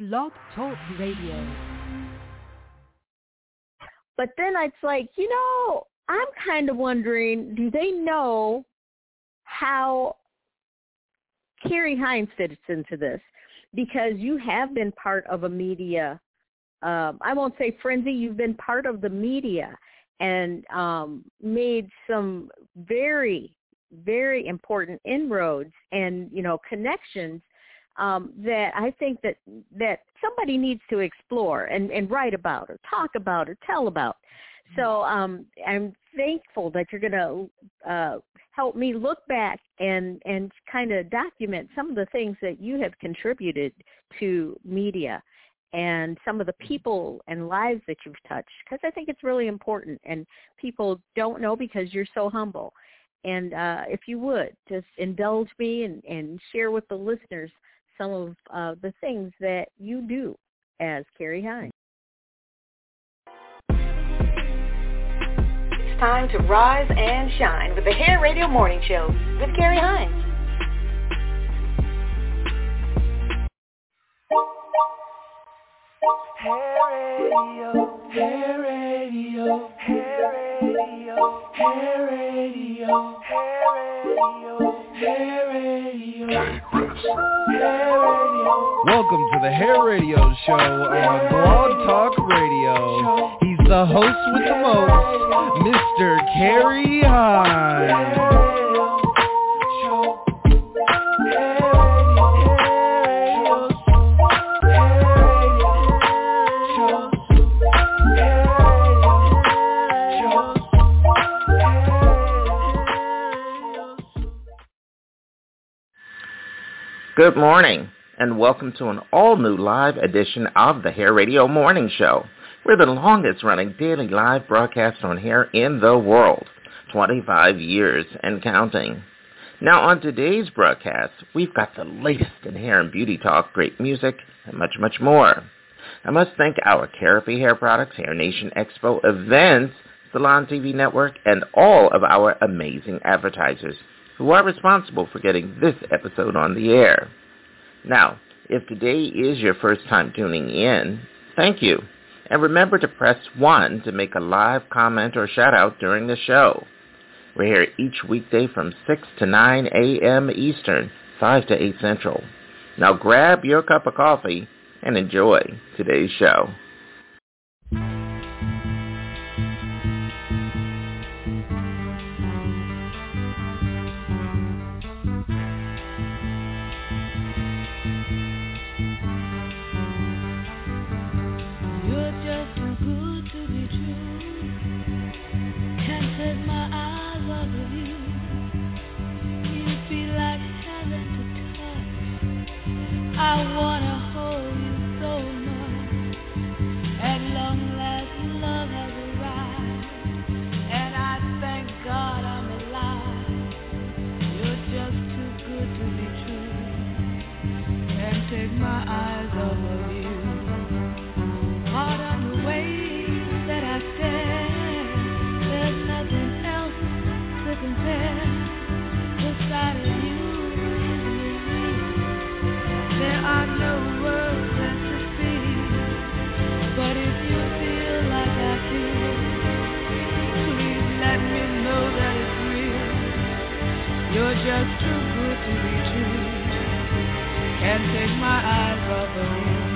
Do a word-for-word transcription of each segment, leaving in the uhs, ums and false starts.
Blog Talk Radio. But then it's like, you know, I'm kind of wondering, do they know how Carrie Hines fits into this? Because you have been part of a media, um, I won't say frenzy, you've been part of the media and um, made some very, very important inroads and, you know, connections um, that I think that, that somebody needs to explore and, and write about or talk about or tell about. So um, I'm thankful that you're going to uh, help me look back and, and kind of document some of the things that you have contributed to media and some of the people and lives that you've touched, because I think it's really important, and people don't know because you're so humble. And uh, if you would, just indulge me and, and share with the listeners some of uh, the things that you do as Carrie Hines. It's time to rise and shine with the Hair Radio Morning Show with Carrie Hines. Hair Radio, Hair Radio, Hair Radio, Hair Radio, Hair Radio, Hair Radio, Hair Radio. Welcome to the Hair Radio Show on Blog Talk Radio. He's the host with the most, Mister Carrie Hines. Good morning, and welcome to an all-new live edition of the Hair Radio Morning Show. We're the longest-running daily live broadcast on hair in the world, twenty-five years and counting. Now, on today's broadcast, we've got the latest in hair and beauty talk, great music, and much, much more. I must thank our Therapy Hair Products, Hair Nation Expo events, Salon T V Network, and all of our amazing advertisers who are responsible for getting this episode on the air. Now, if today is your first time tuning in, thank you. And remember to press one to make a live comment or shout out during the show. We're here each weekday from six to nine a.m. Eastern, five to eight Central. Now grab your cup of coffee and enjoy today's show. I wanna hold you so much. At long last, love has arrived, and I thank God I'm alive. You're just too good to be true. Can't take my eyes off of you. Hard on the way that I stand, there's nothing else to compare beside of you. There are no words left to speak, but if you feel like I feel, please let me know that it's real. You're just too good to be true. Can't take my eyes off of you.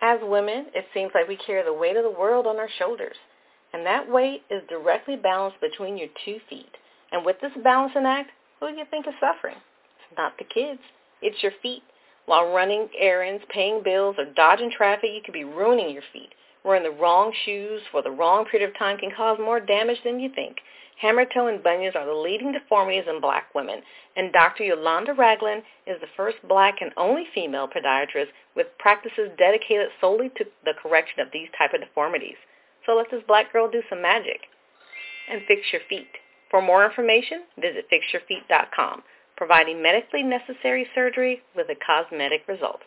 As women, it seems like we carry the weight of the world on our shoulders, and that weight is directly balanced between your two feet. And with this balancing act, who do you think is suffering? It's not the kids. It's your feet. While running errands, paying bills, or dodging traffic, you could be ruining your feet. Wearing the wrong shoes for the wrong period of time can cause more damage than you think. Hammer toe and bunions are the leading deformities in black women, and Doctor Yolanda Ragland is the first black and only female podiatrist with practices dedicated solely to the correction of these type of deformities. So let this black girl do some magic and fix your feet. For more information, visit fix your feet dot com, providing medically necessary surgery with a cosmetic result.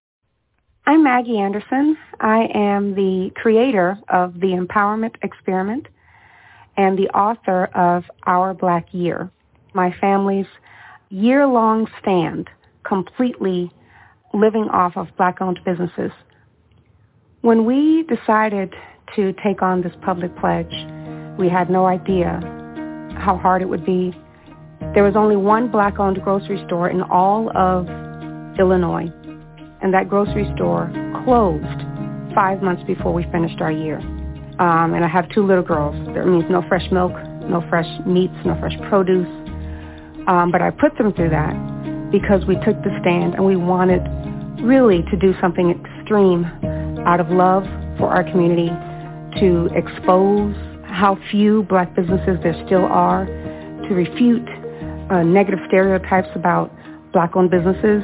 I'm Maggie Anderson. I am the creator of the Empowerment Experiment and the author of Our Black Year, my family's year-long stand completely living off of black-owned businesses. When we decided to take on this public pledge, we had no idea how hard it would be. There was only one black-owned grocery store in all of Illinois, and that grocery store closed five months before we finished our year. Um, and I have two little girls. That means no fresh milk, no fresh meats, no fresh produce. Um, but I put them through that because we took the stand and we wanted really to do something extreme out of love for our community, to expose how few black businesses there still are, to refute uh, negative stereotypes about black-owned businesses,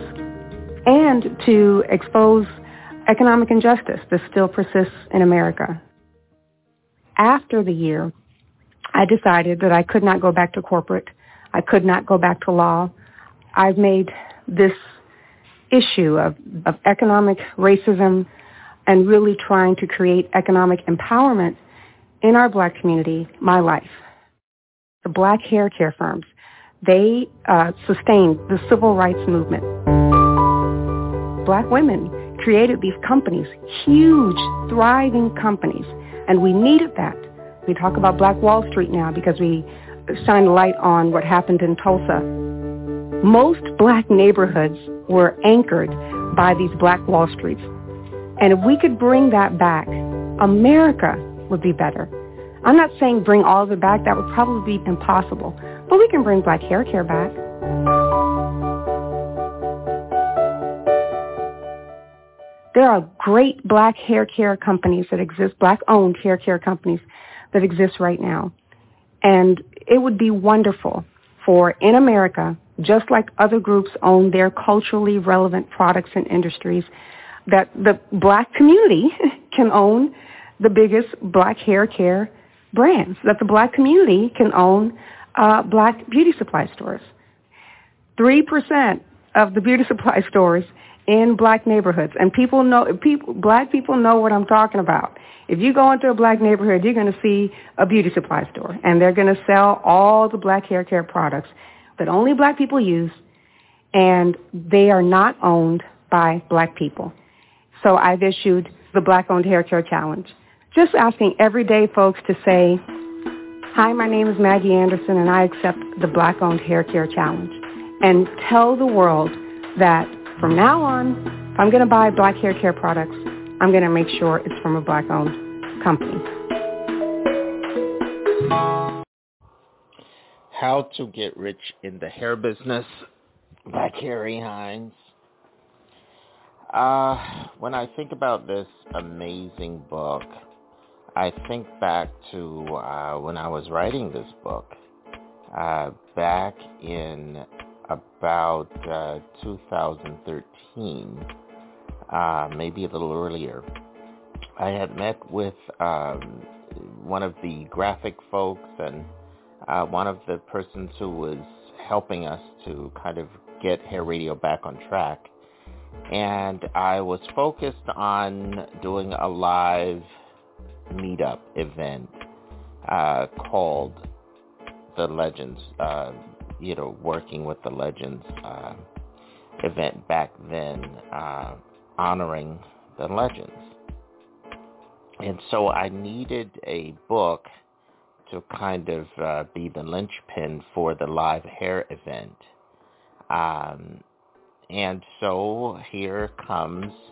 and to expose economic injustice that still persists in America. After the year, I decided that I could not go back to corporate. I could not go back to law. I've made this issue of, of economic racism and really trying to create economic empowerment in our black community my life. The black hair care firms, they uh, sustained the civil rights movement. Black women created these companies, huge, thriving companies. And we needed that. We talk about Black Wall Street now because we shine a light on what happened in Tulsa. Most black neighborhoods were anchored by these Black Wall Streets. And if we could bring that back, America would be better. I'm not saying bring all of it back. That would probably be impossible. But we can bring black hair care back. There are great black hair care companies that exist, black-owned hair care companies that exist right now. And it would be wonderful for, in America, just like other groups own their culturally relevant products and industries, that the black community can own the biggest black hair care brands, that the black community can own uh, black beauty supply stores. Three percent of the beauty supply stores in black neighborhoods, and people know, people, black people know what I'm talking about. If you go into a black neighborhood, you're going to see a beauty supply store, and they're going to sell all the black hair care products that only black people use, and they are not owned by black people. So I've issued the Black-Owned Hair Care Challenge, just asking everyday folks to say, hi, my name is Maggie Anderson, and I accept the Black-Owned Hair Care Challenge, and tell the world that from now on, if I'm going to buy black hair care products, I'm going to make sure it's from a black-owned company. How to Get Rich in the Hair Business by Carrie Hines. Uh, when I think about this amazing book, I think back to uh, when I was writing this book, uh, back in about uh, two thousand thirteen, uh, maybe a little earlier. I had met with um, one of the graphic folks and uh, one of the persons who was helping us to kind of get Hair Radio back on track. And I was focused on doing a live meetup event uh, called The Legends, uh, you know, working with the Legends uh, event back then, uh, honoring the Legends. And so I needed a book to kind of uh, be the linchpin for the live hair event. Um, and so here comes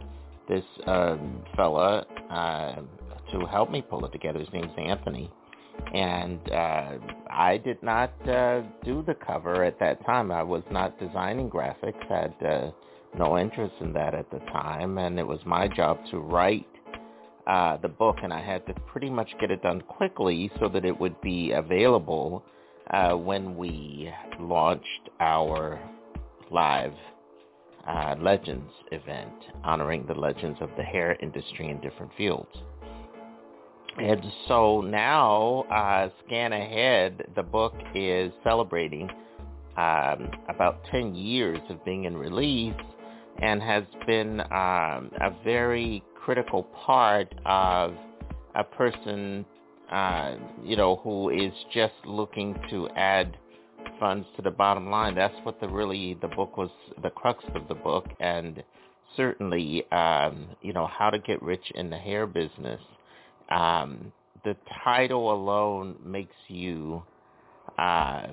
this uh, fella uh, to help me pull it together. His name's Anthony. And uh, I did not uh, do the cover at that time. I was not designing graphics, had uh, no interest in that at the time, and it was my job to write uh, the book, and I had to pretty much get it done quickly so that it would be available uh, when we launched our live uh, Legends event, honoring the legends of the hair industry in different fields. And so now, uh, scan ahead, the book is celebrating um, about ten years of being in release and has been um, a very critical part of a person, uh, you know, who is just looking to add funds to the bottom line. That's what the really, the book was, the crux of the book, and certainly, um, you know, how to get rich in the hair business. Um, the title alone makes you uh,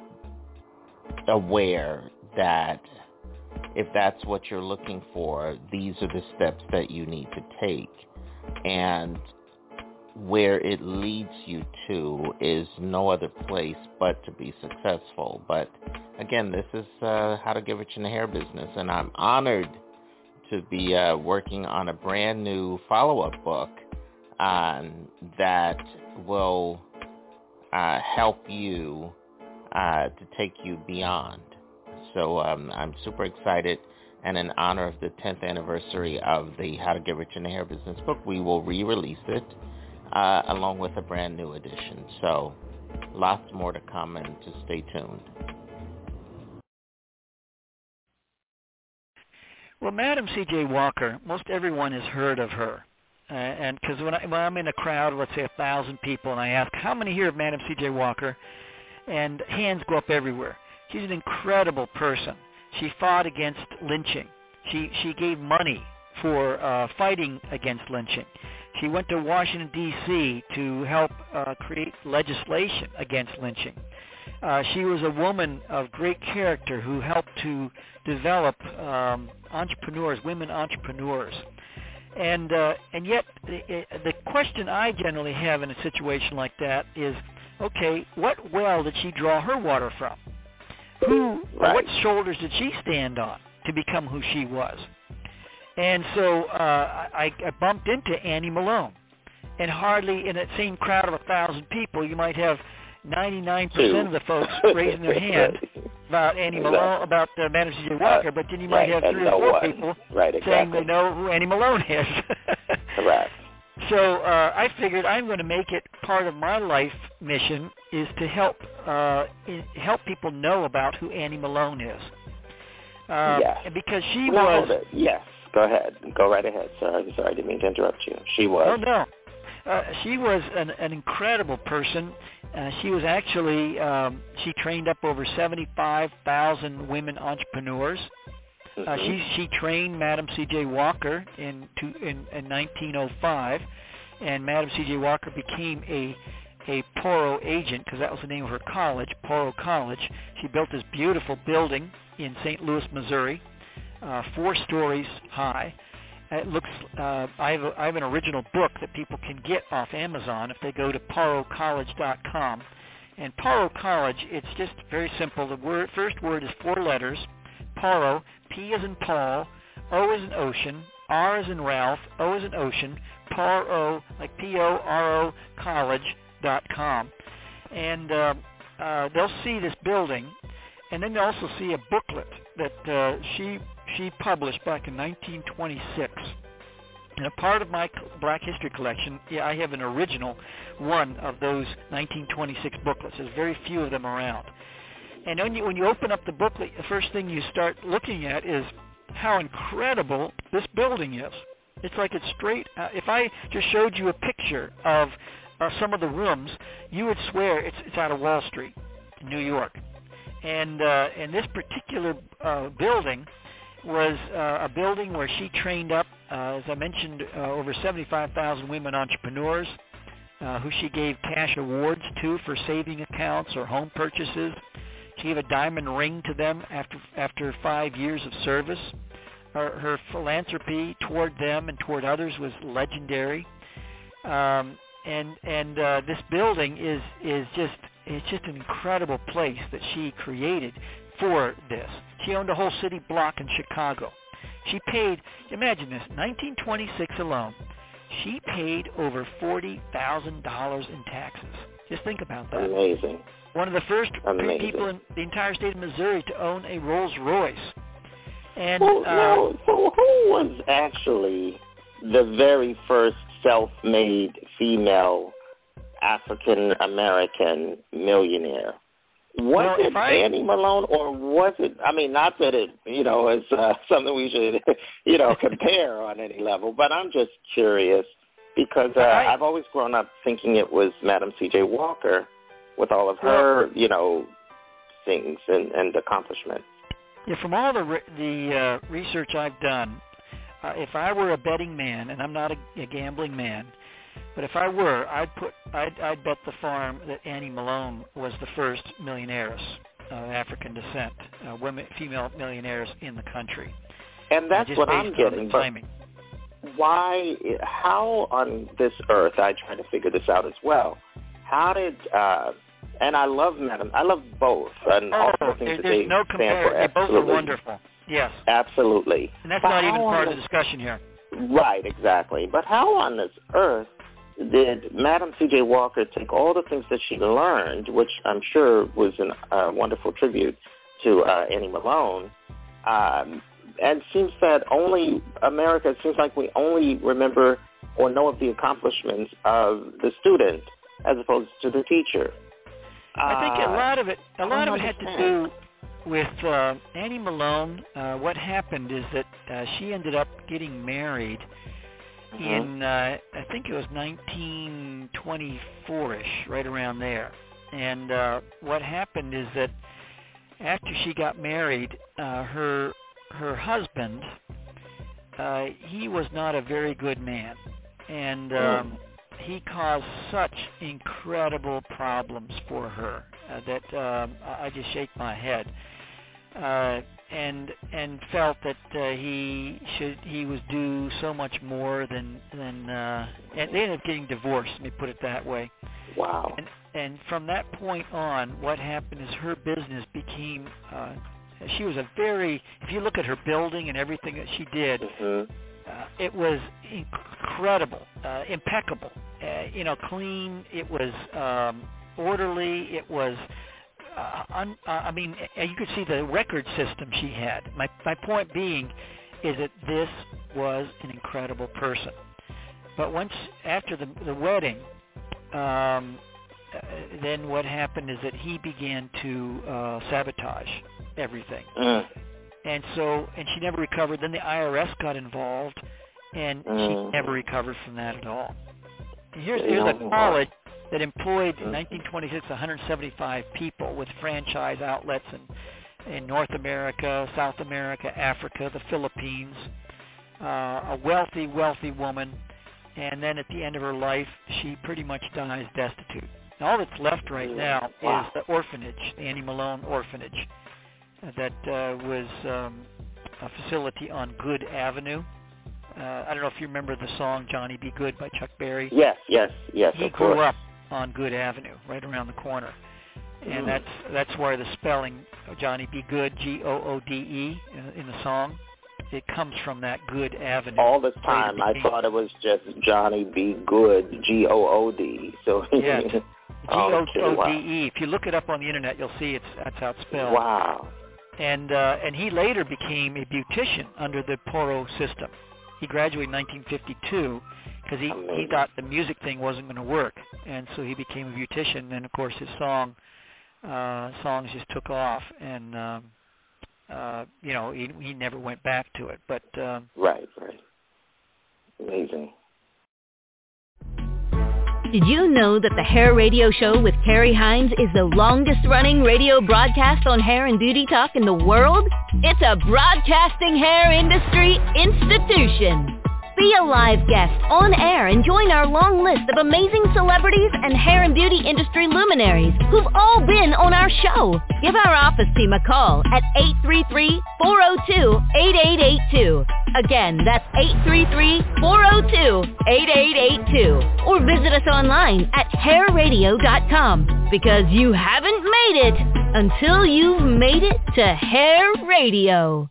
aware that if that's what you're looking for, these are the steps that you need to take. And where it leads you to is no other place but to be successful. But again, this is uh, How to Get Rich in the Hair Business, and I'm honored to be uh, working on a brand new follow-up book Um, that will uh, help you uh, to take you beyond. So um, I'm super excited, and in honor of the tenth anniversary of the How to Get Rich in the Hair Business book, we will re-release it uh, along with a brand new edition. So lots more to come, and to stay tuned. Well, Madam C J Walker, most everyone has heard of her. Uh, and because when, when I'm in a crowd, let's say a thousand people, and I ask, how many here of Madam C J Walker? And hands go up everywhere. She's an incredible person. She fought against lynching. She she gave money for uh, fighting against lynching. She went to Washington, D C to help uh, create legislation against lynching. Uh, she was a woman of great character who helped to develop um, entrepreneurs, women entrepreneurs. And uh, and yet the, the question I generally have in a situation like that is, okay, what well did she draw her water from? Who, right. What shoulders did she stand on to become who she was? And so uh, I, I bumped into Annie Malone, and hardly in that same crowd of a thousand people, you might have ninety-nine percent of the folks raising their hand about Annie Malone, about uh, Madam C J Walker, but then you might right, have three or four one. people right, exactly. saying they know who Annie Malone is. Correct. So uh, I figured I'm going to make it part of my life mission is to help uh, help people know about who Annie Malone is. Uh, yes. Because she no, was... Hold it. Yes, go ahead. Go right ahead, sir. I'm sorry, I didn't mean to interrupt you. She was... Oh, no. Uh, she was an, an incredible person. Uh, she was actually, um, she trained up over seventy-five thousand women entrepreneurs. Mm-hmm. Uh, she she trained Madam C J Walker in, two, in in nineteen oh five, and Madam C J Walker became a a Poro agent because that was the name of her college, Poro College. She built this beautiful building in Saint Louis, Missouri, uh, four stories high. It looks. Uh, I, have a, I have an original book that people can get off Amazon if they go to paro college dot com. And Poro College, it's just very simple. The word, first word is four letters. Paro, P as in Paul, O as in ocean, R as in Ralph, O as in ocean, Paro, like P O R O, college dot com. And uh, uh, they'll see this building, and then they'll also see a booklet that uh, she she published back in nineteen twenty-six. And a part of my Black History collection, yeah, I have an original one of those nineteen twenty-six booklets. There's very few of them around. And when you, when you open up the booklet, the first thing you start looking at is how incredible this building is. It's like it's straight. Uh, if I just showed you a picture of uh, some of the rooms, you would swear it's, it's out of Wall Street in New York. And uh, and this particular uh, building was uh, a building where she trained up, uh, as I mentioned, uh, over seventy-five thousand women entrepreneurs uh, who she gave cash awards to for saving accounts or home purchases. She gave a diamond ring to them after after five years of service. her, her philanthropy toward them and toward others was legendary. Um, and and uh, this building is is just it's just an incredible place that she created for this. She owned a whole city block in Chicago. She paid, imagine this, nineteen twenty-six alone, she paid over forty thousand dollars in taxes. Just think about that. Amazing. One of the first Amazing. people in the entire state of Missouri to own a Rolls Royce. And well, uh, now, so who was actually the very first self-made female African-American millionaire? Was well, it I, Annie Malone, or was it, I mean, not that it, you know, is uh, something we should, you know, compare on any level, but I'm just curious because uh, I, I've always grown up thinking it was Madam C J Walker with all of her, you know, things and, and accomplishments. Yeah, from all the, re- the uh, research I've done, uh, if I were a betting man, and I'm not a, a gambling man, but if I were, I'd put, I'd, I'd bet the farm that Annie Malone was the first millionaires of African descent, uh, women, female millionaires in the country. And that's uh, what I'm getting. But why? How on this earth? I try to figure this out as well. How did? Uh, and I love Madam. I love both, and oh, all the things that they no stand compare. for. They both Absolutely. are wonderful. Yes. Absolutely. And that's but not even part the, of the discussion here. Right. Exactly. But how on this earth did Madam C J Walker take all the things that she learned, which I'm sure was a uh, wonderful tribute to uh, Annie Malone, um, and seems that only America, it seems like we only remember or know of the accomplishments of the student as opposed to the teacher. I think uh, a lot of it, a lot of it understand. had to do with uh, Annie Malone. Uh, what happened is that uh, she ended up getting married mm-hmm. in, uh, I think it was nineteen twenty-four-ish, right around there. And uh, what happened is that after she got married, uh, her her husband, uh, he was not a very good man, and um, he caused such incredible problems for her uh, that um, I just shake my head, uh, and and felt that uh, he should he was due so much more than than uh, and they ended up getting divorced. Let me put it that way. Wow. And, and from that point on, what happened is her business became. Uh, she was a very. If you look at her building and everything that she did. Mm-hmm. Uh, it was incredible, uh, impeccable, uh, you know, clean. It was um, orderly. It was, uh, un, uh, I mean, you could see the record system she had. My my point being is that this was an incredible person. But once after the the wedding, um, uh, then what happened is that he began to uh, sabotage everything. Mm. And so, and she never recovered. Then the I R S got involved, and mm. she never recovered from that at all. And here's, here's a college that employed in nineteen twenty-six one hundred seventy-five people with franchise outlets in, in North America, South America, Africa, the Philippines. Uh, a wealthy, wealthy woman. And then at the end of her life, she pretty much dies destitute. And all that's left right now wow. is the orphanage, the Annie Malone Orphanage. That uh, was um, a facility on Good Avenue. Uh, I don't know if you remember the song "Johnny Be Good" by Chuck Berry. Yes, yes, yes. He of grew course. up on Good Avenue, right around the corner, and mm. that's that's where the spelling "Johnny Be Good" G O O D E in, in the song, it comes from that Good Avenue. All the time, I thought it was just Johnny Be Good, G O O D. So yeah, G O O D E. Wow. If you look it up on the internet, you'll see it's that's how it's spelled. Wow. And uh, and he later became a beautician under the Poro system. He graduated in nineteen fifty-two because he, he thought the music thing wasn't going to work, and so he became a beautician. And of course, his song uh, songs just took off, and um, uh, you know he he never went back to it. But um, right, right, amazing. Did you know that the Hair Radio Show with Carrie Hines is the longest-running radio broadcast on hair and beauty talk in the world? It's a broadcasting hair industry institution. Be a live guest on air and join our long list of amazing celebrities and hair and beauty industry luminaries who've all been on our show. Give our office team a call at eight three three, four oh two, eight eight eight two. Again, that's eight three three, four oh two, eight eight eight two. Or visit us online at hair radio dot com, because you haven't made it until you've made it to Hair Radio.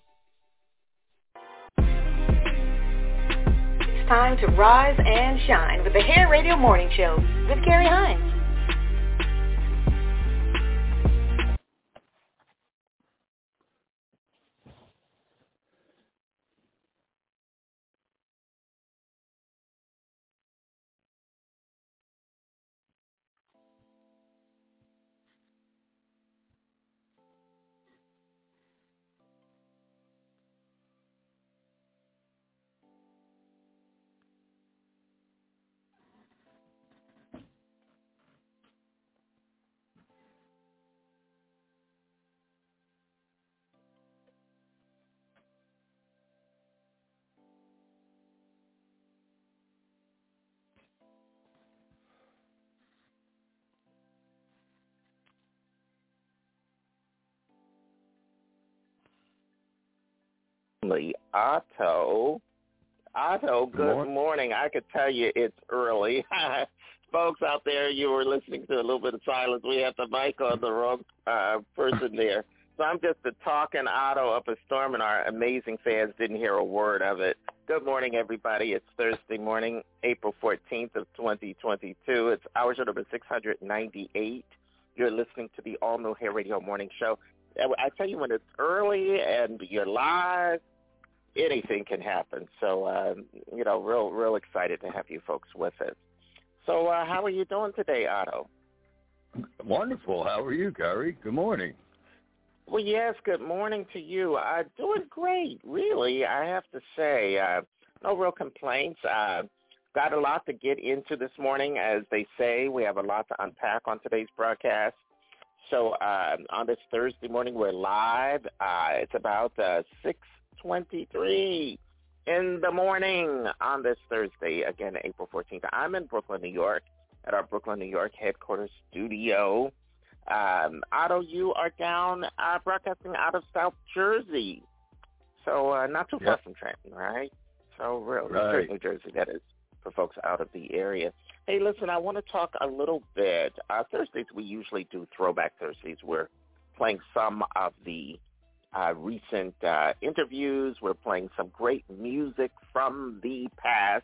It's time to rise and shine with the Hair Radio Morning Show with Carrie Hines. Otto. Otto, good, good morning. morning. I could tell you it's early. Folks out there, you were listening to a little bit of silence. We had the mic on the wrong uh, person there. So I'm just a talking Otto up a storm, and our amazing fans didn't hear a word of it. Good morning, everybody. It's Thursday morning, April fourteenth of twenty twenty-two. It's hour show number six hundred ninety-eight. You're listening to the all-new Hair Radio Morning Show. I tell you, when it's early and you're live, anything can happen. So, uh, you know, real, real excited to have you folks with us. So, uh, how are you doing today, Otto? Wonderful. How are you, Gary? Good morning. Well, yes, good morning to you. Uh, doing great, really, I have to say. Uh, no real complaints. Uh, got a lot to get into this morning. As they say, we have a lot to unpack on today's broadcast. So, uh, on this Thursday morning, we're live. Uh, it's about uh, six twenty-three in the morning on this Thursday, again, April fourteenth. I'm in Brooklyn, New York, at our Brooklyn, New York headquarters studio. Um, Otto, you are down uh, broadcasting out of South Jersey, so uh, not too far yep. from Trenton, right? So real, right. New Jersey, that is, for folks out of the area. Hey, listen, I want to talk a little bit. Uh, Thursdays, we usually do Throwback Thursdays. We're playing some of the Uh, recent uh, interviews. We're playing some great music from the past,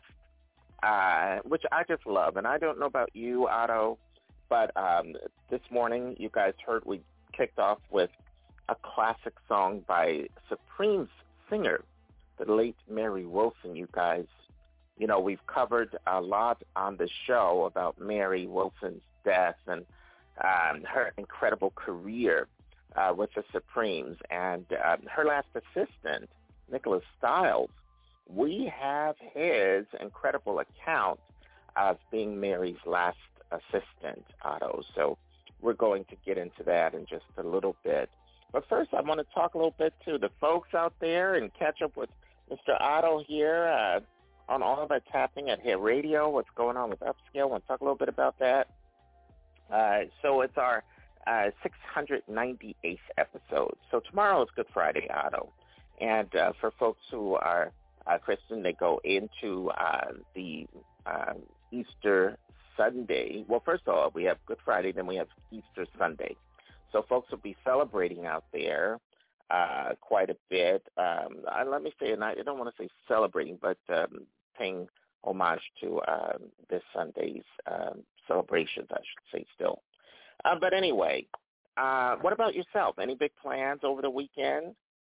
uh, which I just love. And I don't know about you, Otto, but um, this morning you guys heard we kicked off with a classic song by Supreme's singer, the late Mary Wilson. You guys, you know, we've covered a lot on the show about Mary Wilson's death and um, her incredible career Uh, with the Supremes, and uh, her last assistant, Nicholas Stiles. We have his incredible account of being Mary's last assistant, Otto. So we're going to get into that in just a little bit. But first, I want to talk a little bit to the folks out there and catch up with Mister Otto here uh, on all that's happening at Hair Radio, what's going on with Upscale. I want to talk a little bit about that. Uh, so it's our Uh, six hundred ninety-eighth episode. So tomorrow is Good Friday, Otto. And uh, for folks who are uh, Christian, they go into uh, the uh, Easter Sunday. Well, first of all, we have Good Friday, then we have Easter Sunday. So folks will be celebrating out there uh, quite a bit. Um, I, let me say, and I don't want to say celebrating, but um, paying homage to uh, this Sunday's um, celebrations, I should say still. Uh, but anyway, uh, what about yourself? Any big plans over the weekend?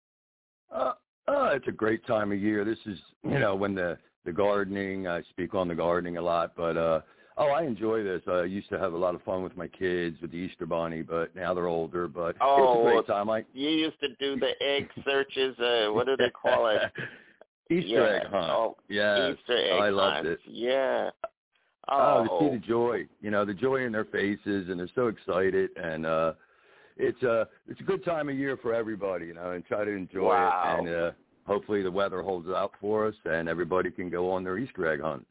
Uh, uh, it's a great time of year. This is, you know, when the, the gardening, I speak on the gardening a lot, but, uh, oh, I enjoy this. I used to have a lot of fun with my kids with the Easter Bunny, but now they're older, but oh, it's a great time. I, you used to do the egg searches, uh, what do they call it? Easter yeah. egg hunt. Oh, yes, Easter egg I loved hunt. it. Yeah. Oh. oh, to see the joy, you know, the joy in their faces, and they're so excited, and uh, it's a it's a good time of year for everybody, you know, and try to enjoy wow. it. And uh, hopefully the weather holds out for us and everybody can go on their Easter egg hunt.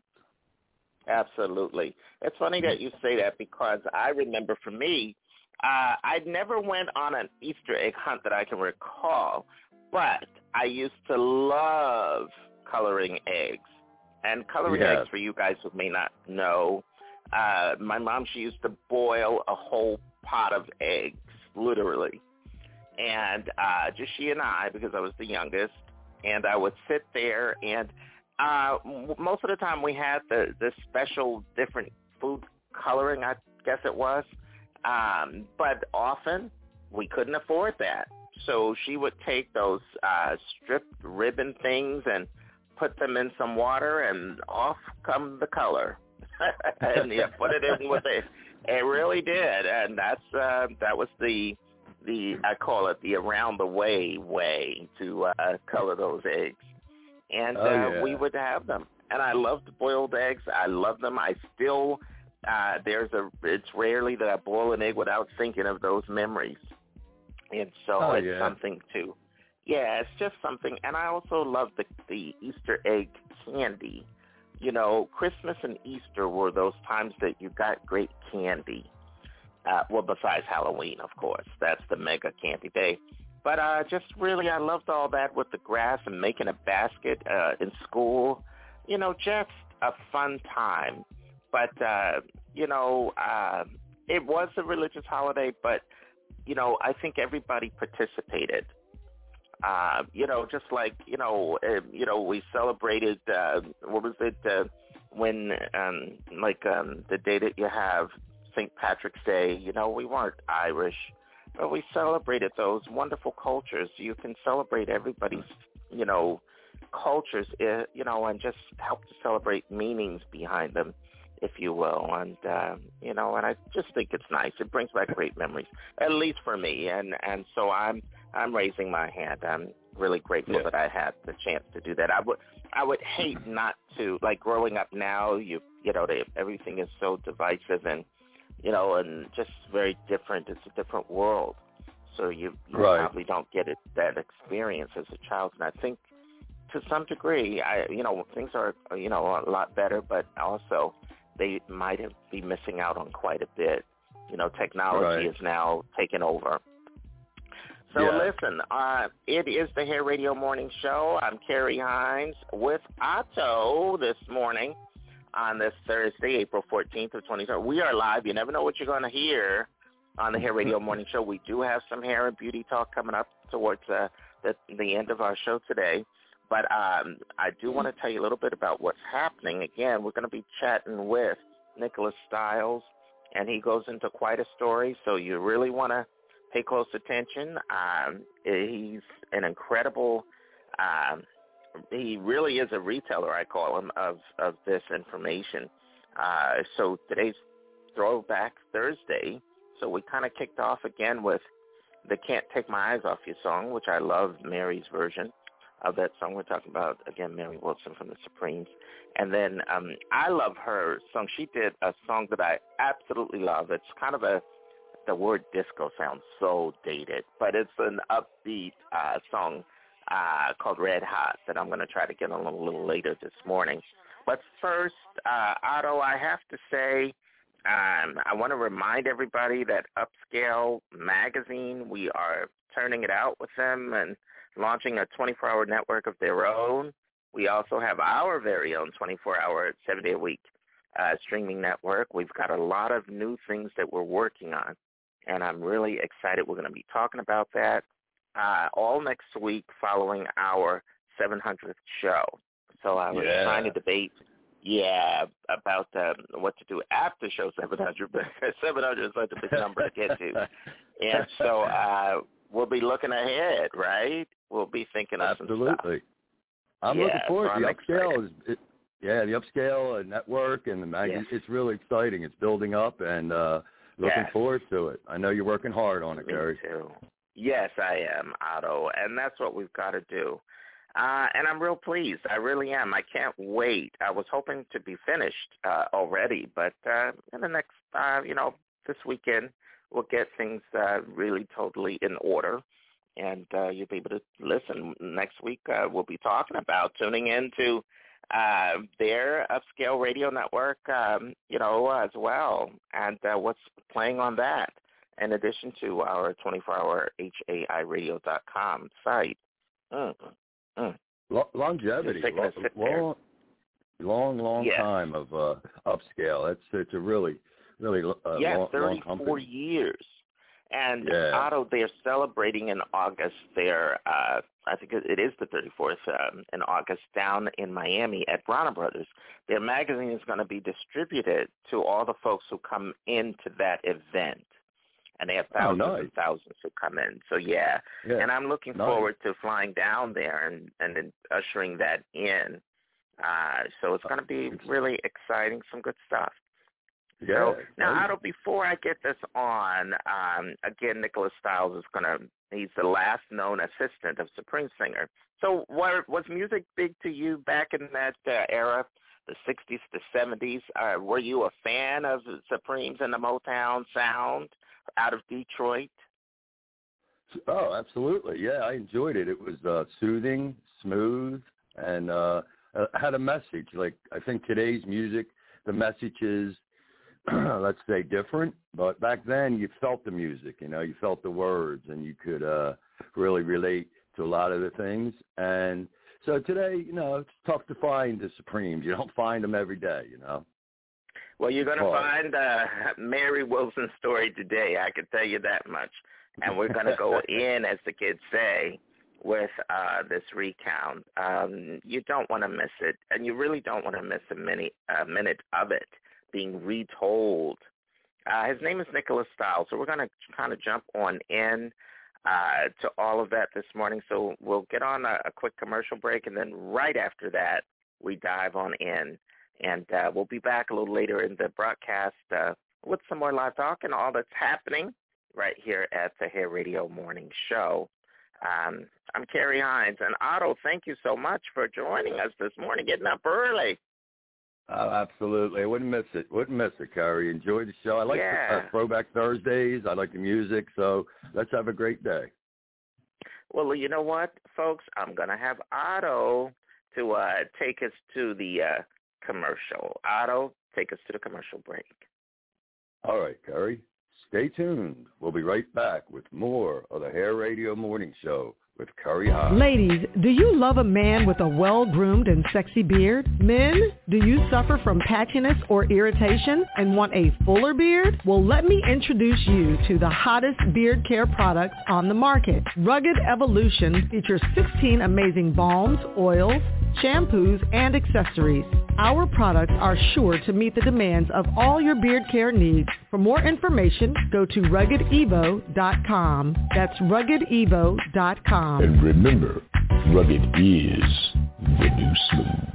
Absolutely. It's funny that you say that because I remember for me, uh, I never went on an Easter egg hunt that I can recall, but I used to love coloring eggs. And coloring yeah. eggs, for you guys who may not know, uh, my mom, she used to boil a whole pot of eggs, literally. And uh, just she and I, because I was the youngest, and I would sit there and uh, most of the time we had the, the special different food coloring, I guess it was. Um, but often we couldn't afford that. So she would take those uh, stripped ribbon things and put them in some water, and off come the color. And you put it in with it. It really did, and that's uh, that was the the I call it the around the way way to uh, color those eggs. And oh, uh, yeah. we would have them, and I loved boiled eggs. I love them. I still uh, there's a. It's rarely that I boil an egg without thinking of those memories, and so oh, it's yeah. something to. Yeah, it's just something. And I also love the, the Easter egg candy. You know, Christmas and Easter were those times that you got great candy. Uh, well, besides Halloween, of course. That's the mega candy day. But uh, just really, I loved all that with the grass and making a basket uh, in school. You know, just a fun time. But, uh, you know, uh, it was a religious holiday, but, you know, I think everybody participated. Uh, you know, just like, you know, uh, you know, we celebrated, uh, what was it, uh, when, um, like, um, the day that you have Saint Patrick's Day, you know, we weren't Irish, but we celebrated those wonderful cultures. You can celebrate everybody's, you know, cultures, uh, you know, and just help to celebrate meanings behind them, if you will. And, uh, you know, and I just think it's nice. It brings back great memories, at least for me. And, and so I'm, I'm raising my hand. I'm really grateful yeah. that I had the chance to do that. I would, I would hate not to. Like growing up now, you, you know, they, everything is so divisive and, you know, and just very different. It's a different world, so you, you right. probably don't get it that experience as a child. And I think to some degree, I, you know, things are, you know, a lot better, but also they might have be missing out on quite a bit. You know, technology right. is now taking over. So yeah. listen, uh, it is the Hair Radio Morning Show. I'm Kerry Hines with Otto this morning on this Thursday, April fourteenth of twenty twenty. We are live. You never know what you're going to hear on the Hair Radio Morning Show. We do have some hair and beauty talk coming up towards uh, the, the end of our show today. But um, I do want to tell you a little bit about what's happening. Again, we're going to be chatting with Nicholas Styles, and he goes into quite a story, so you really want to pay close attention. Um, he's an incredible, um, he really is a retailer, I call him, of, of this information. Uh, so today's Throwback Thursday, so we kind of kicked off again with the Can't Take My Eyes Off You song, which I love Mary's version of that song. We're talking about, again, Mary Wilson from the Supremes. And then um, I love her song. She did a song that I absolutely love. It's kind of a, the word disco sounds so dated, but it's an upbeat uh, song uh, called Red Hot that I'm going to try to get on a little later this morning. But first, uh, Otto, I have to say, um, I want to remind everybody that Upscale Magazine, we are turning it out with them and launching a twenty-four hour network of their own. We also have our very own twenty-four hour, seven-day-a-week uh, streaming network. We've got a lot of new things that we're working on, and I'm really excited. We're going to be talking about that uh, all next week following our seven hundredth show. So I was yeah. trying to debate, yeah, about um, what to do after show seven hundred, but seven hundred is such a big number to get to. And so uh, we'll be looking ahead, right? We'll be thinking of Absolutely. some stuff. I'm yeah, looking forward so to the I'm Upscale. Is, it, yeah, the Upscale uh, network and the magazine. Yes. It's really exciting. It's building up, and uh, looking Yes. forward to it. I know you're working hard on it, Me Gary. too. Yes, I am, Otto, and that's what we've got to do. Uh, and I'm real pleased. I really am. I can't wait. I was hoping to be finished uh, already, but uh, in the next, uh, you know, this weekend, we'll get things uh, really totally in order. and uh, you'll be able to listen. Next week uh, we'll be talking about tuning into uh, their upscale radio network, um, you know, as well, and uh, what's playing on that, in addition to our twenty-four hour H A I radio dot com site. Mm, mm. Lo- longevity, long, long, long, long yes. time of uh, upscale. It's it's a really, really uh, yes, long, long thirty-four company. years. And yeah. Otto, they're celebrating in August their, uh, I think it is the thirty-fourth um, in August down in Miami at Bronner Brothers. Their magazine is going to be distributed to all the folks who come into that event. And they have thousands oh, nice. and thousands who come in. So, yeah. yeah. And I'm looking nice. forward to flying down there and, and then ushering that in. Uh, so it's going to be really exciting, some good stuff. Yeah. So, now, Otto, before I get this on, um, again, Nicholas Styles is going to, he's the last known assistant of Supreme Singer. So what, was music big to you back in that uh, era, the sixties, the seventies? Uh, were you a fan of Supremes and the Motown sound out of Detroit? Oh, absolutely. Yeah, I enjoyed it. It was uh, soothing, smooth, and uh, had a message. Like, I think today's music, the message is, let's say, different, but back then you felt the music, you know, you felt the words, and you could uh, really relate to a lot of the things. And so today, you know, it's tough to find the Supremes. You don't find them every day, you know. Well, you're going to find uh, Mary Wilson's story today, I can tell you that much. And we're going to go in, as the kids say, with uh, this recount. Um, you don't want to miss it, and you really don't want to miss a minute, a minute of it being retold. Uh, his name is Nicholas Styles, so we're going to kind of jump on in uh, to all of that this morning. So we'll get on a, a quick commercial break, and then right after that, we dive on in. And uh, we'll be back a little later in the broadcast uh, with some more live talk and all that's happening right here at the Hair Radio Morning Show. Um, I'm Carrie Hines. And Otto, thank you so much for joining us this morning, getting up early. Oh, absolutely. I wouldn't miss it. Wouldn't miss it, Carrie. Enjoy the show. I like yeah. the, uh, Throwback Thursdays. I like the music. So let's have a great day. Well, you know what, folks? I'm going to have Otto to uh, take us to the uh, commercial. Otto, take us to the commercial break. All right, Carrie. Stay tuned. We'll be right back with more of the Hair Radio Morning Show with Curry Hines. Ladies, do you love a man with a well-groomed and sexy beard? Men, do you suffer from patchiness or irritation and want a fuller beard? Well, let me introduce you to the hottest beard care products on the market. Rugged Evolution features sixteen amazing balms, oils, shampoos, and accessories. Our products are sure to meet the demands of all your beard care needs. For more information, go to rugged evo dot com. That's rugged evo dot com. And remember, rugged is the new smooth.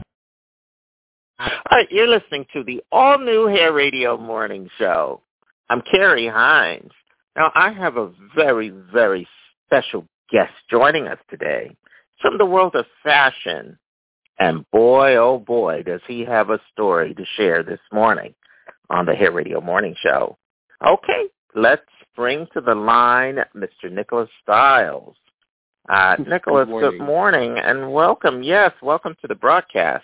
All right, you're listening to the all-new Hair Radio Morning Show. I'm Carrie Hines. Now, I have a very, very special guest joining us today from the world of fashion. And boy, oh boy, does he have a story to share this morning on the Hair Radio Morning Show. Okay, let's bring to the line Mister Nicholas Styles. Uh, Nicholas, good morning. good morning and welcome. Yes, welcome to the broadcast.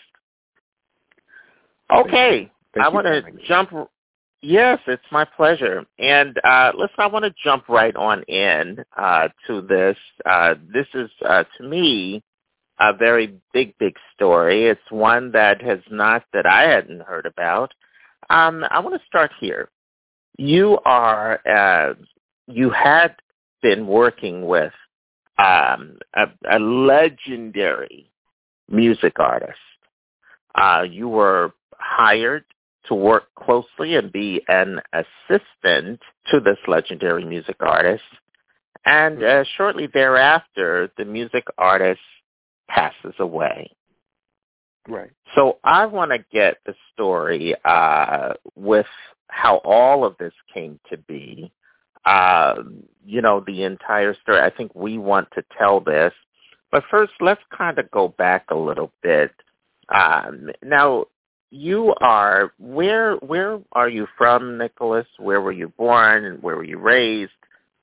Okay, Thank I want to jump. Yes, it's my pleasure. And uh, listen, I want to jump right on in uh, to this. Uh, this is, uh, to me, a very big, big story. It's one that has not, that I hadn't heard about. Um, I want to start here. You are, uh, you had been working with um, a, a legendary music artist. Uh, you were hired to work closely and be an assistant to this legendary music artist. And uh, shortly thereafter, the music artist passes away. Right. So I want to get the story uh, with how all of this came to be. Uh, you know, the entire story. I think we want to tell this. But first, let's kind of go back a little bit. Um, now, you are, where where are you from, Nicholas? Where were you born and where were you raised?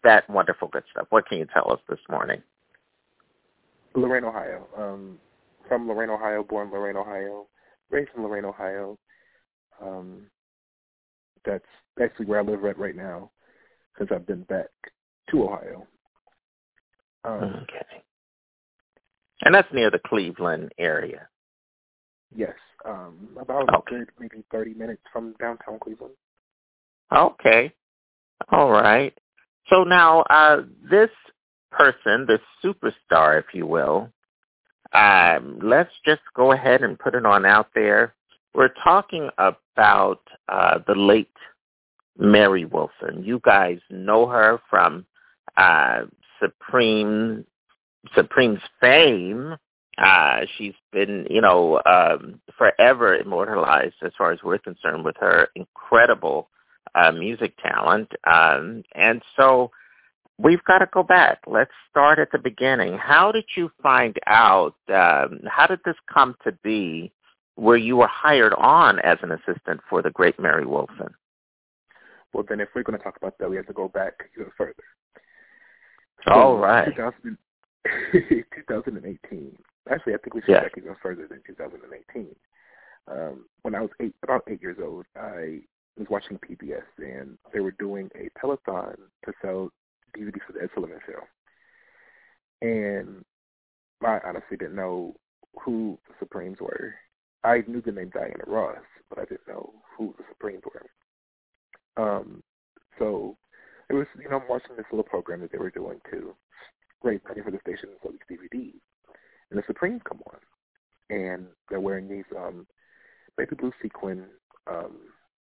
that wonderful good stuff. What can you tell us this morning? Lorain, Ohio. Um, from Lorain, Ohio, born in Lorain, Ohio, raised in Lorain, Ohio. Um, that's actually where I live right, right now since I've been back to Ohio. Um, okay. And that's near the Cleveland area. Yes. Um, about okay. good, maybe thirty minutes from downtown Cleveland. Okay. All right. So now uh, this person, this superstar, if you will, um, let's just go ahead and put it on out there. We're talking about uh, the late Mary Wilson. You guys know her from uh, Supreme Supreme's fame. Uh, she's been, you know, um, forever immortalized as far as we're concerned with her incredible uh, music talent. Um, and so we've got to go back. Let's start at the beginning. How did you find out, um, how did this come to be where you were hired on as an assistant for the great Mary Wilson? Well, then if we're going to talk about that, we have to go back even further. So, All right. two thousand eighteen. Actually, I think we should yes. go back even further than two thousand eighteen. Um, when I was eight, about eight years old, I was watching P B S, and they were doing a telethon to sell D V Ds for the Ed Sullivan Show. And I honestly didn't know who the Supremes were. I knew the name Diana Ross, but I didn't know who the Supremes were. Um, so it was, you know, I'm watching this little program that they were doing to raise money for the station and sell these D V Ds. And the Supremes come on, and they're wearing these um, baby blue sequin um,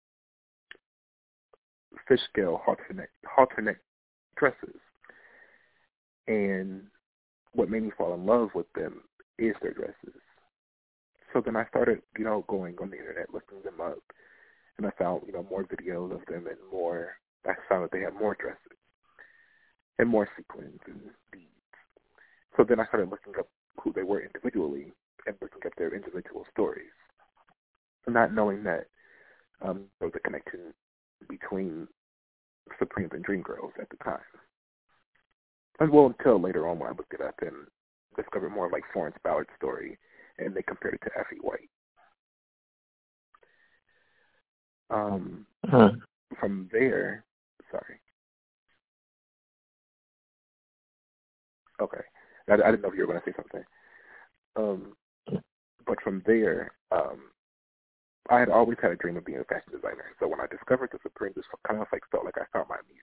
fish scale halter neck, halter neck dresses. And what made me fall in love with them is their dresses. So then I started, you know, going on the internet, looking them up, and I found, you know, more videos of them and more. I found that they had more dresses and more sequins and beads. So then I started looking up who they were individually and looking at their individual stories, not knowing that um, there was a connection between Supremes and Dreamgirls at the time. And well, until later on when I looked it up and discovered more like Florence Ballard's story, and they compared it to Effie White. Um, huh. From there, sorry. Okay. I, I didn't know if you were going to say something. Um, but from there, um, I had always had a dream of being a fashion designer. So when I discovered the Supremes, it kind of like felt like I found my muse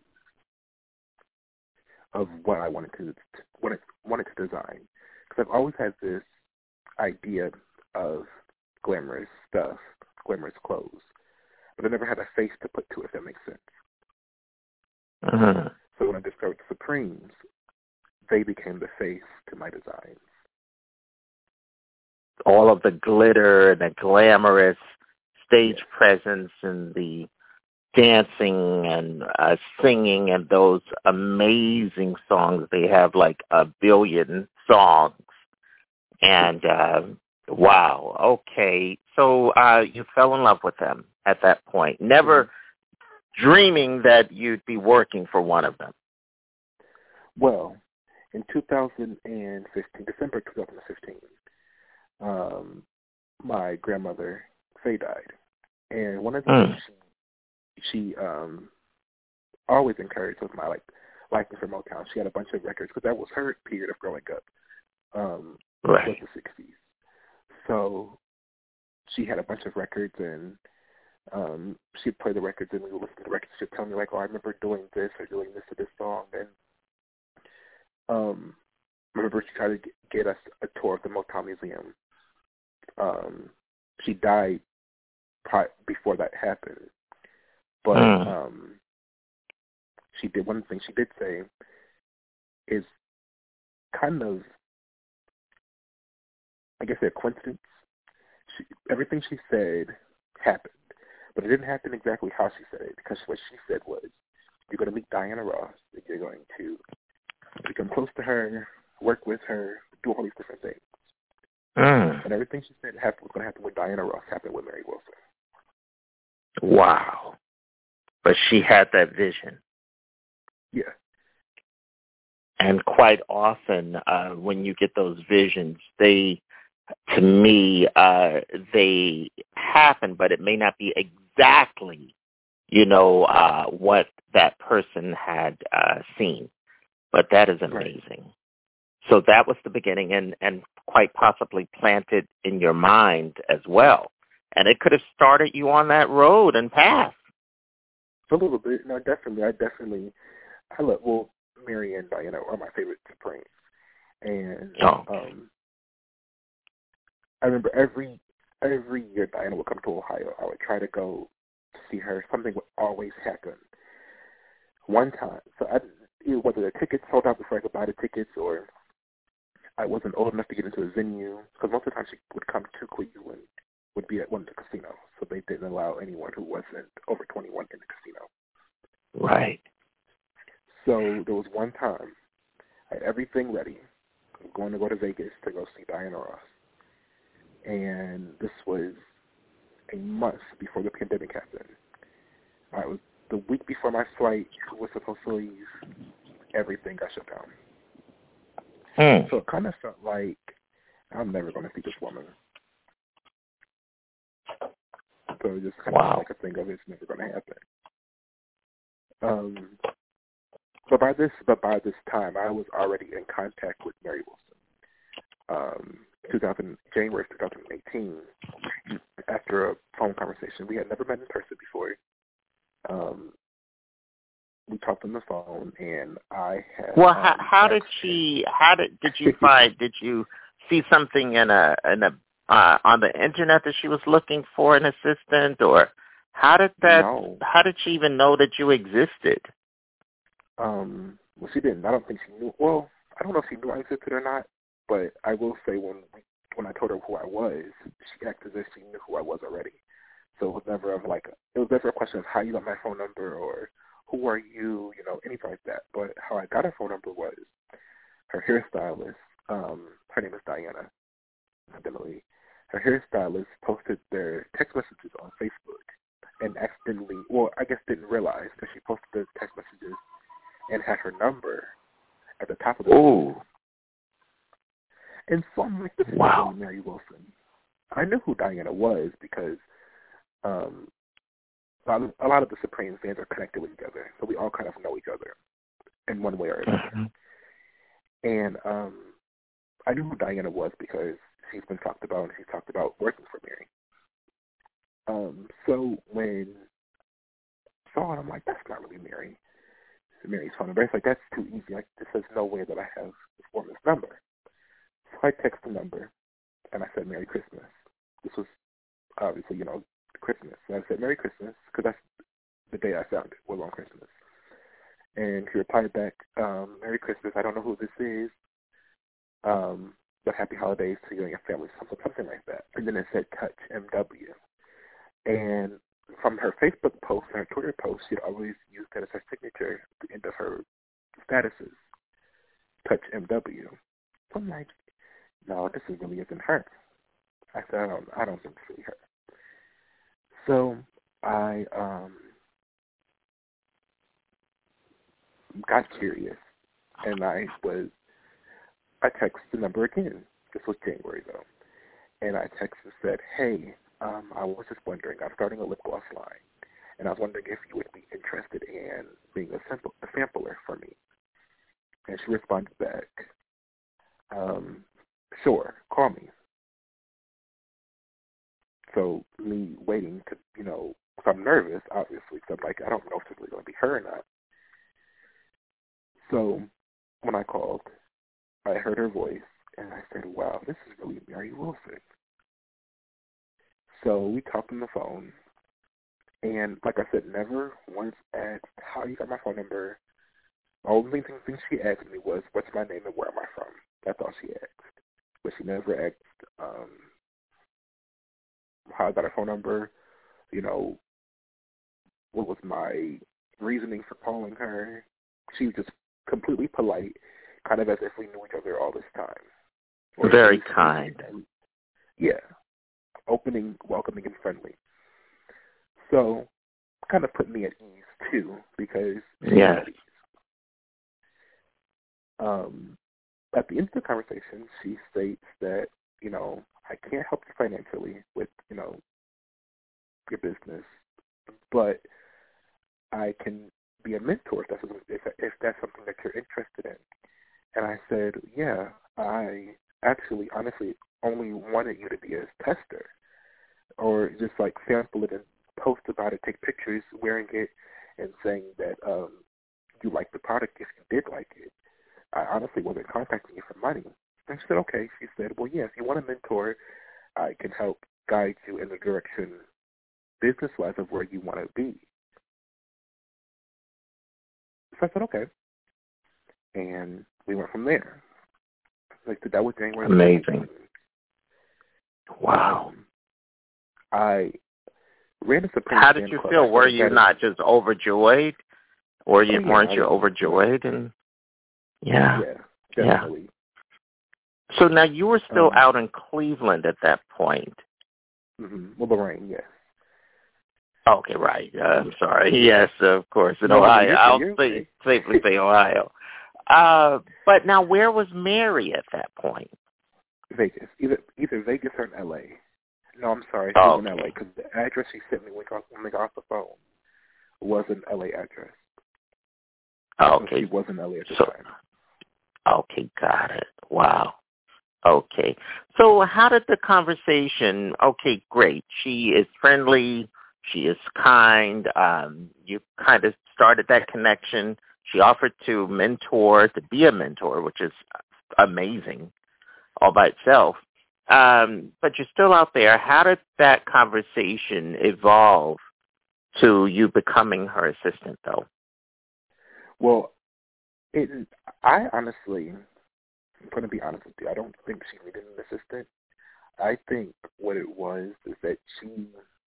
of what I wanted to wanted, wanted to design. Because I've always had this idea of glamorous stuff, glamorous clothes, but I never had a face to put to it, if that makes sense. Uh-huh. So when I discovered the Supremes, they became the face to my designs. All of the glitter and the glamorous stage presence and the dancing and uh, singing and those amazing songs. They have like a billion songs. And uh, wow, okay. So uh, you fell in love with them at that point, never mm-hmm. dreaming that you'd be working for one of them. Well, in two thousand fifteen, December two thousand fifteen, um, my grandmother, Faye, died. And one of the mm. things she, she um, always encouraged was my like liking for Motown. She had a bunch of records because that was her period of growing up. Um, right. Was the sixties. So she had a bunch of records, and um, she'd play the records, and we would listen to the records. She'd tell me, like, oh, I remember doing this or doing this to this song. And um, I remember she tried to get, get us a tour of the Motown Museum. Um, she died pri- before that happened. But mm. um, she did, one thing she did say is kind of, I guess, a coincidence. She, everything she said happened, but it didn't happen exactly how she said it, because what she said was, you're going to meet Diana Ross, and you're going to become close to her, work with her, do all these different things. Mm. And everything she said happened, was going to happen with Diana Ross happened with Mary Wilson. Wow. But she had that vision. Yeah. And quite often, uh, when you get those visions, they, to me, uh, they happen, but it may not be exactly, you know, uh, what that person had uh, seen. But that is amazing. Right. So that was the beginning, and, and quite possibly planted in your mind as well. And it could have started you on that road and path. A little bit. No, definitely. I definitely, I love, well, Mary and Diana are my favorite Supremes. And oh. um, I remember every every year Diana would come to Ohio, I would try to go to see her. Something would always happen. One time, so I, whether the tickets sold out before I could buy the tickets, or I wasn't old enough to get into a venue, because most of the time she would come to Cleveland, would be at one of the casinos, so they didn't allow anyone who wasn't over twenty-one in the casino. Right. So there was one time, I had everything ready. I was going to go to Vegas to go see Diana Ross. And this was a month before the pandemic happened. I was the week before my flight was supposed to leave. Everything got shut down. Hmm. So it kind of felt like I'm never going to see this woman. So it just kind wow. of like a thing of it's never going to happen. Um, but by this, but by this time, I was already in contact with Mary Wilson. Um, two thousand January twenty eighteen. After a phone conversation, we had never met in person before. Um, we talked on the phone, and I had. Well, um, how, how did she? How did did you find? Did you see something in a in a uh, on the internet that she was looking for an assistant, or how did that? No. How did she even know that you existed? Um, well, she didn't. I don't think she knew. Well, I don't know if she knew I existed or not, but I will say when we, when I told her who I was, she acted as if she knew who I was already. So it was never of like a, it was never a question of how you got my phone number or who are you, you know, anything like that. But how I got her phone number was her hairstylist. Um, her name is Diana, evidently. Her hairstylist posted their text messages on Facebook and accidentally, well, I guess didn't realize that she posted the text messages and had her number at the top of the Ooh. phone. And so I'm like, this is wow. really Mary Wilson. I knew who Diana was because um, a, lot of, a lot of the Supreme fans are connected with each other, so we all kind of know each other in one way or another. Mm-hmm. And um, I knew who Diana was because she's been talked about, and she's talked about working for Mary. Um, so when I saw it, I'm like, that's not really Mary. Mary's phone number. It's like, that's too easy. Like, this is no way that I have this woman's number. So I text the number, and I said, Merry Christmas. This was obviously, you know, Christmas. And I said, Merry Christmas, because that's the day I found it, was on Christmas. And she replied back, um, Merry Christmas. I don't know who this is, um, but happy holidays to you and your family, something, something like that. And then it said Touch M W. And from her Facebook post and her Twitter post, she'd always used that as her signature at the end of her statuses, Touch M W. So I'm like, no, this is really isn't her. I said, I don't, I don't think it's really her. So I um, got curious, and I was, I texted the number again. This was January, though. And I texted and said, hey, um, I was just wondering, I'm starting a lip gloss line, and I was wondering if you would be interested in being a, sample, a sampler for me. And she responded back, um, sure, call me. So me waiting to, you know, because I'm nervous, obviously, because I'm like, I don't know if it's really going to be her or not. So when I called, I heard her voice, and I said, wow, this is really Mary Wilson. So we talked on the phone, and like I said, never once asked how you got my phone number. The only thing, thing she asked me was, what's my name and where am I from? That's all she asked. But she never asked um, how I got her phone number, you know, what was my reasoning for calling her. She was just completely polite, kind of as if we knew each other all this time. Or Very kind. Yeah. Opening, welcoming, and friendly. So, kind of put me at ease, too, because she yeah. was at ease. um, at the end of the conversation, she states that, you know, I can't help you financially with, you know, your business, but I can be a mentor if that's, if, if that's something that you're interested in. And I said, yeah, I actually, honestly, only wanted you to be a tester or just like sample it and post about it, take pictures wearing it and saying that um, you like the product if you did like it. I honestly wasn't contacting you for money. And she said, okay. She said, well, yeah, if you want a mentor, I can help guide you in the direction business-wise of where you want to be. So I said, okay. And we went from there. Like that was January. Amazing. Wow. Um, I ran a Supreme How did you Club. feel? Were you not just overjoyed? Or you, oh, yeah, weren't you was, overjoyed? And yeah. Yeah, definitely. Yeah. So now you were still um, out in Cleveland at that point. Mm-hmm. Well, Lorraine, yes. Okay, right. Uh, I'm sorry. Yes, of course. In no, Ohio. you're, I'll you're say, okay. safely say Ohio. Uh, but now where was Mary at that point? Vegas. Either either Vegas or in L A. No, I'm sorry. She oh, was in L A because the address she sent me when we got, when we got off the phone was an L A address. Okay. So she was in L A at the so, time. Okay, got it. Wow. Okay. So how did the conversation, okay, great. She is friendly. She is kind. Um, you kind of started that connection. She offered to mentor, to be a mentor, which is amazing all by itself. Um, but you're still out there. How did that conversation evolve to you becoming her assistant, though? Well, it, I honestly, I'm going to be honest with you, I don't think she needed an assistant. I think what it was is that she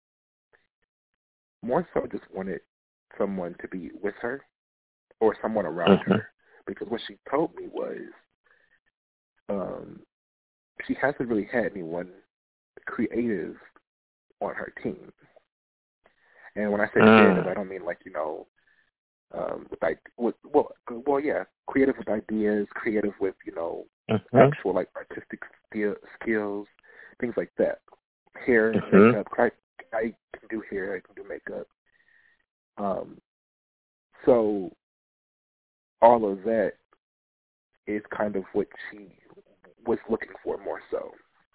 more so just wanted someone to be with her or someone around mm-hmm. her. Because what she told me was um, she hasn't really had anyone creative on her team. And when I say mm. creative, I don't mean like, you know, um, with like, with, well, well, yeah, creative with ideas, creative with, you know, mm-hmm. actual like artistic skill, skills, things like that. Hair, mm-hmm. makeup. I, I can do hair. I can do makeup. Um, so all of that is kind of what she was looking for more so.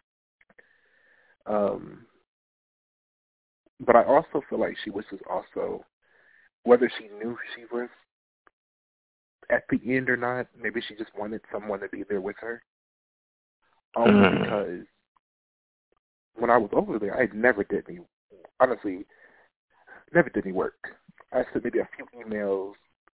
Um, but I also feel like she was just also, whether she knew she was at the end or not, maybe she just wanted someone to be there with her. Only mm. because when I was over there, I never did any, honestly, never did any work. I sent maybe a few emails,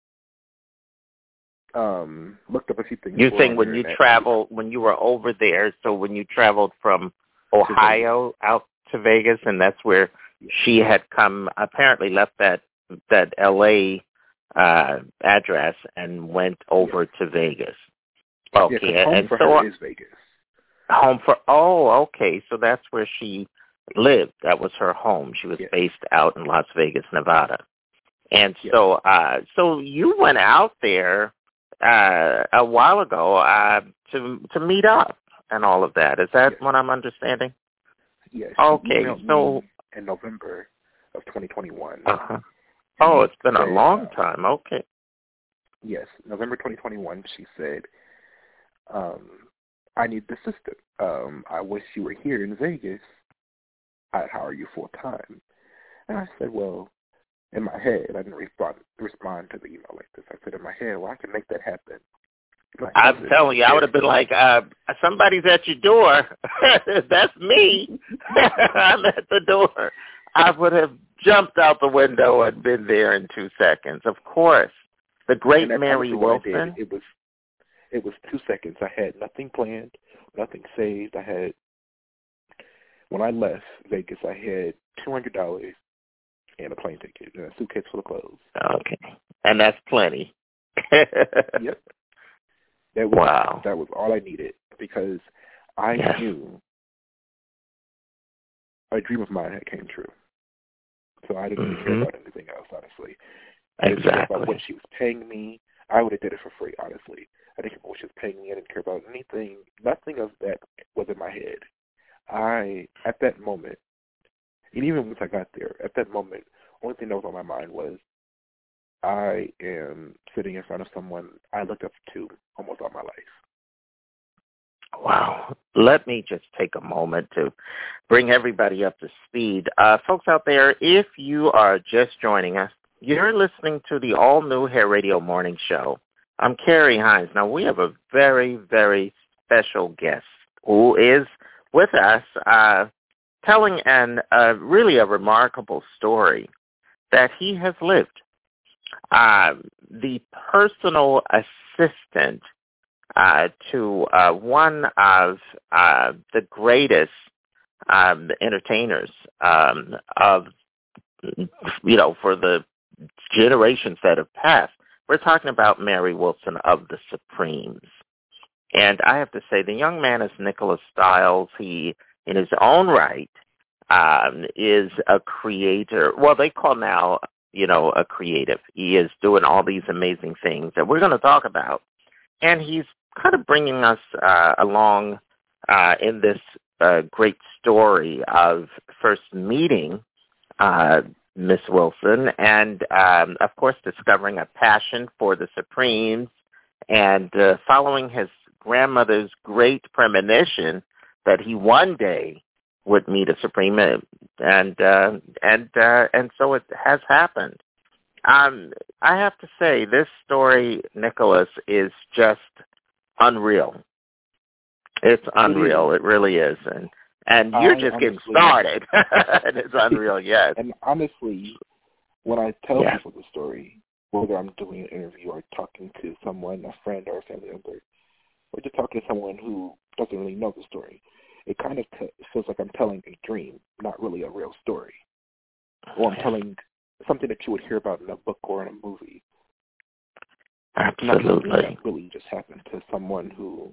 um, looked up a few things. You're saying when you traveled, when you were over there, so when you traveled from Ohio out to Vegas, and that's where she had come, apparently left that that L A uh, address and went over yes. to Vegas. Okay, yeah, home and for so her is Vegas. Home for oh, okay, so that's where she lived. That was her home. She was yes. based out in Las Vegas, Nevada. And yes. so, uh, so you went out there uh, a while ago uh, to to meet up and all of that. Is that yes. what I'm understanding? Yes. Okay. So in November of twenty twenty-one. Uh-huh. Oh, it's been said, a long uh, time. Okay. Yes, November twenty twenty-one. She said, um, "I need the assistant. Um, I wish you were here in Vegas. I'd hire you full time." And I said, "Well." In my head, I didn't respond respond to the email like this. I said in my head, well, I can make that happen. I'm telling you, I would have been like, uh, somebody's at your door. That's me. I'm at the door. I would have jumped out the window and been there in two seconds. Of course. The great Mary Wilson. It was, it was two seconds. I had nothing planned, nothing saved. I had, when I left Vegas, I had two hundred dollars. And a plane ticket and a suitcase full of clothes. Okay, and that's plenty. Yep. That was, wow. That was all I needed because I yes. knew a dream of mine had came true. So I didn't mm-hmm. really care about anything else, honestly. I exactly. didn't care about what she was paying me. I would have did it for free, honestly. I think people was just paying me. I didn't care about anything. Nothing of that was in my head. I, at that moment, and even once I got there, at that moment, only thing that was on my mind was I am sitting in front of someone I looked up to almost all my life. Wow. Let me just take a moment to bring everybody up to speed. Uh, folks out there, if you are just joining us, you're listening to the all-new Hair Radio Morning Show. I'm Carrie Hines. Now, we have a very, very special guest who is with us uh, telling an uh, really a remarkable story that he has lived. Uh, the personal assistant uh, to uh, one of uh, the greatest um, entertainers um, of, you know, for the generations that have passed. We're talking about Mary Wilson of the Supremes. And I have to say, the young man is Nicholas Styles. He, in his own right, um, is a creator. Well, they call now, you know, a creative. He is doing all these amazing things that we're going to talk about. And he's kind of bringing us uh, along uh, in this uh, great story of first meeting uh, Miss Wilson and, um, of course, discovering a passion for the Supremes and uh, following his grandmother's great premonition that he one day would meet a Supreme, and uh, and uh, and so it has happened. Um, I have to say, this story, Nicholas, is just unreal. It's unreal. It really is, and and you're I just honestly, getting started, and it's unreal. Yes. And honestly, when I tell yeah. people the story, whether I'm doing an interview or talking to someone, a friend or a family member, or just talking to someone who doesn't really know the story, it kind of t- feels like I'm telling a dream, not really a real story. Or I'm telling something that you would hear about in a book or in a movie. Absolutely. Not something that really just happened to someone who,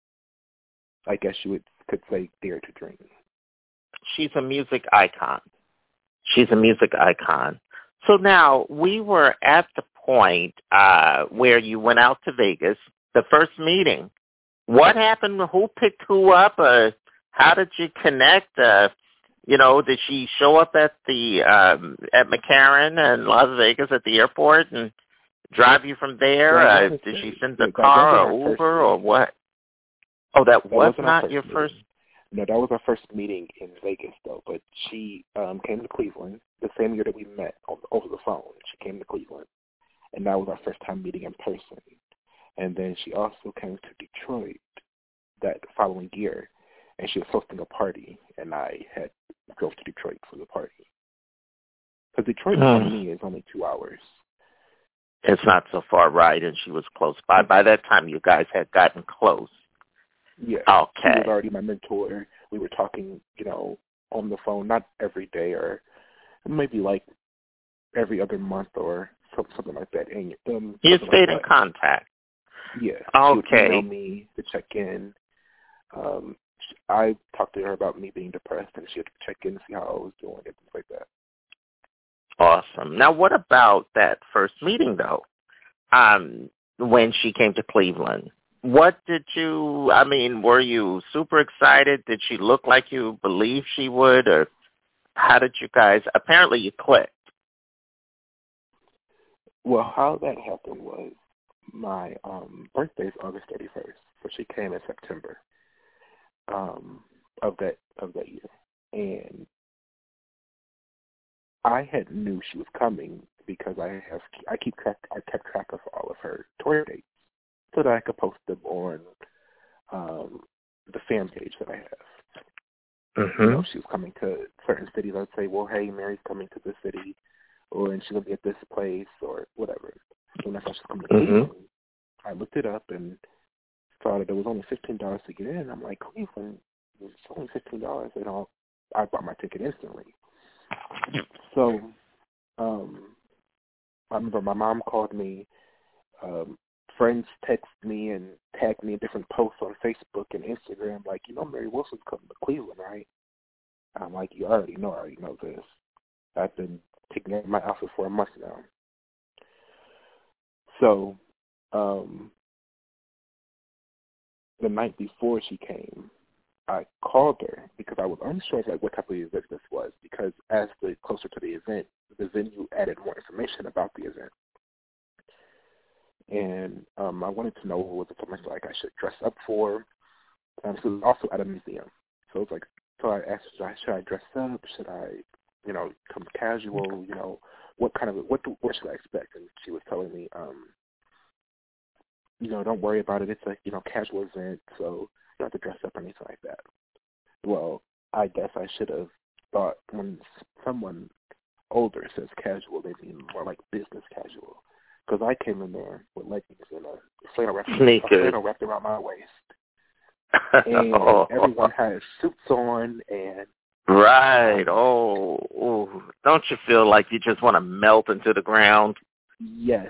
I guess you would could say, dare to dream. She's a music icon. She's a music icon. So now we were at the point uh, where you went out to Vegas, the first meeting. What happened? Who picked who up? Uh, how did you connect? Uh, you know, did she show up at the um, at McCarran and Las Vegas at the airport and drive you from there? Yeah, uh, did she send the car or Uber or what? Oh, that, that was not your meeting. first? No, that was our first meeting in Vegas, though. But she um, came to Cleveland the same year that we met on, over the phone. She came to Cleveland, and that was our first time meeting in person. And then she also came to Detroit that following year, and she was hosting a party, and I had drove to Detroit for the party. Because Detroit mm. from me is only two hours. It's not so far, right? And she was close by. By that time, you guys had gotten close. Yeah. Okay. She was already my mentor. We were talking, you know, on the phone, not every day, or maybe like every other month or something like that. And um, you stayed like in contact. Yeah. Okay. She would email me to check in. Um, I talked to her about me being depressed, and she would check in to see how I was doing and things like that. Awesome. Now, what about that first meeting, though, um, when she came to Cleveland? What did you, I mean, were you super excited? Did she look like you believed she would? Or how did you guys, apparently you clicked. Well, how that happened was my um, birthday is August thirty-first, so she came in September um, of that of that year. And I had knew she was coming because I have I keep track I kept track of all of her tour dates so that I could post them on um, the fan page that I have. Mm-hmm. You know, if she was coming to certain cities, I'd say, well, hey, Mary's coming to this city, or and she's gonna be at this place, or whatever. When I thought she was coming to mm-hmm. Cleveland, I looked it up and saw that it was only fifteen dollars to get in. I'm like, Cleveland, it's only fifteen dollars, and I'll, I bought my ticket instantly. So, um, I remember my mom called me. Um, friends text me and tagged me in different posts on Facebook and Instagram, like, you know, Mary Wilson's coming to Cleveland, right? I'm like, you already know, I already know this. I've been picking up my outfit for a month now. So um, the night before she came, I called her because I was unsure of like what type of event this was, because as the closer to the event, the venue added more information about the event. And um, I wanted to know what was it something like I should dress up for. Um, so it was also at a museum. So it's like, so I asked, should I, should I dress up? Should I, you know, come casual? You know, what kind of, what do, what should I expect? And she was telling me, um, you know, don't worry about it. It's a, you know, casual event, so you don't have to dress up or anything like that. Well, I guess I should have thought when someone older says casual, they mean more like business casual. Because I came in there with leggings and a flannel wrapped, a flannel wrapped around my waist. And oh. everyone had suits on and... Right. Oh, oh, don't you feel like you just want to melt into the ground? Yes.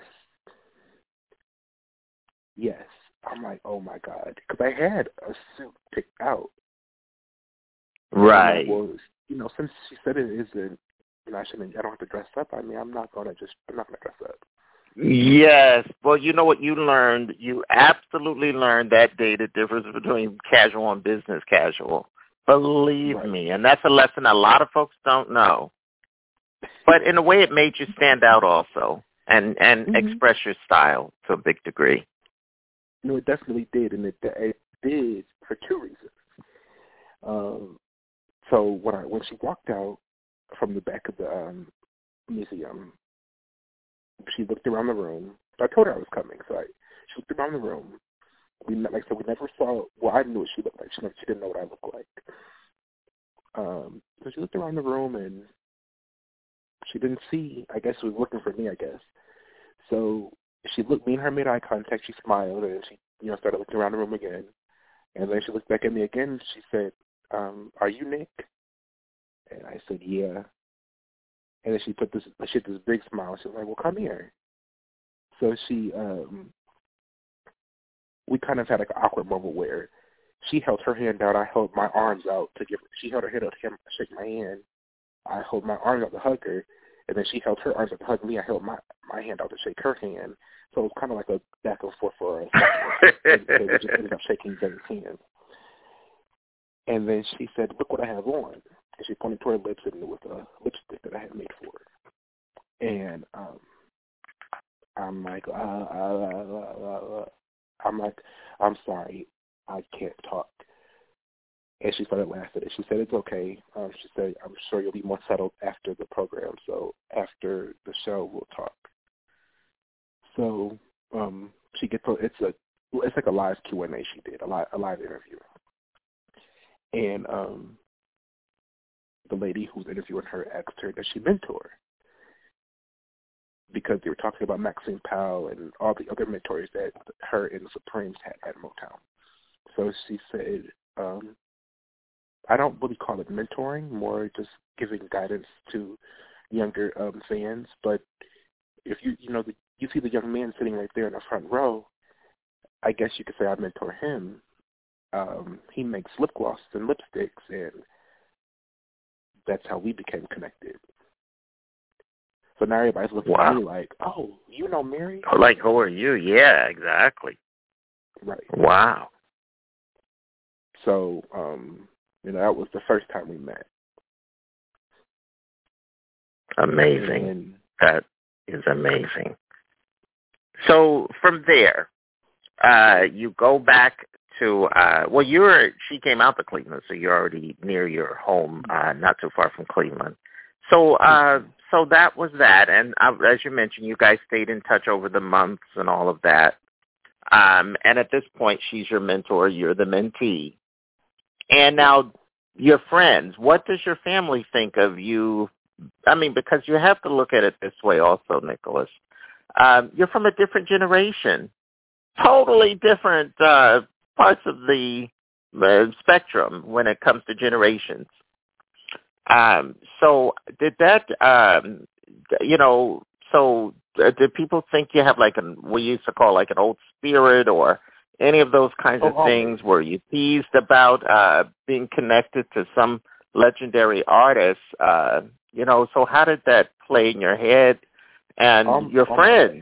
Yes. I'm like, oh, my God. Because I had a suit picked out. Right. Well, you know, since she said it isn't, you know, I shouldn't, I don't have to dress up. I mean, I'm not going to just, I'm not going to dress up. Yes. Well, you know what you learned? You absolutely learned that day the difference between casual and business casual. Believe right. me. And that's a lesson a lot of folks don't know. But in a way, it made you stand out also and, and mm-hmm. express your style to a big degree. No, it definitely did. And it, it did for two reasons. Um, so when, I, when she walked out from the back of the um, museum, she looked around the room. I told her I was coming, so I, she looked around the room. We, like I said, we never saw. Well, I knew what she looked like. She, she didn't know what I looked like. Um, so she looked around the room and she didn't see. I guess she was looking for me. I guess. So she looked. Me and her made eye contact. She smiled and she, you know, started looking around the room again. And then she looked back at me again. She said, um, "Are you Nick?" And I said, "Yeah." And then she put this, she had this big smile. She was like, "Well, come here." So she, um, we kind of had like an awkward moment where she held her hand out. I held my arms out to give. She held her hand out to shake my hand. I held my arms out to hug her, and then she held her arms out to hug me. I held my my hand out to shake her hand. So it was kind of like a back and forth for us. And so we just ended up shaking each other's hands. And then she said, "Look what I have on." And she pointed to her lips, and it was a lipstick that I had made for her. And um, I'm like, uh, uh, uh, uh, uh. I'm like, "I'm sorry, I can't talk." And she started laughing. And she said, "It's okay." Um, she said, "I'm sure you'll be more settled after the program. So after the show, we'll talk." So um, she gets a, it's a it's like a live Q and A she did, a live a live interview. And um, the lady who's interviewing her asked her, does she mentor? Because they were talking about Maxine Powell and all the other mentors that her and the Supremes had at Motown. So she said, um, I don't really call it mentoring, more just giving guidance to younger um, fans. But if you, you know, the, you see the young man sitting right there in the front row, I guess you could say I mentor him. Um, he makes lip gloss and lipsticks, and that's how we became connected. So now everybody's looking wow. at me like, oh, you know Mary? Like, who are you? Yeah, exactly. Right. Wow. So, um, you know, that was the first time we met. Amazing. And, that is amazing. So from there, uh, you go back to, uh, well, you were, she came out to Cleveland, so you're already near your home, uh, not too far from Cleveland. So, uh, so that was that. And uh, as you mentioned, you guys stayed in touch over the months and all of that. Um, and at this point, she's your mentor, you're the mentee. And now your friends, what does your family think of you? I mean, because you have to look at it this way also, Nicholas. Um, you're from a different generation, totally different uh, parts of the uh, spectrum when it comes to generations. Um, so did that, um, you know, so uh, did people think you have like an, we used to call like an old spirit or any of those kinds oh, of things? Always. Were you teased about uh, being connected to some legendary artists? Uh, you know, so how did that play in your head and um, your um, friends?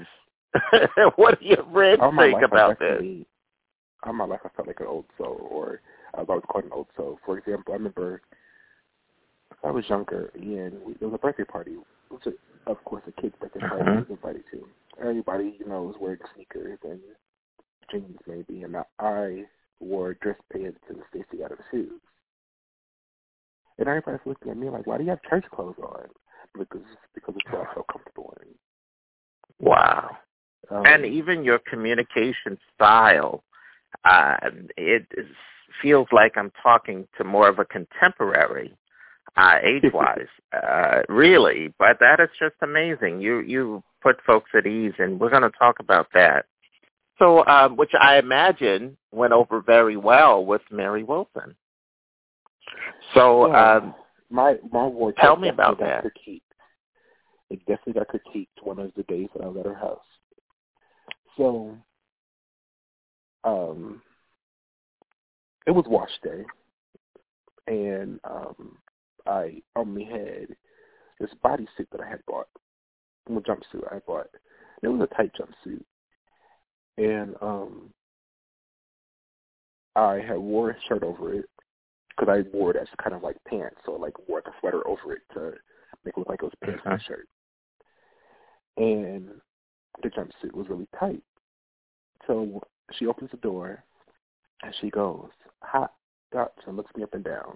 What do your friends all my think life, about I this? All my life, I felt like an old soul, or I was called an old soul. For example, I remember I was younger, and we, there was a birthday party, which is, of course, a kid's birthday party Mm-hmm. I was invited to. Everybody, you know, was wearing sneakers and jeans, maybe, and I, I wore dress pants and Stacey Adams shoes. And everybody's looking at me like, why do you have church clothes on? Because because it's what I felt comfortable in. Wow. Um, and even your communication style, uh, it is, feels like I'm talking to more of a contemporary, uh, age-wise, uh, really. But that is just amazing. You you put folks at ease, and we're going to talk about that. So, um, which I imagine went over very well with Mary Wilson. So, yeah, um, my my wardrobe tell me about got that. critiqued. It definitely got critiqued one of the days that I was at her house. So, um, it was wash day, and um, I only had this bodysuit that I had bought, a jumpsuit I had bought. It was a tight jumpsuit, and um, I had wore a shirt over it because I wore it as kind of like pants, so like wore like a sweater over it to make it look like it was pants and a shirt. And the jumpsuit was really tight. So she opens the door, and she goes, hot, Dutch, and looks me up and down.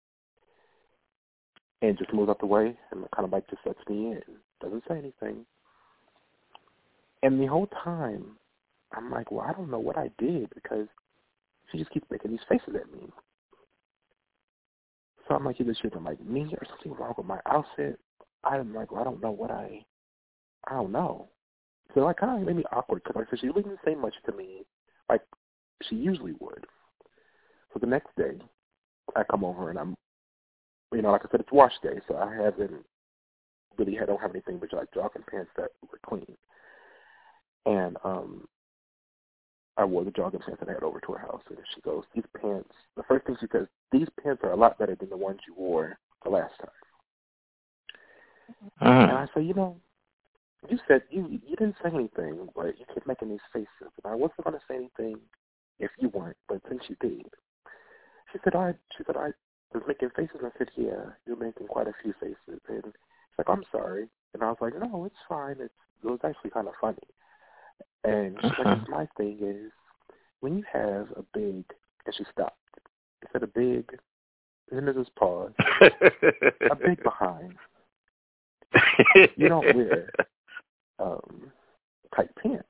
And just moves out the way, and kind of like just lets me in. Doesn't say anything. And the whole time, I'm like, well, I don't know what I did, because she just keeps making these faces at me. So I'm like, either she doesn't like me or something wrong with my outfit. I'm like, well, I don't know what I, I don't know. So like, kind of made me awkward, because like, so she didn't say much to me like she usually would. So the next day, I come over and I'm, you know, like I said, it's wash day, so I haven't really, I don't have anything but like jogging pants that were clean. And um, I wore the jogging pants that I had over to her house, and she goes, these pants, the first thing she says, these pants are a lot better than the ones you wore the last time. Mm. And I said, you know, you said, you you didn't say anything, but you kept making these faces, and I wasn't going to say anything if you weren't, but since you did. She said, I, she said, I was making faces, and I said, yeah, you're making quite a few faces. And she's like, I'm sorry. And I was like, no, it's fine. It's, it was actually kind of funny. And she's uh-huh. like, my thing is, when you have a big, and she stopped. She said a big, and there's this pause, a big behind. You don't wear um, tight pants.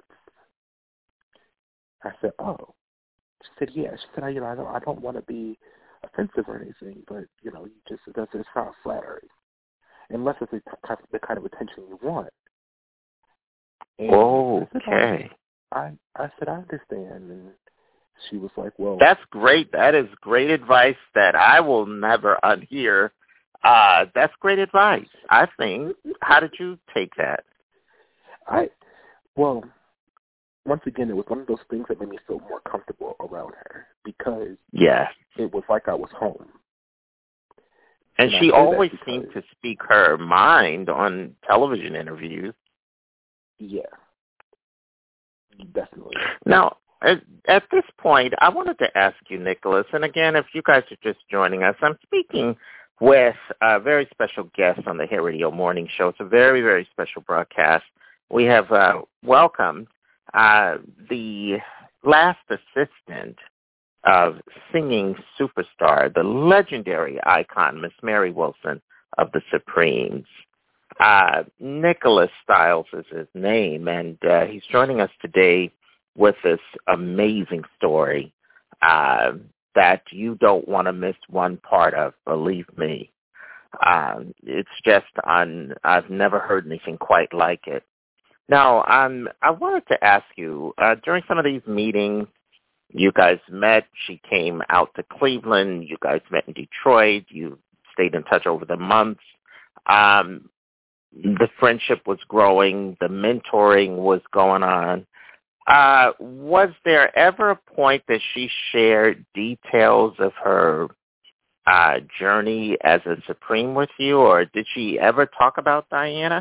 I said, oh. She said, yeah. She said, you know, I don't, I don't want to be offensive or anything, but, you know, you just, it doesn't, it's not flattering. Unless it's the kind of, the kind of attention you want. And okay. I, I, I said, I understand. And she was like, well. That's great. That is great advice that I will never unhear. Uh, that's great advice, I think. How did you take that? I, well, once again, it was one of those things that made me feel more comfortable around her because yeah. it was like I was home. And, and she always seemed to speak her mind on television interviews. Yeah, definitely. Now, at, at this point, I wanted to ask you, Nicholas, and again, if you guys are just joining us, I'm speaking with a very special guest on the Hair Radio Morning Show. It's a very, very special broadcast. We have uh, welcomed uh, the last assistant of singing superstar, the legendary icon, Miss Mary Wilson of the Supremes. Uh, Nicholas Styles is his name, and uh, he's joining us today with this amazing story uh, that you don't want to miss one part of, believe me. Um, it's just, on, I've never heard anything quite like it. Now, um, I wanted to ask you, uh, during some of these meetings, you guys met, she came out to Cleveland, you guys met in Detroit, you stayed in touch over the months. Um, the friendship was growing, the mentoring was going on. Uh, was there ever a point that she shared details of her uh, journey as a Supreme with you, or did she ever talk about Diana?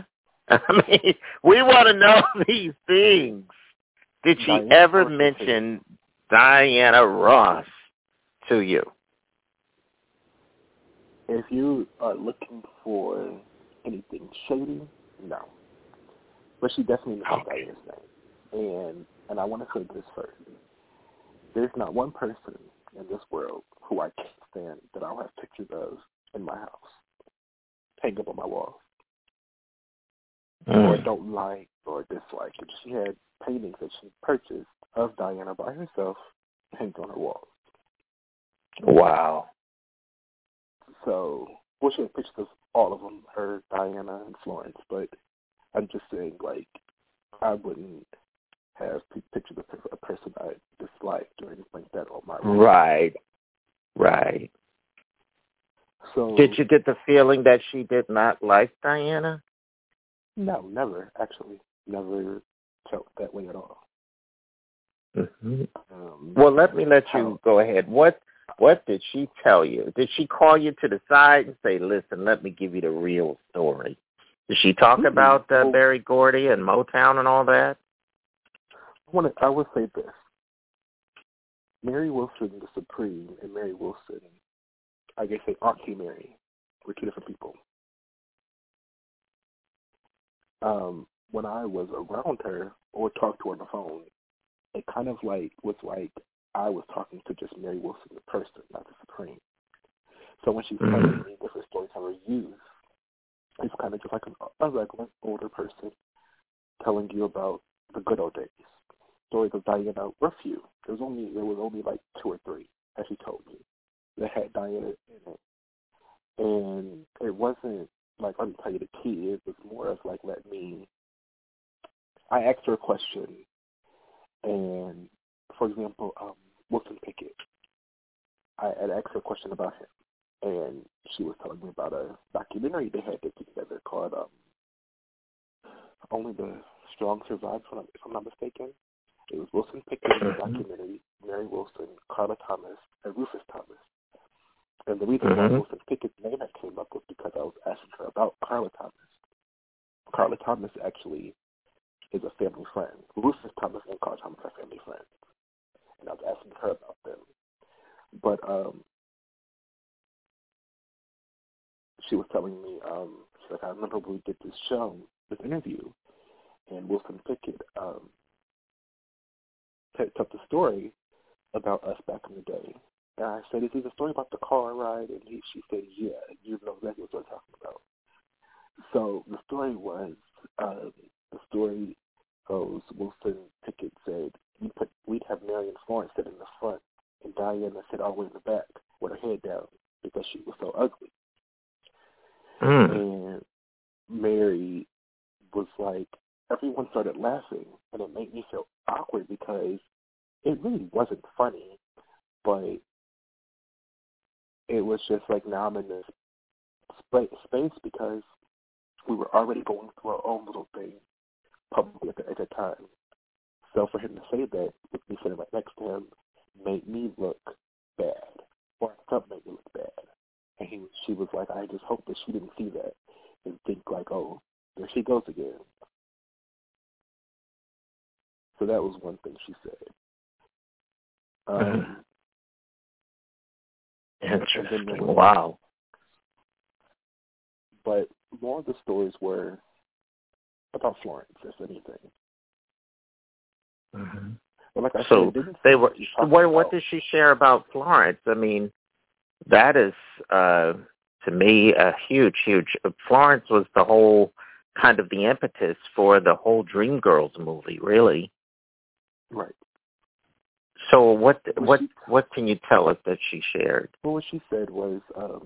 I mean, we want to know these things. Did she Diana ever Ross mention Diana Ross to you? If you are looking for anything shady, no. But she definitely mentioned Okay. Diana's name. And and I want to say this first. There's not one person in this world who I can't stand that I'll have pictures of in my house, hang up on my wall, Mm. or don't like or dislike. And she had paintings that she purchased of Diana by herself hanged on her wall. Wow. So, well, she had pictures of all of them, her, Diana, and Florence, but I'm just saying, like, I wouldn't have p- pictures of a person I disliked or anything like that on my wall. Right. Right. So, Did you get the feeling that she did not like Diana? no, never, actually. Never felt that way at all. Mm-hmm. Um, Well, let me let you how- go ahead. What What did she tell you? Did she call you to the side and say, listen, let me give you the real story? Did she talk Mm-hmm. about uh, Well, Berry Gordy and Motown and all that? I, wanna, I would say this. Mary Wilson, the Supreme, and Mary Wilson, I guess say Auntie Mary, were two different people. Um, when I was around her or talked to her on the phone, it kind of like was like I was talking to just Mary Wilson, the person, not the Supreme. So when she's telling Mm-hmm. me different stories of her youth, it's kind of just like an, a regular older person telling you about the good old days. Stories of Diana were few. There was only there was only like two or three, as she told me, that had Diana in it. And it wasn't like, let me tell you the key. It was more of like, let me, I asked her a question, and for example, um, Wilson Pickett, I had asked her a question about him, and she was telling me about a documentary they had put together called um, Only the Strong Survive, if I'm not, if I'm not mistaken. It was Wilson Pickett in the documentary, Mary Wilson, Carla Thomas, and Rufus Thomas. And the reason why Mm-hmm. Wilson Pickett's name that came up was because I was asking her about Carla Thomas. Carla Thomas actually is a family friend. Rufus Thomas and Carla Thomas are family friends. And I was asking her about them. But um, she was telling me, um, she's like, I remember when we did this show, this interview, and Wilson Pickett um, picked up the story about us back in the day. And I said, is this a story about the car ride? And he, she said, yeah, you know exactly what I'm talking about. So the story was, uh, the story goes, Wilson Pickett said, we put, we'd have Mary and Florence sit in the front, and Diana sit all the way in the back with her head down because she was so ugly. Mm. And Mary was like, everyone started laughing, and it made me feel awkward because it really wasn't funny, but it was just like, now I'm in this sp- space because we were already going through our own little thing publicly at the, at the time. So for him to say that with me sitting right next to him made me look bad, or I felt made me look bad. And he, she was like, I just hope that she didn't see that and think like, oh, there she goes again. So that was one thing she said. Um, Interesting. There was, Wow. But more of the stories were about Florence, if anything. Mm-hmm. But like I so said, didn't they were. What, what about, did she share about Florence? I mean, that is uh, to me a huge, huge. Florence was the whole kind of the impetus for the whole Dreamgirls movie, really. Right. So what What what she, what can you tell us that she shared? well, what she said was, um,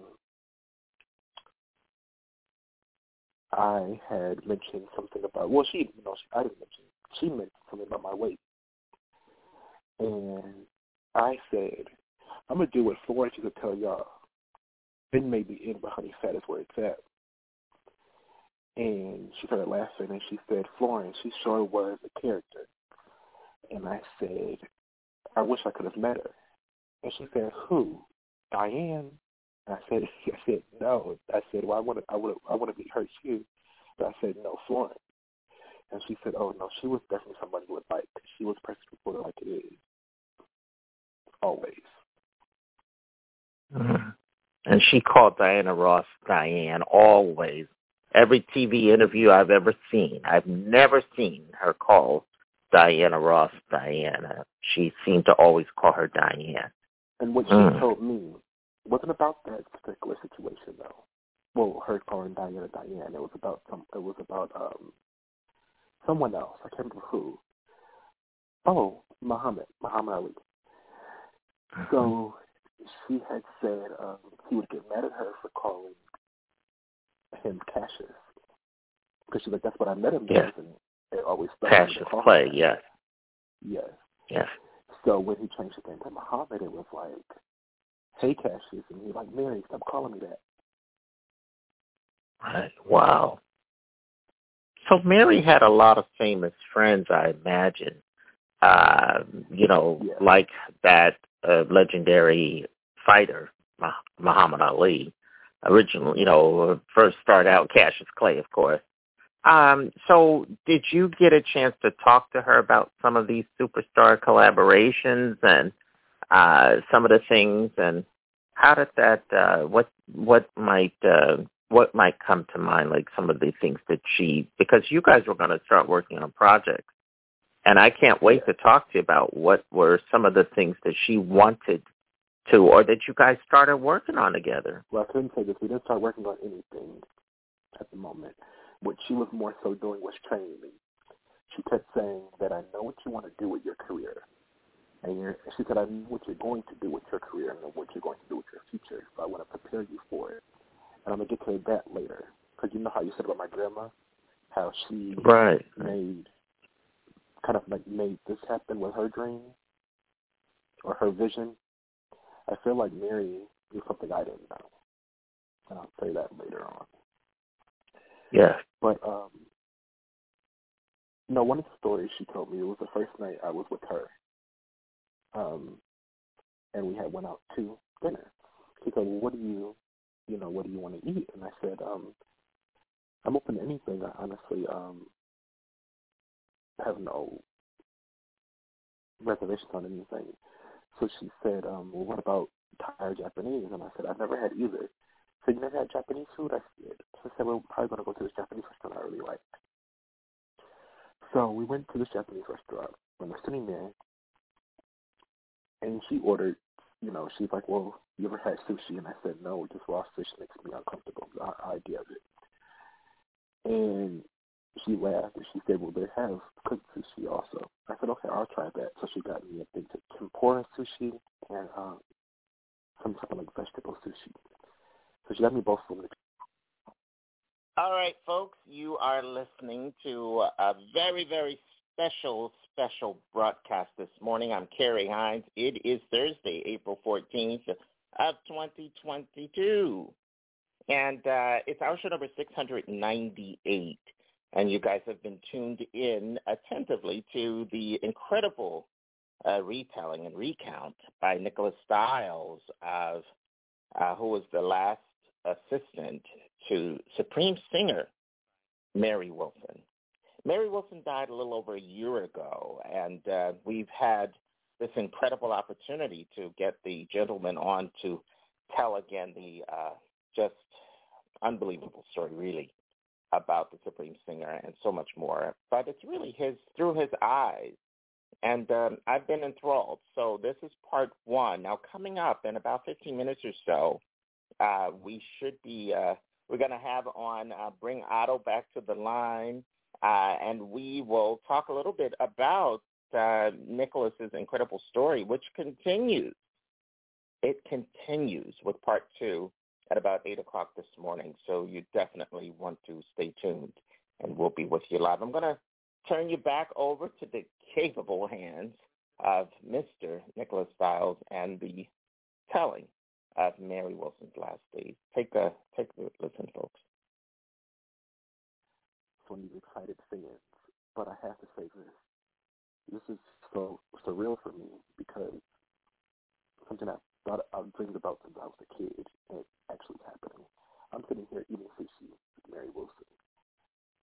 I had mentioned something about. Well, she no, she, I didn't mention. She mentioned something about my weight, and I said, I'm gonna do what Florence used to tell y'all. It may be in, but honey, fat is where it's at. And she started laughing, and she said, Florence, she sure was a character. And I said, I wish I could have met her. And she said, who? Diane? And I said, I said, no. I said, well, I want to, I want to, I want to meet her too. I said, no, Florence. And she said, oh, no, she was definitely somebody you would like. She was press reporter like it is. Always. Mm-hmm. And she called Diana Ross Diane always. Every T V interview I've ever seen, I've never seen her call Diana Ross Diana. She seemed to always call her Diane. And what she mm. told me wasn't about that particular situation, though. Well, her calling Diana Diane. It was about some. It was about um, someone else. I can't remember who. Oh, Muhammad, Muhammad Ali. So she had said um, he would get mad at her for calling him Cassius, because she's like, that's what I met him yeah. as, and it always stuck. Cassius Clay, him. yes. Yes. Yes. So when he changed his name to Muhammad, it was like, hey, Cassius, and he's like, Mary, stop calling me that. Right. Wow. So Mary had a lot of famous friends, I imagine. Uh, you know, yeah. like that uh, legendary fighter, Muhammad Ali. Original, you know, first started out Cassius Clay, of course. Um, so did you get a chance to talk to her about some of these superstar collaborations and uh, some of the things, and how did that, uh, what what might uh, what might come to mind, like some of the things that she, because you guys were going to start working on projects, and I can't wait to talk to you about what were some of the things that she wanted to, or that you guys started working on together. Well, I couldn't say this. We didn't start working on anything at the moment. What she was more so doing was training me. She kept saying that I know what you want to do with your career. And you're, she said, I know what you're going to do with your career and what you're going to do with your future. So I want to prepare you for it. And I'm going to get to that later. Because you know how you said about my grandma? How she right. made, kind of like made this happen with her dream or her vision. I feel like Mary knew something I didn't know. And I'll say that later on. Yeah. But, um, no, one of the stories she told me, it was the first night I was with her. Um, and we had went out to dinner. She said, well, what do you, you know, what do you want to eat? And I said, um, I'm open to anything. I honestly um, have no reservations on anything. So she said, um, well, what about Thai or Japanese? And I said, I've never had either. So you never had Japanese food? I said, so I said, well, we're probably going to go to this Japanese restaurant I really like. So we went to this Japanese restaurant. When we're sitting there, and she ordered, you know, she's like, well, you ever had sushi? And I said, no, just raw fish makes me uncomfortable, the idea of it. And she laughed, and she said, well, they have cooked sushi also. I said, okay, I'll try that. So she got me a big tempura sushi and um, some type of like vegetable sushi. So she got me both of them. All right, folks, you are listening to a very, very special, special broadcast this morning. I'm Kerry Hines. It is Thursday, April fourteenth of twenty twenty-two. And uh, it's our show number six hundred ninety-eight. And you guys have been tuned in attentively to the incredible uh, retelling and recount by Nicholas Stiles of uh, who was the last assistant to Supreme Singer Mary Wilson. Mary Wilson died a little over a year ago, and uh, we've had this incredible opportunity to get the gentleman on to tell again the uh, just unbelievable story, really, about the Supreme Singer and so much more. But it's really his through his eyes, and um, I've been enthralled. So this is part one. Now, coming up in about fifteen minutes or so, uh, we should be uh, we're going to have on uh, bring Otto back to the line. Uh, and we will talk a little bit about uh, Nicholas's incredible story, which continues. It continues with part two at about eight o'clock this morning. So you definitely want to stay tuned, and we'll be with you live. I'm going to turn you back over to the capable hands of Mister Nicholas Stiles and the telling of Mary Wilson's last days. Take a, take a listen, folks. One of these excited fans, but I have to say this. This is so surreal for me because something I thought I dreamed about since I was a kid, and it's actually happening. I'm sitting here eating sushi with Mary Wilson.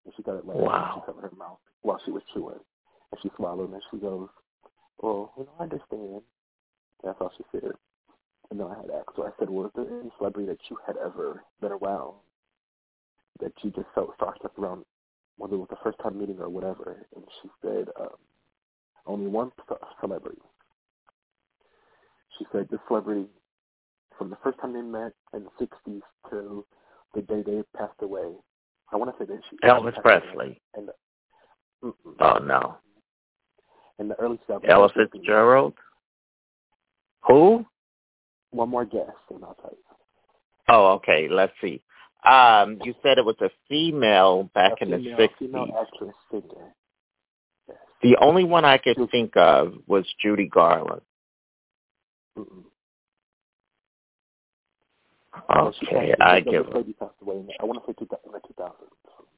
swallowed, and she goes, well, you know, I understand. That's all she said. And then I had asked her, I said, well, is there any celebrity that you had ever been around that you just felt starstruck around, whether it was the first time meeting or whatever? And she said, um, only one celebrity. She said this celebrity, from the first time they met in the sixties to the day they passed away, I want to say that she Elvis Presley. And the, oh, no. In the early seventies. Ella Fitzgerald? Who? One more guess, and I'll tell you. Oh, okay. Let's see. Um, you said it was a female back a in female, the sixties. Female actress, singer. Yes. The only one I could think of was Judy Garland. Mm-mm. Okay, no, I give her. Passed away in the, I want to say two, in the two thousands.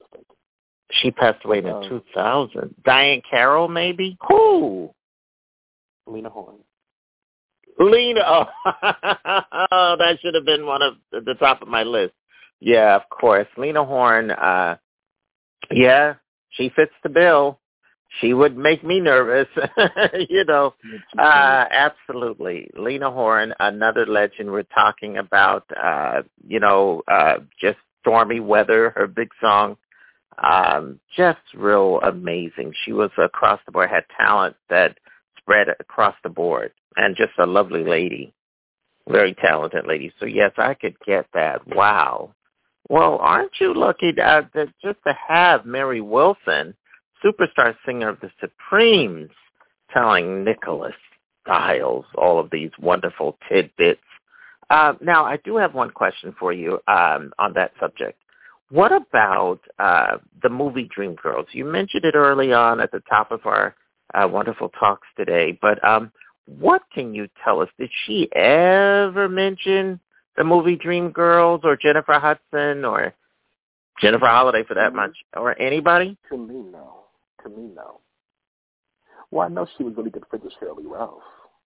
She passed away in the um, two thousands. Diane Carroll, maybe? Who? Lena Horne. Lena. Oh, oh, that should have been one of the top of my list. Yeah, of course. Lena Horne, uh, yeah, she fits the bill. She would make me nervous, you know. Uh, absolutely. Lena Horne, another legend. We're talking about, uh, you know, uh, just Stormy Weather, her big song. Um, just real amazing. She was across the board, had talent that spread across the board, and just a lovely lady, very talented lady. So, yes, I could get that. Wow. Well, aren't you lucky to, uh, just to have Mary Wilson, superstar singer of the Supremes, telling Nicholas Styles all of these wonderful tidbits. Uh, now, I do have one question for you um, on that subject. What about uh, the movie Dreamgirls? You mentioned it early on at the top of our uh, wonderful talks today, but um, what can you tell us? Did she ever mention the movie Dreamgirls or Jennifer Hudson or Jennifer Holliday for that much, or anybody? To me, no. To me, no. Well, I know she was really good friends with Shirley Ralph.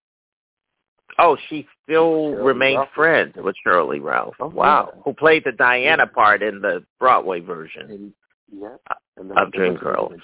Oh, she still Shirley remained Ralph. friends with Shirley Ralph. Oh, wow. Yeah. Who played the Diana Yeah. part in the Broadway version And, yeah. And of Dreamgirls.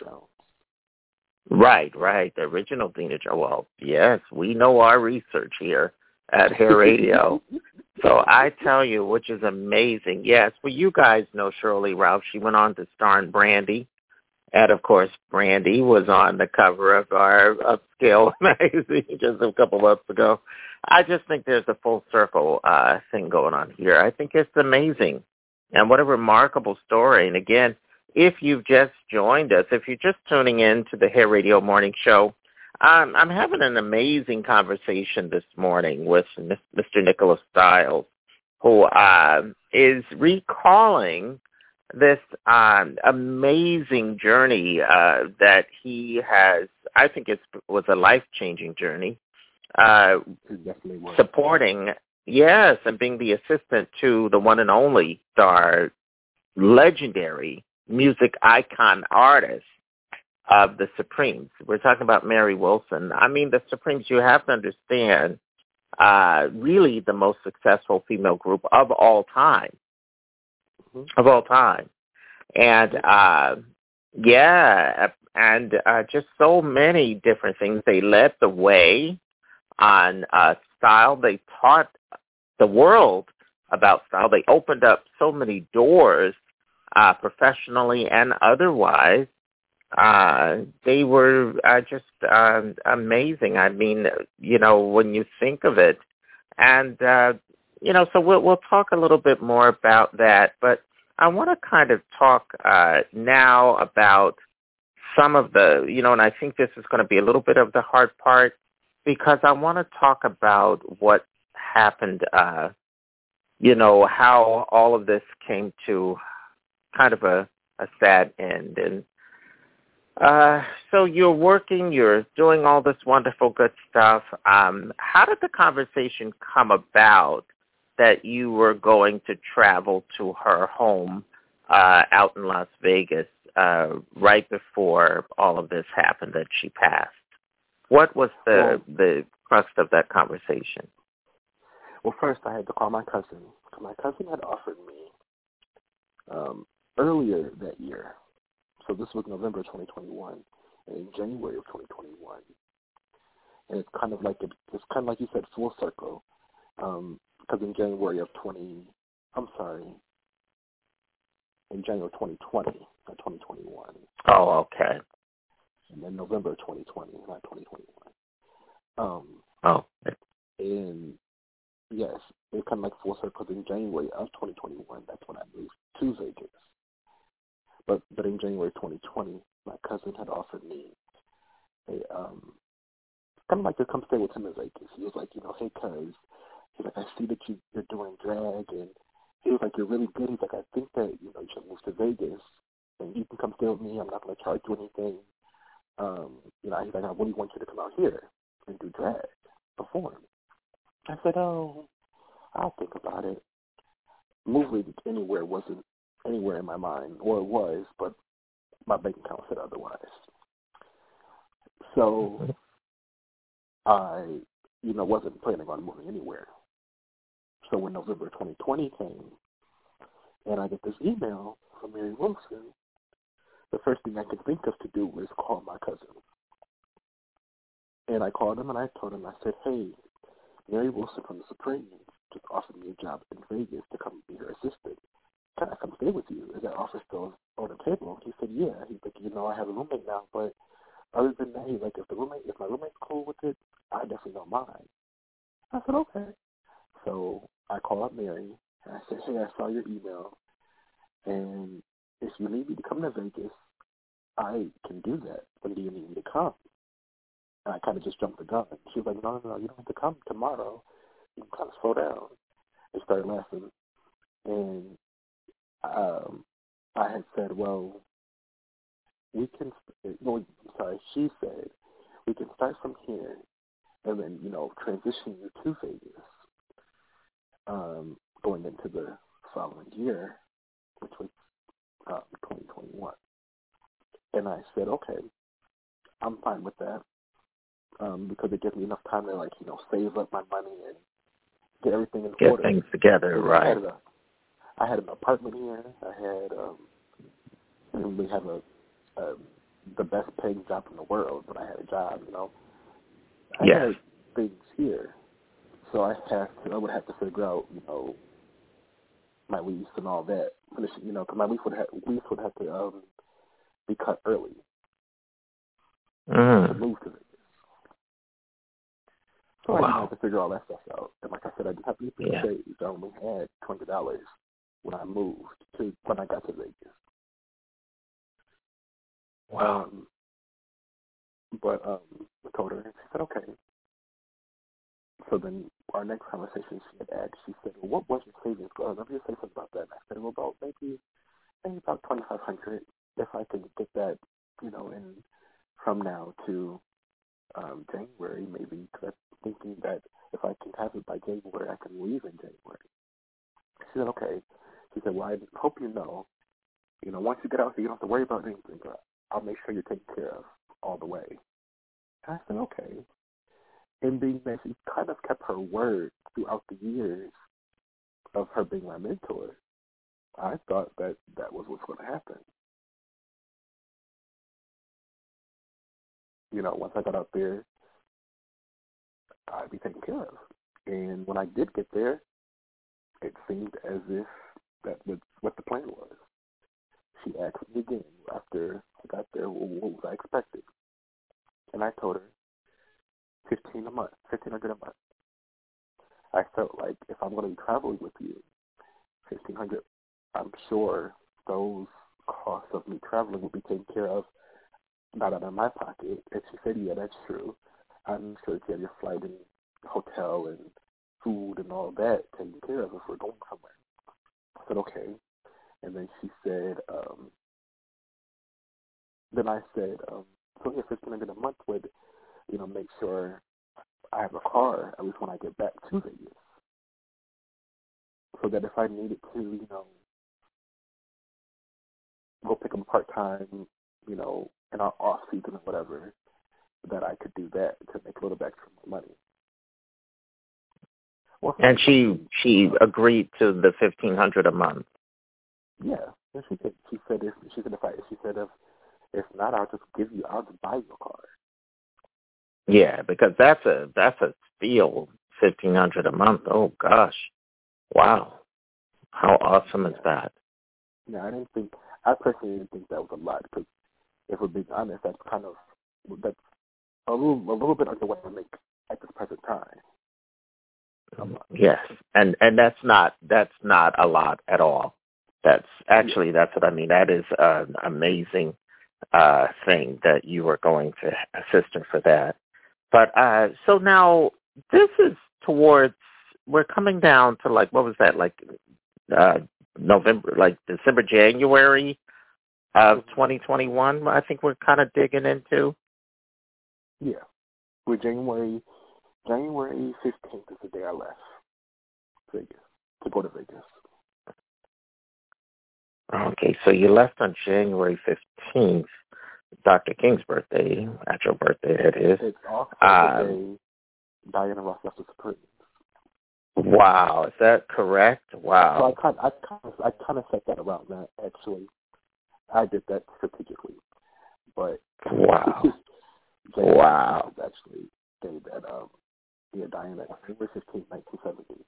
Right, right. The original Dina Jones. Well, yes, we know our research here at Hair Radio. So I tell you, which is amazing. Yes, well, you guys know Shirley Ralph. She went on to star in Brandy. And, of course, Brandy was on the cover of our Upscale magazine just a couple months ago. I just think there's a full circle uh, thing going on here. I think it's amazing. And what a remarkable story. And, again, if you've just joined us, if you're just tuning in to the Hair Radio Morning Show, um, I'm having an amazing conversation this morning with Mister Nicholas Styles, who uh, is recalling this um, amazing journey uh, that he has. I think it was a life-changing journey, uh, supporting, yes, and being the assistant to the one and only star, legendary music icon artist of the Supremes. We're talking about Mary Wilson. I mean, the Supremes, you have to understand, uh, really the most successful female group of all time. Of all time. And, uh, yeah, and uh, just so many different things. They led the way on uh, style. They taught the world about style. They opened up so many doors uh, professionally and otherwise. Uh, they were uh, just uh, amazing. I mean, you know, when you think of it. And, uh, you know, so we'll, we'll talk a little bit more about that. But I want to kind of talk uh, now about some of the, you know, and I think this is going to be a little bit of the hard part because I want to talk about what happened, uh, you know, how all of this came to kind of a, a sad end. And uh, so you're working, you're doing all this wonderful good stuff. Um, how did the conversation come about that you were going to travel to her home uh, out in Las Vegas uh, right before all of this happened that she passed? What was the well, the crust of that conversation? Well, first I had to call my cousin. My cousin had offered me um, earlier that year, so this was November twenty twenty-one, in January of twenty twenty-one. And it's kind of like, it, it's kind of like you said, full circle. Um, because in January of twenty, I'm sorry, in January twenty twenty, not twenty twenty-one. Oh, okay. And then November twenty twenty, not twenty twenty-one. Um, oh. And yes, it's kind of like full circle. In January of twenty twenty-one, that's when I moved to Vegas. But but in January twenty twenty, my cousin had offered me a um, kind of like to come stay with him in Vegas. He was like, you know, hey, cuz, he's like, I see that you, you're doing drag, and he was like, you're really good. He's like, I think that, you know, you should move to Vegas, and you can come stay with me. I'm not going to charge you anything. Um, you know, he's like, I really want you to come out here and do drag, perform. I said, oh, I'll think about it. Moving anywhere wasn't anywhere in my mind, or it was, but my bank account said otherwise. So I, you know, wasn't planning on moving anywhere. So when November twenty twenty came, and I get this email from Mary Wilson, the first thing I could think of to do was call my cousin. And I called him and I told him, I said, hey, Mary Wilson from the Supremes just offered me a job in Vegas to come be her assistant. Can I come stay with you? Is that offer still on the table? He said, yeah. He's like, you know, I have a roommate now, but other than that, he's like, if the roommate, if my roommate's cool with it, I definitely don't mind. I said, okay. So I called up Mary and I said, hey, I saw your email, and if you need me to come to Vegas, I can do that. When do you need me to come? And I kind of just jumped the gun. She was like, no, no, no, you don't have to come tomorrow. You can kind of slow down. They started laughing. And um, I had said, well, we can, no, sorry, she said, we can start from here and then, you know, transition you to Vegas um, going into the following year, which was um, twenty twenty-one. And I said, okay, I'm fine with that. Um, because it gives me enough time to, like, you know, save up my money and get everything in get order. Get things together, and right. I had, a, I had an apartment here. I had, um, and we have a, a, the best paying job in the world, but I had a job, you know. I yes. had things here. So I have to, I would have to figure out, you know, my lease and all that. You know, because my lease would have, lease would have to um, be cut early mm. to move to Vegas. So wow. I had to figure all that stuff out. And like I said, I didn't have anything yeah. saved. I only had twenty dollars when I moved to, when I got to Vegas. Wow. Um, but um, I told her, and she said, okay. So then our next conversation, she had asked, she said, well, what was your savings goal? Let me just say something about that. And I said, well, about maybe, maybe about twenty-five hundred if I could get that, you know, in from now to um, January, maybe, because I'm thinking that if I can have it by January, I can leave in January. She said, okay. She said, well, I hope you know, you know, once you get out here, you don't have to worry about anything, but I'll make sure you're taken care of all the way. And I said, okay. And being that she kind of kept her word throughout the years of her being my mentor, I thought that that was what's going to happen. You know, once I got out there, I'd be taken care of. And when I did get there, it seemed as if that was what the plan was. She asked me again after I got there, well, what was I expecting? And I told her, fifteen a month, fifteen hundred a month. I felt like if I'm going to be traveling with you, fifteen hundred, I'm sure those costs of me traveling will be taken care of, not out of my pocket. And she said, yeah, that's true. I'm sure you have your flight and hotel and food and all that taken care of if we're going somewhere. I said, okay. And then she said, um, then I said, um, so yeah, fifteen hundred a month would, you know, make sure I have a car, at least when I get back to Vegas. So that if I needed to, you know, go pick them part-time, you know, in our off-season or whatever, that I could do that to make a little bit extra money. Well, and she she agreed to the fifteen hundred a month. Yeah, and she said she said if she said if I she said if If not, I'll just give you, I'll just buy you a car. Yeah, because that's a that's a steal, fifteen hundred a month. Oh gosh, wow, how awesome is that? Yeah, I didn't think, I personally didn't think that was a lot because, if we're being honest, that's kind of that's a little a little bit under what I make at this present time. Yes, and and that's not that's not a lot at all. That's actually that's what I mean. That is an amazing uh, thing that you were going to assist her for that. But uh, so now this is towards, we're coming down to like, what was that, like uh, November, like December, January of twenty twenty-one, I think we're kind of digging into. Yeah. We're January, January fifteenth is the day I left Vegas, to go to Vegas. Okay, so you left on January fifteenth. Doctor King's birthday, actual birthday it is. It's also um, the day Diana Ross left the Supremes. Wow, is that correct? Wow. So I kind, I kind of, I kind of set that around that. Actually, I did that strategically, but wow, wow. Is actually the day that um, yeah, Diana, January fifteenth, nineteen seventy.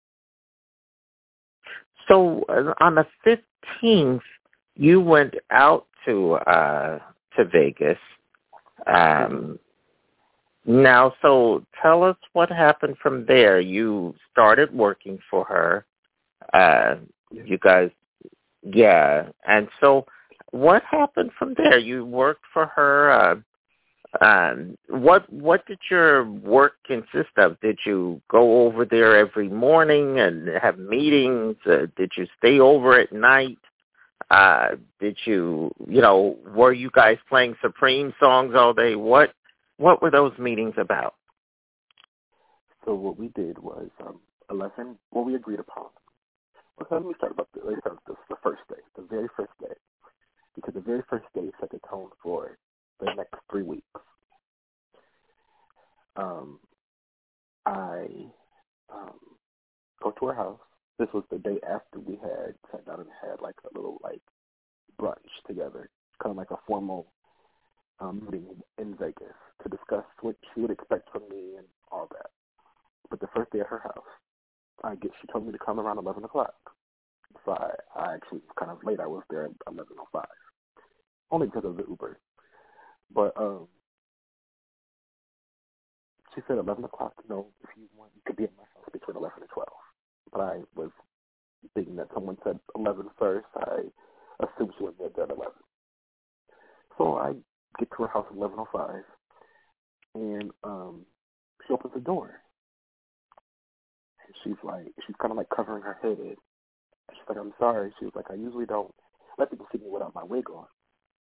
So uh, on the fifteenth, you went out to uh, to Vegas. Um, now, so tell us what happened from there. You started working for her. Uh, you guys, yeah. And so what happened from there? You worked for her. Uh, um, what what did your work consist of? Did you go over there every morning and have meetings? Uh, did you stay over at night? Uh, did you, you know, were you guys playing Supreme songs all day? What what were those meetings about? So what we did was um, a lesson, what we agreed upon. Okay, let me start about the, let me start with the, the first day, the very first day. Because the very first day set the tone for the next three weeks. Um, I um, go to her house. This was the day after we had sat down and had like a little like brunch together, kind of like a formal um, meeting in Vegas to discuss what she would expect from me and all that. But the first day at her house, I get she told me to come around eleven o'clock. So I, I actually was kind of late. I was there at eleven oh five, only because of the Uber. But um, she said eleven o'clock. You know, if you want, you could be at my house between eleven and twelve. But I was thinking that someone said eleven first. I assumed she would be there at eleven. So I get to her house at eleven oh five, and um, she opens the door. And she's like, she's kind of like covering her head. And she's like, I'm sorry. She was like, I usually don't let people see me without my wig on.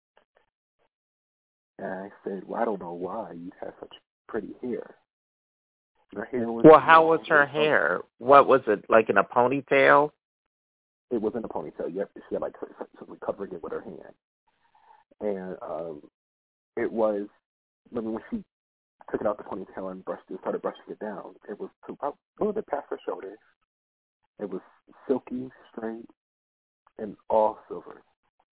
And I said, well, I don't know why you have such pretty hair. Her hair was well, how was her hair? What was it, like in a ponytail? It was in a ponytail. Yep, she had like something covering it with her hand. And um, it was, I mean, when she took it out the ponytail and brushed it, started brushing it down, it was about a little bit past her shoulders. It was silky, straight, and all silver.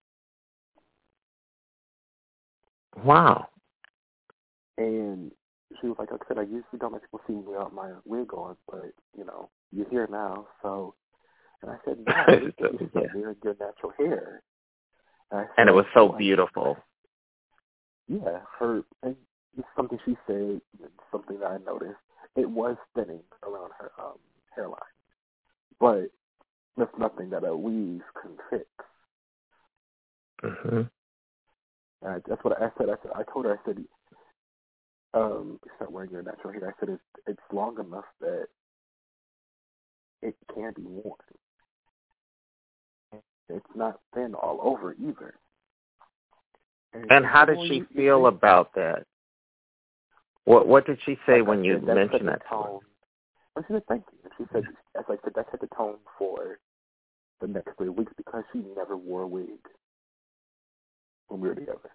Wow. And she was like, like I said, I usually don't let people see me without my wig on, but, you know, you're here now, so. And I said, no, this is yeah. your, your natural hair. And, said, and it was so well, beautiful. Yeah, her, and something she said, something that I noticed, it was thinning around her um, hairline. But that's nothing that a weave can fix. Mm-hmm. Uh, that's what I said. I said. I told her. I said, um, "It's not wearing your natural hair." I said, "It's it's long enough that it can be worn. It's not thin all over either." And, and how did she feel about that? What What did she say when you mentioned that? Tone. I said, "Thank you." And she said, "As I said, that set the tone for the next three weeks because she never wore a wig when we were together."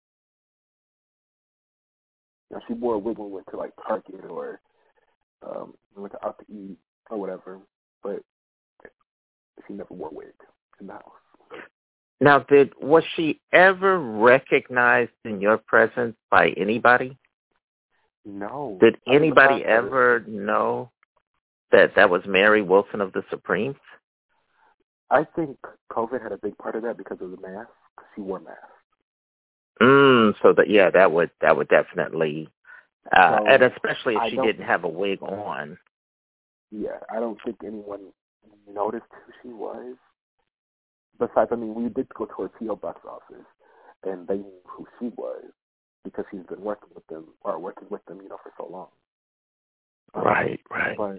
Now, she wore a wig when we went to, like, Target or um, we went to out to eat or whatever, but she never wore a wig in the house. Now, did was she ever recognized in your presence by anybody? No. Did I mean, anybody besides her- ever know that that was Mary Wilson of the Supremes? I think COVID had a big part of that because of the mask. She wore masks. Mm, so that yeah, that would that would definitely, uh, So, and especially if I she don't- didn't have a wig on. Yeah, I don't think anyone noticed who she was. Besides, I mean, we did go to her P O box office, and they knew who she was because she's been working with them, or working with them, you know, for so long. Um, Right, right. But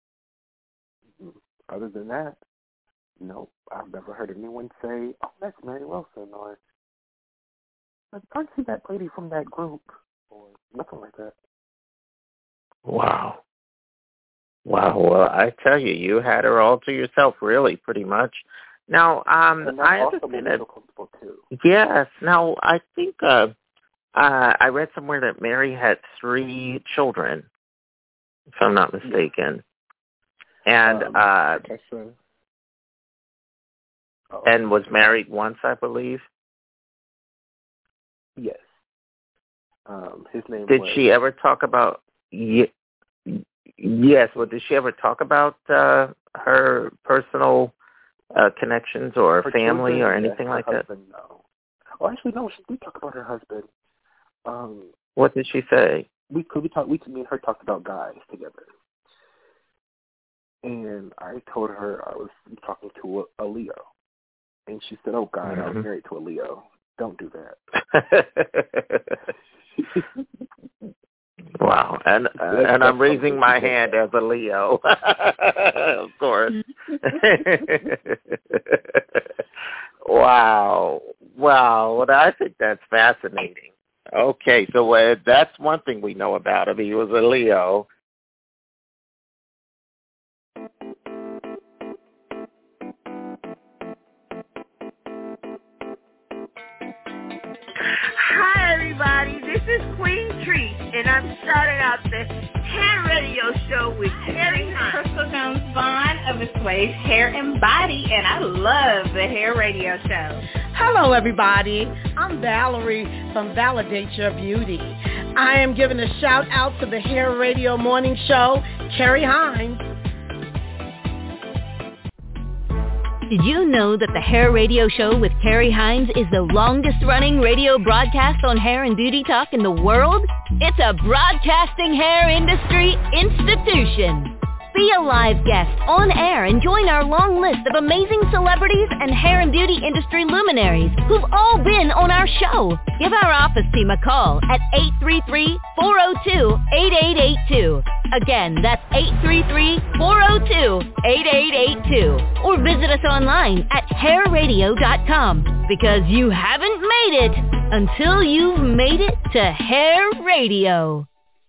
other than that, no, I've never heard anyone say, "Oh, that's Mary Wilson," or "Aren't you that lady from that group?" or nothing like that. Wow. Wow. Well, I tell you, you had her all to yourself, really, pretty much. Now, um, And that I also understand made me that. feel comfortable too. Yes. Now, I think uh, uh, I read somewhere that Mary had three children, if I'm not mistaken, and Um, uh, like I said, oh, and was married once, I believe. yes. Um, his name Did was. she ever talk about? Ye- yes. Well, did she ever talk about uh, her personal uh, connections or her family children? or Yes, anything her like husband, no. Oh, actually, no. She did talk about her husband. Um, that? What did she say? we could we talked. We me and her talked about guys together, and I told her I was talking to a, a Leo, and she said, "Oh God, Mm-hmm. I was married to a Leo. Don't do that." Wow, and uh, and I'm raising my hand as a Leo, of course. Wow, wow. Well, I think that's fascinating. Okay, so uh, that's one thing we know about him. He was a Leo. Hi, everybody. This is Queen Treat, and I'm starting out the Hair Radio Show with Carrie Hines. Crystal Jones Vaughn of Assuage Hair and Body, and I love the Hair Radio Show. Hello, everybody. I'm Valerie from Validate Your Beauty. I am giving a shout out to the Hair Radio Morning Show, Carrie Hines. Did you know that the Hair Radio Show with Carrie Hines is the longest-running radio broadcast on hair and beauty talk in the world? It's a broadcasting hair industry institution. Be a live guest on air and join our long list of amazing celebrities and hair and beauty industry luminaries who've all been on our show. Give our office team a call at eight three three, four oh two, eight eight eight two. Again, that's eight three three, four oh two, eight eight eight two. Or visit us online at hair radio dot com, because you haven't made it until you've made it to Hair Radio.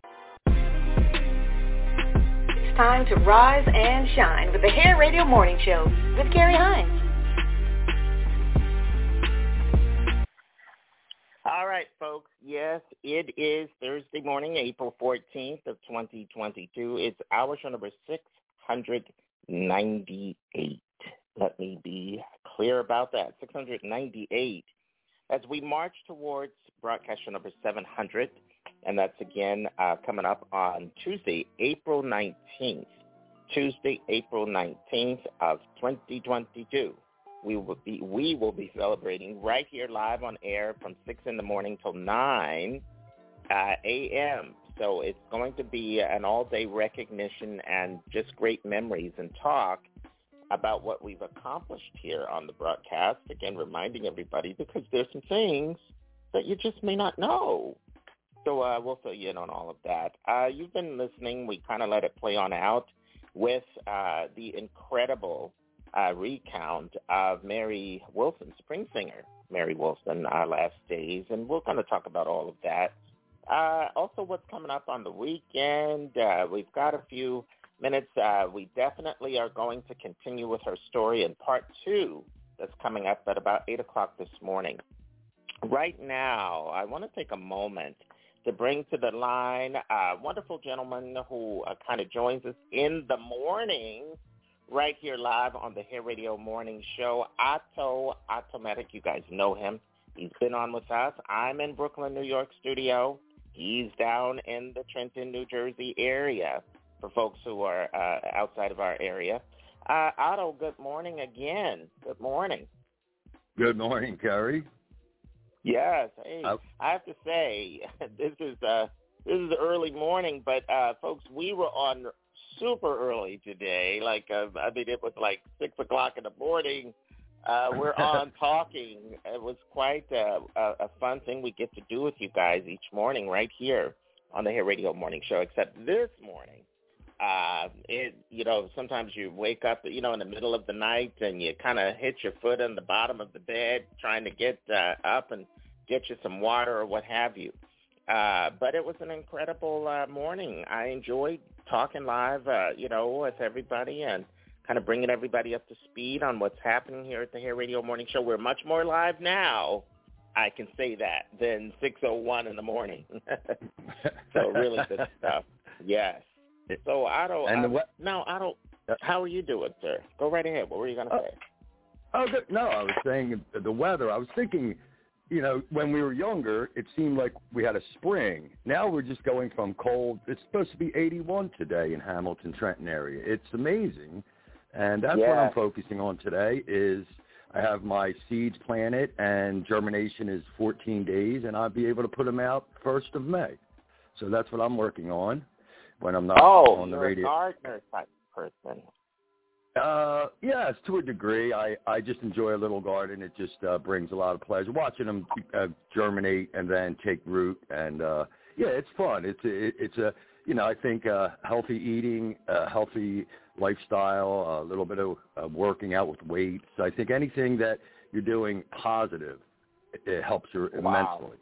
It's time to rise and shine with the Hair Radio Morning Show with Carrie Hines. All right, folks. Yes, it is Thursday morning, April fourteenth of twenty twenty-two. It's hour show number six hundred ninety-eight. Let me be clear about that. six hundred ninety-eight. As we march towards broadcast show number seven hundred, and that's again uh, coming up on Tuesday, April nineteenth. Tuesday, April nineteenth of twenty twenty-two. We will be we will be celebrating right here live on air from six in the morning till nine uh, a.m. So it's going to be an all-day recognition and just great memories and talk about what we've accomplished here on the broadcast. Again, reminding everybody, because there's some things that you just may not know. So uh, we'll fill you in on all of that. Uh, you've been listening. We kind of let it play on out with uh, the incredible uh, recount of Mary Wilson, spring singer Mary Wilson, our last days, and we're going to talk about all of that. Uh, also, what's coming up on the weekend. Uh, we've got a few minutes. Uh, we definitely are going to continue with her story in part two that's coming up at about eight o'clock this morning. Right now, I want to take a moment to bring to the line a wonderful gentleman who uh, kind of joins us in the morning right here live on the Hair Radio Morning Show. Otto Automatic, you guys know him. He's been on with us. I'm in Brooklyn, New York studio. He's down in the Trenton, New Jersey area for folks who are uh, outside of our area. Uh, Otto, good morning again. Good morning. Good morning, Kerry. Yes. Hey, oh. I have to say, this is uh, this is early morning, but uh, folks, we were on super early today. Like, uh, I mean, it was like six o'clock in the morning. Uh, we're on talking. It was quite a, a, a fun thing we get to do with you guys each morning right here on the Hair Radio Morning Show, except this morning, uh, it, you know, sometimes you wake up, you know, in the middle of the night and you kind of hit your foot on the bottom of the bed trying to get uh, up and get you some water or what have you. Uh, but it was an incredible uh, morning. I enjoyed talking live, uh, you know, with everybody and kind of bringing everybody up to speed on what's happening here at the Hair Radio Morning Show. We're much more live now, I can say that, than six oh one in the morning. So really good stuff. Yes. So, Otto, and the uh, now, Otto, how are you doing, sir? Go right ahead. What were you going to oh, say? Oh, good. No, I was saying the weather. I was thinking, you know, when we were younger, it seemed like we had a spring. Now we're just going from cold. It's supposed to be eighty-one today in Hamilton, Trenton area. It's amazing. And that's yeah. what I'm focusing on today is I have my seeds planted and germination is fourteen days, and I'll be able to put them out first of May. So that's what I'm working on when I'm not oh, on the you're radio. Oh, a gardener type person. Uh, yes, to a degree. I, I just enjoy a little garden. It just uh, brings a lot of pleasure watching them uh, germinate and then take root. And, uh, yeah, it's fun. It's a, it, it's a, you know, I think uh, healthy eating, uh, healthy lifestyle, a little bit of uh, working out with weights. I think anything that you're doing positive, it, it helps you wow. immensely.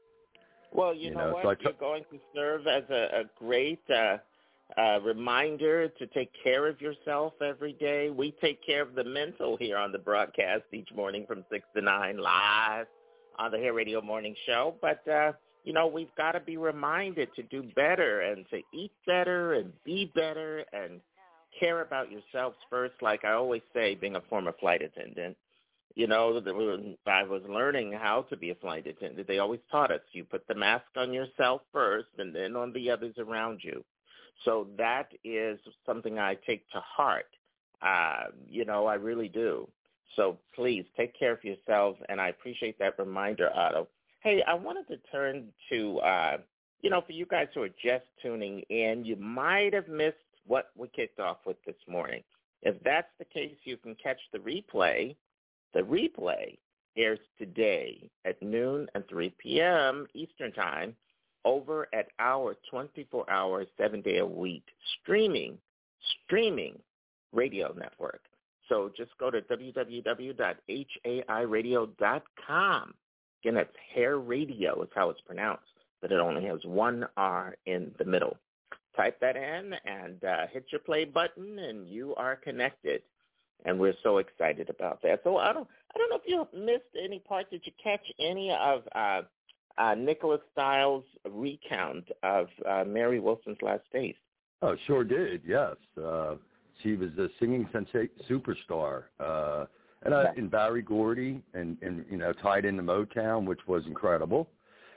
Well, you, you know, know what? So I t- you're going to serve as a, a great uh, uh, reminder to take care of yourself every day. We take care of the mental here on the broadcast each morning from six to nine live on the Hair Radio Morning Show. But, uh, you know, we've got to be reminded to do better and to eat better and be better and care about yourselves first. Like I always say, being a former flight attendant, you know, I was learning how to be a flight attendant. They always taught us you put the mask on yourself first and then on the others around you. So that is something I take to heart. Uh, you know, I really do. So please take care of yourselves, and I appreciate that reminder, Otto. Hey, I wanted to turn to, uh, you know, for you guys who are just tuning in, you might have missed what we kicked off with this morning. If that's the case, you can catch the replay. The replay airs today at noon and three p.m. Eastern Time over at our twenty-four hour, seven-day-a-week streaming, streaming radio network. So just go to w w w dot hai radio dot com. Again, that's Hair Radio is how it's pronounced, but it only has one R in the middle. Type that in and uh, hit your play button, and you are connected. And we're so excited about that. So I don't, I don't know if you missed any part. Did you catch any of uh, uh, Nicholas Stiles' recount of uh, Mary Wilson's last days? Oh, sure did. Yes, uh, she was a singing sensa- superstar, uh, and uh, in Barry Gordy, and, and you know, tied into Motown, which was incredible.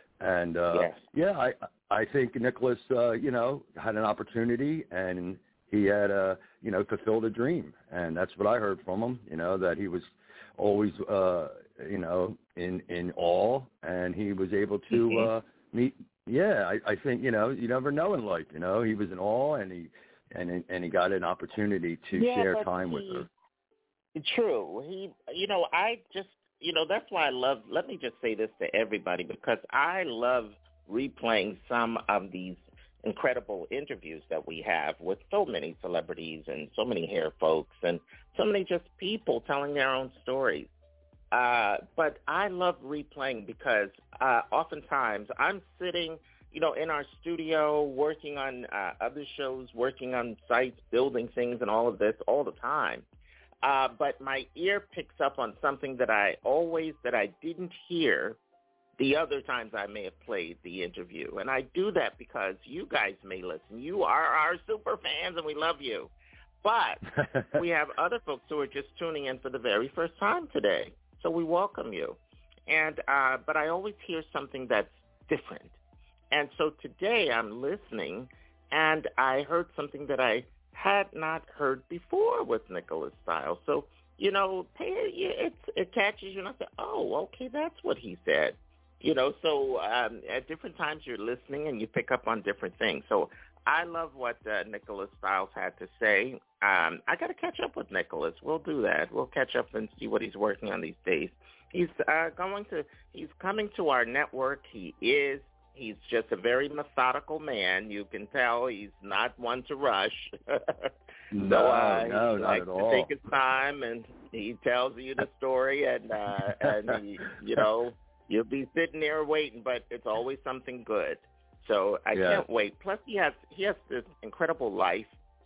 And uh, yes. yeah, I I think Nicholas, uh, you know, had an opportunity, and he had, uh, you know, fulfilled a dream, and that's what I heard from him. You know, that he was always, uh, you know, in in awe, and he was able to mm-hmm. uh, meet. Yeah, I, I think you know, you never know in life. You know, he was in awe, and he and and he got an opportunity to yeah, share time he, with her. True. He, you know, I just, you know, that's why I love. Let me just say this to everybody, because I love replaying some of these incredible interviews that we have with so many celebrities and so many hair folks and so many just people telling their own stories. Uh, but I love replaying because uh, oftentimes I'm sitting, you know, in our studio working on uh, other shows, working on sites, building things and all of this all the time. Uh, but my ear picks up on something that I always, that I didn't hear the other times I may have played the interview. And I do that because you guys may listen. You are our super fans, and we love you. But we have other folks who are just tuning in for the very first time today. So we welcome you. And uh, but I always hear something that's different. And so today I'm listening, and I heard something that I had not heard before with Nicholas Styles. So, you know, it, it catches you, and I say, oh, okay, that's what he said. You know, so um, at different times you're listening, and you pick up on different things. So I love what uh, Nicholas Styles had to say. Um, I got to catch up with Nicholas. We'll do that. We'll catch up and see what he's working on these days. He's uh, going to, he's coming to our network. He is. He's just a very methodical man. You can tell he's not one to rush. no, so, uh, no, he not likes at to all. take his time, and he tells you the story, and uh, and he, you know, you'll be sitting there waiting, but it's always something good. So I Yeah. can't wait. Plus, he has he has this incredible life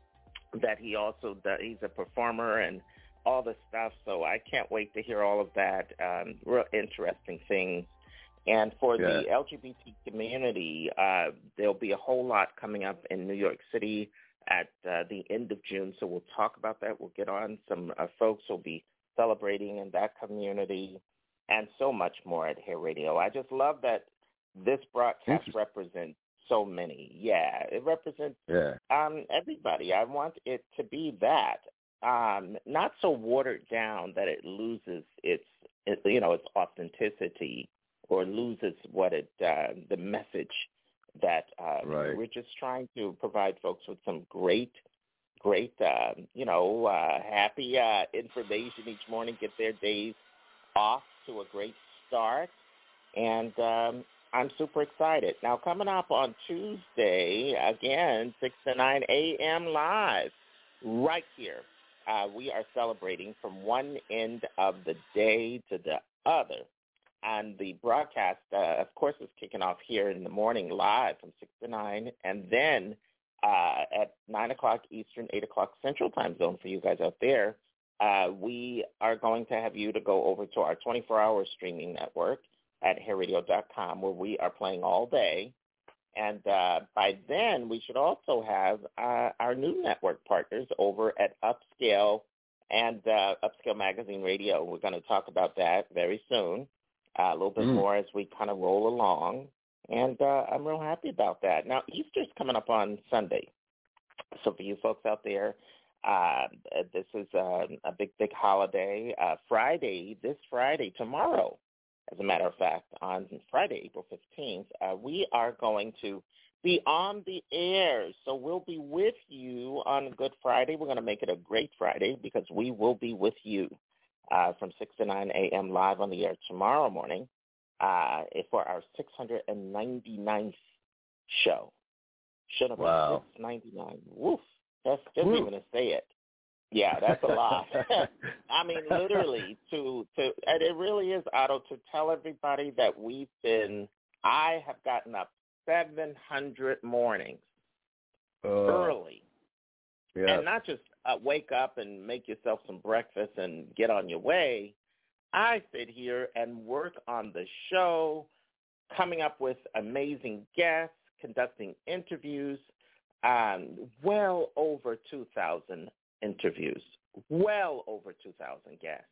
that he also does. He's a performer and all this stuff. So I can't wait to hear all of that. Um, real interesting things. And for Yeah. the L G B T community, uh, there'll be a whole lot coming up in New York City at uh, the end of June. So we'll talk about that. We'll get on. Some uh, folks will be celebrating in that community and so much more at Hair Radio. I just love that this broadcast represents so many. Yeah, it represents Yeah. um, everybody. I want it to be that. Um, not so watered down that it loses its, it, you know, its authenticity, or loses what it, uh, the message that uh, Right. we're just trying to provide folks with some great, great, uh, you know, uh, happy uh, information each morning, get their days off to a great start. And um, I'm super excited. Now, coming up on Tuesday, again, six to nine a.m. live, right here. Uh, we are celebrating from one end of the day to the other. And the broadcast, uh, of course, is kicking off here in the morning live from six to nine, and then uh, at nine o'clock Eastern, eight o'clock Central Time Zone for you guys out there, uh, we are going to have you to go over to our twenty-four hour streaming network at hair radio dot com, where we are playing all day. And uh, by then, we should also have uh, our new network partners over at Upscale and uh, Upscale Magazine Radio. We're going to talk about that very soon. Uh, a little bit Mm. more as we kind of roll along, and uh, I'm real happy about that. Now, Easter's coming up on Sunday, so for you folks out there, uh, this is uh, a big, big holiday. Uh, Friday, this Friday, tomorrow, as a matter of fact, on Friday, April fifteenth, uh, we are going to be on the air, so we'll be with you on Good Friday. We're going to make it a great Friday because we will be with you. Uh, from six to nine a.m. live on the air tomorrow morning uh, for our six hundred ninety-ninth show. Should have Wow. been six ninety-nine. Woof. That's just Woof. even to say it. Yeah, that's a lot. I mean, literally, to, to, and it really is, Otto, to tell everybody that we've been, I have gotten up seven hundred mornings Uh, early. Yeah. And not just uh, wake up and make yourself some breakfast and get on your way. I sit here and work on the show, coming up with amazing guests, conducting interviews, um, well over two thousand interviews, well over two thousand guests,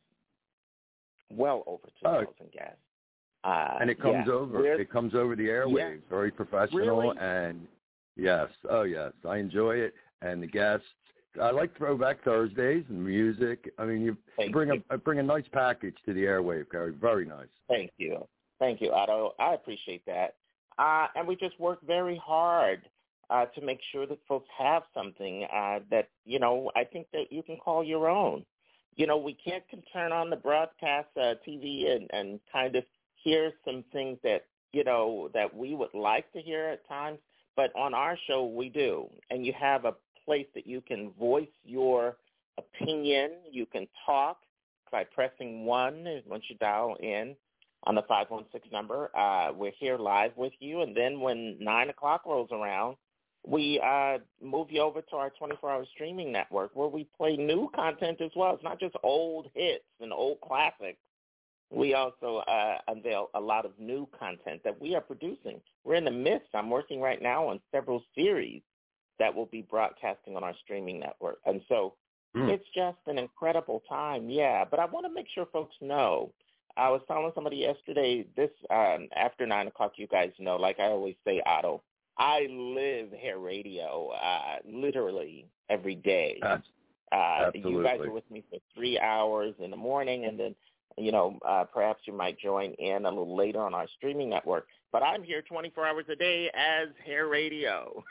well over two thousand Oh. guests. Uh, and it comes yeah, over. we're- It comes over the airwaves. Yeah. Very professional, Really? and yes, oh yes, I enjoy it. And the guests, I like Throwback Thursdays and music. I mean, you Thank bring you. a bring a nice package to the airwave, Gary. Very nice. Thank you. Thank you, Otto. I appreciate that. Uh, and we just work very hard uh, to make sure that folks have something uh, that, you know, I think that you can call your own. You know, we can't can turn on the broadcast uh, T V and, and kind of hear some things that, you know, that we would like to hear at times. But on our show, we do. And you have a place that you can voice your opinion. You can talk by pressing one once you dial in on the five one six number. Uh, we're here live with you. And then when nine o'clock rolls around, we uh, move you over to our twenty-four hour streaming network where we play new content as well. It's not just old hits and old classics. We also uh, unveil a lot of new content that we are producing. We're in the midst. I'm working right now on several series that will be broadcasting on our streaming network. And so Mm. It's just an incredible time, yeah. But I want to make sure folks know. I was telling somebody yesterday, this um, after nine o'clock, you guys know, like I always say, Otto, I live hair radio uh, literally every day. That's, uh, absolutely. You guys are with me for three hours in the morning, and then, you know, uh, perhaps you might join in a little later on our streaming network. But I'm here twenty-four hours a day as hair radio.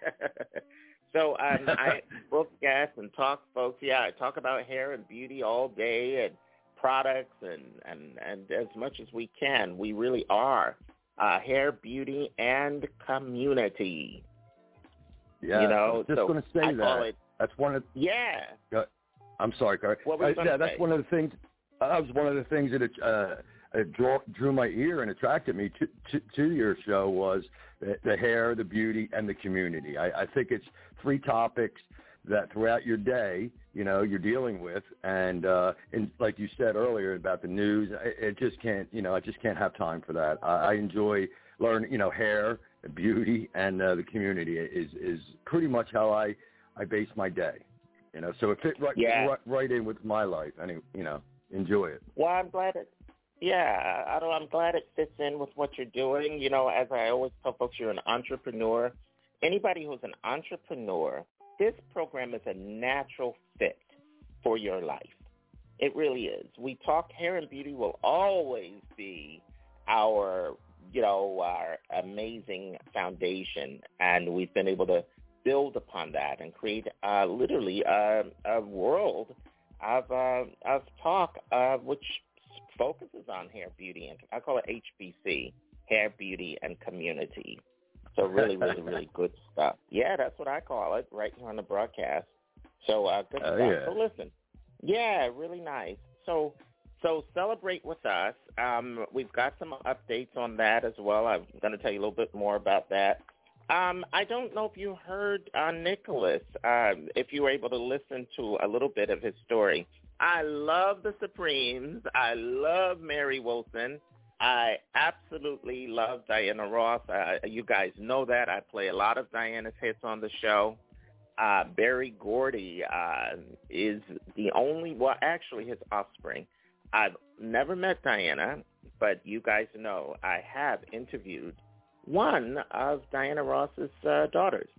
So um, I book guests and talk folks. Yeah, I talk about hair and beauty all day and products and, and, and as much as we can. We really are uh, hair, beauty, and community. Yeah, you know, I was just so going to say I that. It, that's one of. Yeah. Uh, I'm sorry, Carrie. What were you uh, yeah, that's say? one of the things. Uh, that was one of the things that it, uh, it drew, drew my ear and attracted me to, to, to your show was the, the hair, the beauty, and the community. I, I think it's three topics that throughout your day, you know, you're dealing with, and uh, and like you said earlier about the news, it, it just can't, you know, I just can't have time for that. I, I enjoy learning, you know, hair, beauty, and uh, the community is is pretty much how I, I base my day, you know. So it fit right yeah. right, right in with my life, and you know, enjoy it. Well, I'm glad it. Yeah, I don't, I'm glad it fits in with what you're doing. You know, as I always tell folks, you're an entrepreneur. Anybody who's an entrepreneur, this program is a natural fit for your life. It really is. We talk hair and beauty will always be our, you know, our amazing foundation, and we've been able to build upon that and create uh, literally a, a world of uh, of talk, uh, which focuses on hair, beauty, and I call it H B C, hair, beauty, and community. So really, really, really good stuff. Yeah, that's what I call it right here on the broadcast. So uh, good uh, stuff. Yeah. So listen, yeah, really nice. So so celebrate with us. Um, we've got some updates on that as well. I'm going to tell you a little bit more about that. Um, I don't know if you heard uh, Nicholas, uh, if you were able to listen to a little bit of his story. I love the Supremes. I love Mary Wilson. I absolutely love Diana Ross. Uh, you guys know that. I play a lot of Diana's hits on the show. Uh, Berry Gordy uh, is the only, well, actually his offspring. I've never met Diana, but you guys know I have interviewed one of Diana Ross's uh, daughters.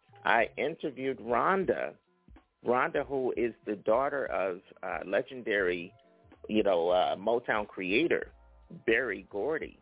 I interviewed Rhonda. Rhonda, who is the daughter of uh, legendary, you know, uh, Motown creator, Berry Gordy.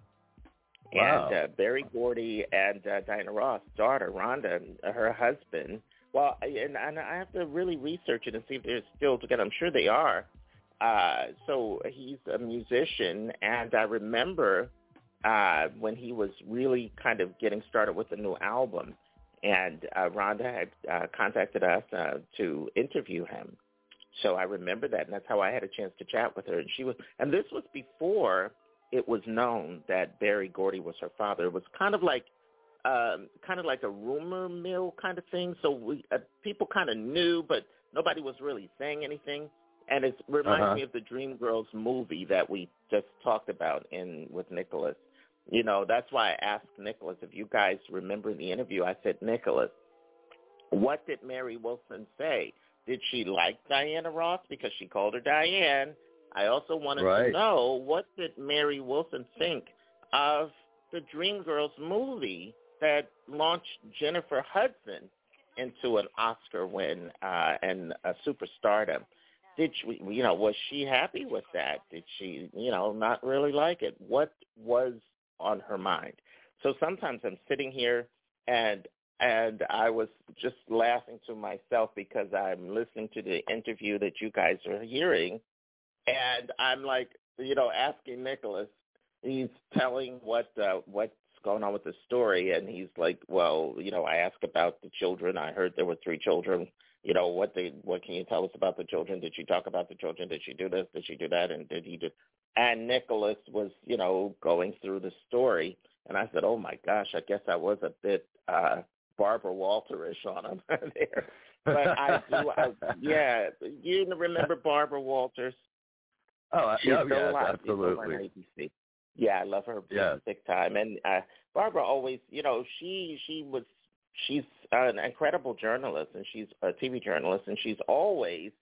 Wow. And uh, Berry Gordy and uh, Diana Ross' daughter, Rhonda, her husband, well, and, and I have to really research it and see if they're still together. I'm sure they are. Uh, so he's a musician, and I remember uh, when he was really kind of getting started with a new album, and uh, Rhonda had uh, contacted us uh, to interview him. So I remember that, and that's how I had a chance to chat with her. And she was, and this was before it was known that Berry Gordy was her father. It was kind of like, um, kind of like a rumor mill kind of thing. So we uh, people kind of knew, but nobody was really saying anything. And it reminds uh-huh. me of the Dreamgirls movie that we just talked about in with Nicholas. You know, that's why I asked Nicholas, if you guys remember the interview, I said, Nicholas, what did Mary Wilson say? Did she like Diana Ross because she called her Diane? I also wanted right. to know, what did Mary Wilson think of the Dreamgirls movie that launched Jennifer Hudson into an Oscar win uh, and a superstardom? Did she, you know, was she happy with that? Did she, you know, not really like it? What was on her mind? So sometimes I'm sitting here and and I was just laughing to myself because I'm listening to the interview that you guys are hearing, and I'm like, you know, asking Nicholas. He's telling what uh, what's going on with the story, and he's like, well, you know, I asked about the children. I heard there were three children. You know, what they, what can you tell us about the children? Did she talk about the children? Did she do this? Did she do that? And did he do? And Nicholas was, you know, going through the story, and I said, oh my gosh, I guess I was a bit uh, Barbara Walter-ish on him there. But I do, I, yeah, you remember Barbara Walters? Oh, She's yeah, still yeah, alive. absolutely. On A B C. Yeah, I love her yeah. big time. And uh, Barbara always, you know, she she was. She's an incredible journalist, and she's a T V journalist, and she's always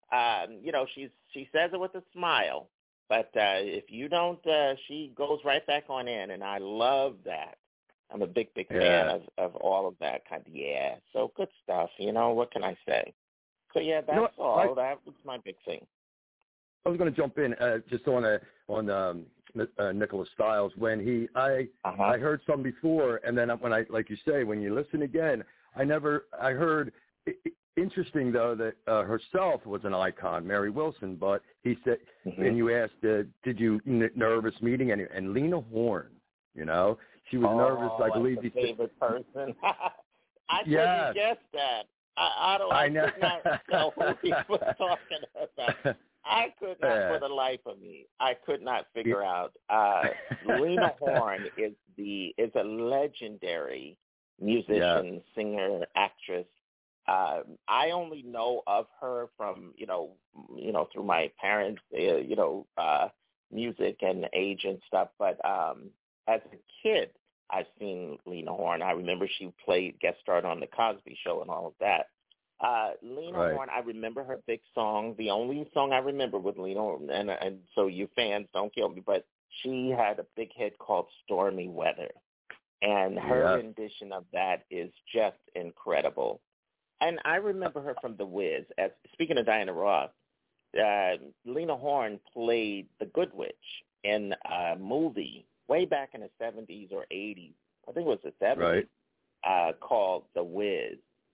um, you know, she's she says it with a smile, but uh, if you don't, uh, she goes right back on in, and I love that. I'm a big, big fan Yeah. of, of all of that kind of, yeah. So good stuff, you know, what can I say? So, yeah, that's You know what, all. I- that was my big thing. I was going to jump in uh, just on a, on um, uh, Nicholas Stiles when he I uh-huh. I heard some before, and then when I like you say when you listen again, I never I heard. Interesting though that uh, herself was an icon, Mary Wilson, but he said, mm-hmm. and you asked, uh, did you n- nervous meeting any? And Lena Horne, you know, she was oh, nervous. I believe he he favorite said, person. I yes. couldn't guess that. I, I don't. I, I know. could not tell who he was talking about. I could not, yeah. for the life of me, I could not figure out. Uh, Lena Horne is the is a legendary musician, yeah. singer, actress. Uh, I only know of her from you know you know through my parents, uh, you know, uh, music and age and stuff. But um, as a kid, I've seen Lena Horne. I remember she played guest starred on the Cosby Show and all of that. Uh, Lena right. Horne, I remember her big song. The only song I remember with Lena Horne, and, and so you fans don't kill me, but she had a big hit called Stormy Weather. And her yeah. rendition of that is just incredible. And I remember her from The Wiz. As speaking of Diana Ross, uh, Lena Horne played the Good Witch in a movie way back in the seventies or eighties. I think it was the seventies, right. uh, called The Wiz.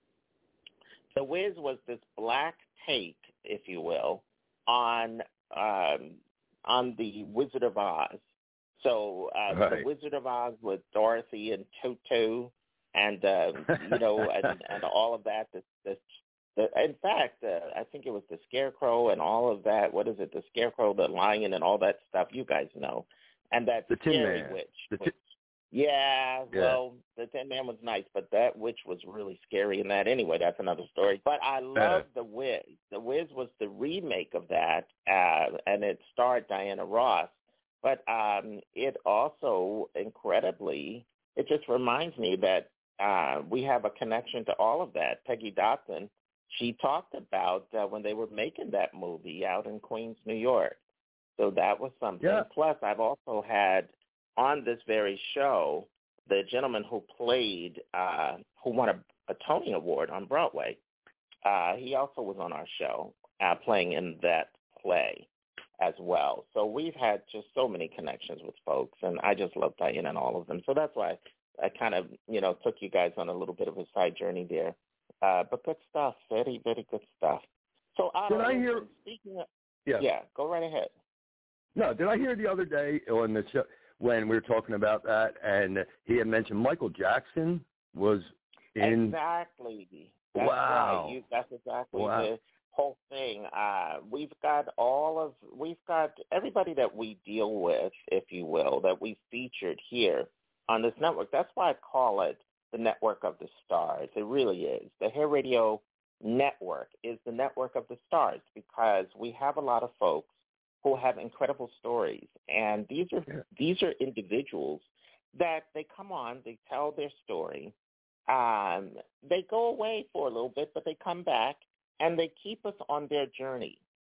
The Wiz was this black take, if you will, on um, on the Wizard of Oz. So uh, right. the Wizard of Oz with Dorothy and Toto, and uh, you know, and, and all of that. The, the, the, in fact, uh, I think it was the Scarecrow and all of that. What is it? The Scarecrow, the Lion, and all that stuff. You guys know, and that the Tin Scary Man. Witch. The which, yeah, yeah, well, the Tin Man was nice, but that witch was really scary in that anyway. That's another story. But I love uh, The Wiz. The Wiz was the remake of that, uh, and it starred Diana Ross. But um, it also, incredibly, it just reminds me that uh, we have a connection to all of that. Peggy Dotson, she talked about uh, when they were making that movie out in Queens, New York. So that was something. yeah. Plus, I've also had on this very show the gentleman who played, uh, who won a, a Tony Award on Broadway. Uh, he also was on our show uh, playing in that play as well. So we've had just so many connections with folks, and I just love Diana and all of them. So that's why I kind of, you know, took you guys on a little bit of a side journey there. Uh, but good stuff, very, very good stuff. So I did I hear? Speaking of, yeah, yeah, go right ahead. No, did I hear the other day on the show when we were talking about that, and he had mentioned Michael Jackson was in. Exactly. That's wow. Right. You, that's exactly wow. the whole thing. Uh, we've got all of, we've got everybody that we deal with, if you will, that we featured here on this network. That's why I call it the Network of the Stars. It really is. The Hair Radio Network is the Network of the Stars because we have a lot of folks who have incredible stories. And these are yeah. these are individuals that they come on, they tell their story, um, they go away for a little bit, but they come back and they keep us on their journey.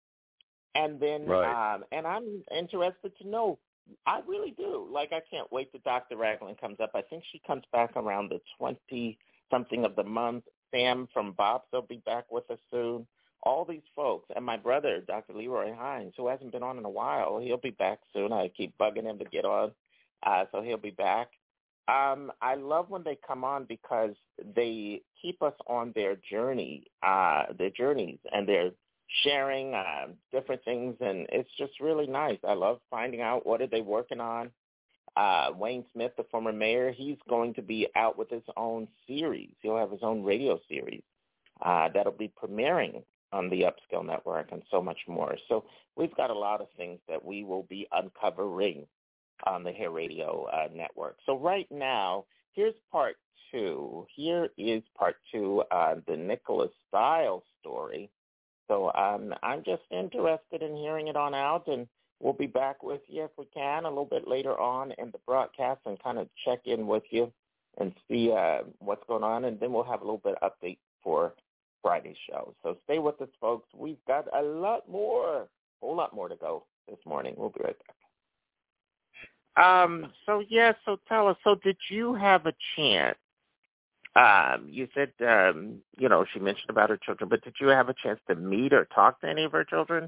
And then, right. um, and I'm interested to know, I really do. Like, I can't wait till Doctor Ragland comes up. I think she comes back around the twenty-something of the month. Sam from Bob's will be back with us soon. All these folks, and my brother, Doctor Leroy Hines, who hasn't been on in a while, he'll be back soon. I keep bugging him to get on, uh, so he'll be back. Um, I love when they come on because they keep us on their journey, uh, their journeys, and they're sharing uh, different things, and it's just really nice. I love finding out what are they working on. Uh, Wayne Smith, the former mayor, he's going to be out with his own series. He'll have his own radio series uh, that'll be premiering on the Upscale Network and so much more. So we've got a lot of things that we will be uncovering on the Hair Radio uh, Network. So right now, here's part two. Here is part two, uh, the Nicholas Stiles story. So um, I'm just interested in hearing it on out, and we'll be back with you if we can a little bit later on in the broadcast and kind of check in with you and see uh, what's going on, and then we'll have a little bit of update for Friday's show. So stay with us, folks. We've got a lot more, a whole lot more to go this morning. We'll be right back. Um. So, yeah, so tell us, so did you have a chance? Um, you said, um, you know, she mentioned about her children, but did you have a chance to meet or talk to any of her children?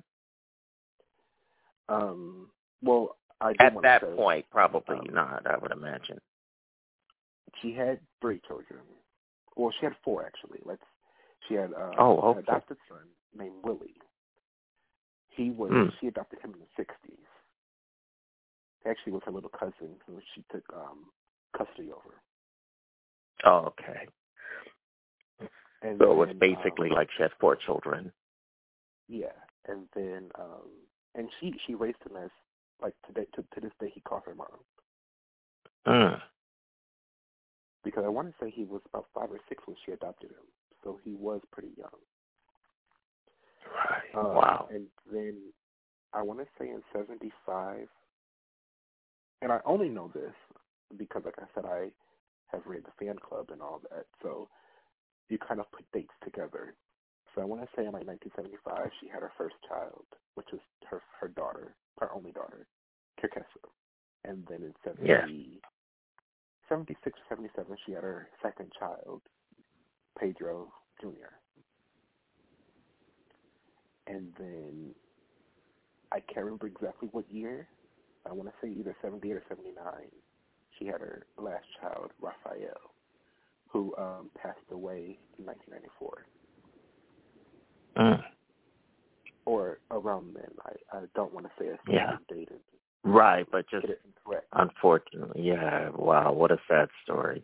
Um. Well, I did At want that to say, point, probably um, not, I would imagine. She had three children. Well, she had four, actually. Let's. She had uh, oh, an okay. adopted son named Willie. He was. Hmm. She adopted him in the sixties. He actually was her little cousin who she took um, custody over. Oh, okay. And so it was then, basically um, like she had four children. Yeah, and then um, and she she raised him as like today to to this day he calls her mom. Mm. Because I want to say he was about five or six when she adopted him, so he was pretty young. Right. Um, wow. And then I want to say in seventy-five, and I only know this because, like I said, I have read the fan club and all that, so you kind of put dates together. So I want to say in like nineteen seventy-five, she had her first child, which was her her daughter, her only daughter, Kirkessa. And then in seventy, yeah. seventy-six, seventy-seven, she had her second child, Pedro Junior And then I can't remember exactly what year. I want to say either seventy-eight or seventy-nine. She had her last child, Raphael, who um, passed away in nineteen ninety-four. Mm. Or around then. I, I don't want to say a Yeah. specific date. Right, but just Get it incorrect. unfortunately, yeah. Wow, what a sad story.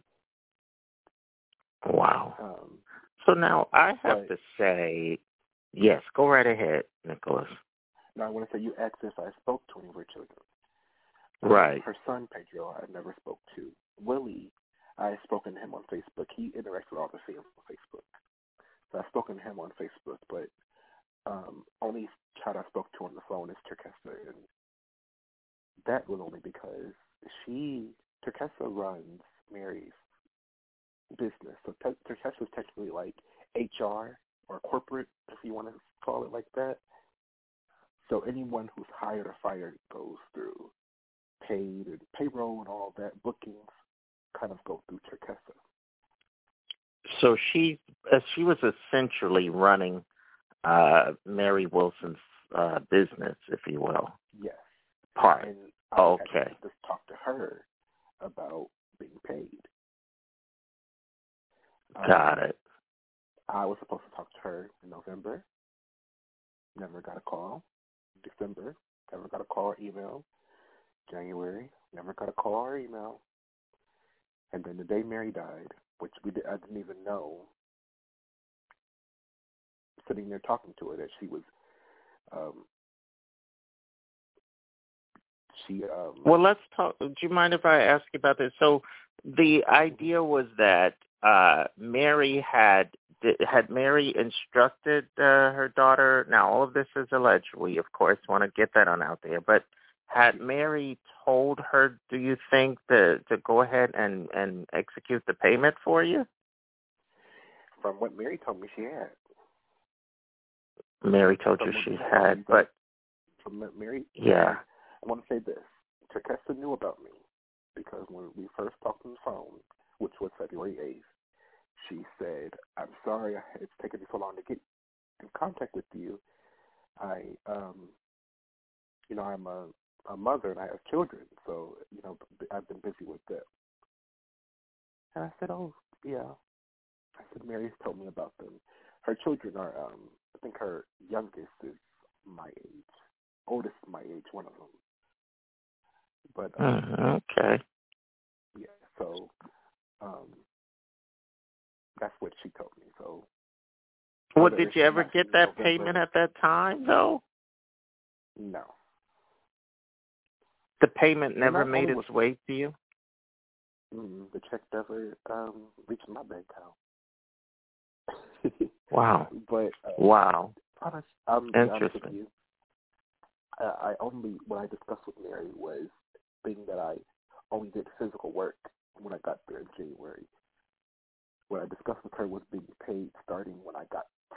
Wow. Um, so now I have but, to say, yes, go right ahead, Nicholas. Now I want to say you asked if I spoke to any of her children. Right. Um, her son, Pedro, I never spoke to. Willie, I had spoken to him on Facebook. He interacts with all the fans on Facebook. So I've spoken to him on Facebook, but um, only child I spoke to on the phone is Kirkessa, and that was only because she, Kirkessa runs Mary's business. So T- Kirkessa is technically like H R or corporate, if you want to call it like that. So anyone who's hired or fired goes through paid and payroll and all that. Bookings kind of go through Kirkessa. So she, uh, she was essentially running uh, Mary Wilson's uh, business, if you will. Yes. Part. And I okay. had to just talk to her about being paid. Got um, it. I was supposed to talk to her in November. Never got a call. December, never got a call or email. January, never got a call or email. And then the day Mary died, which we did, I didn't even know, sitting there talking to her, that she was, um, she, um... Well, let's talk. Do you mind if I ask you about this? So the idea was that uh, Mary had, had Mary instructed uh, her daughter, now all of this is alleged, we of course want to get that on out there, but had Mary told her, do you think, to, to go ahead and, and execute the payment for you? From what Mary told me, she had. Mary told From you she Mary had, told but... From Mary? Yeah. I want to say this. Kirkessa knew about me because when we first talked on the phone, which was February eighth, she said, I'm sorry it's taken me so long to get in contact with you. I, um, you know, I'm a, a mother and I have children, so, you know, I've been busy with them. And I said, oh, yeah. I said, Mary's told me about them. Her children are, um, I think her youngest is my age. Oldest is my age, one of them. But, um, uh, okay. Yeah, so, um, that's what she told me. So, well, did you ever get that November, payment at that time, though? No. The payment never made its way to you? Mm, the check never um, reached my bank account. Wow. But uh, wow. Honest, I'm Interesting. Honest with you. I, I only what I discussed with Mary was thing that I only did physical work when I got there in January. What I discussed with her was being paid starting when I got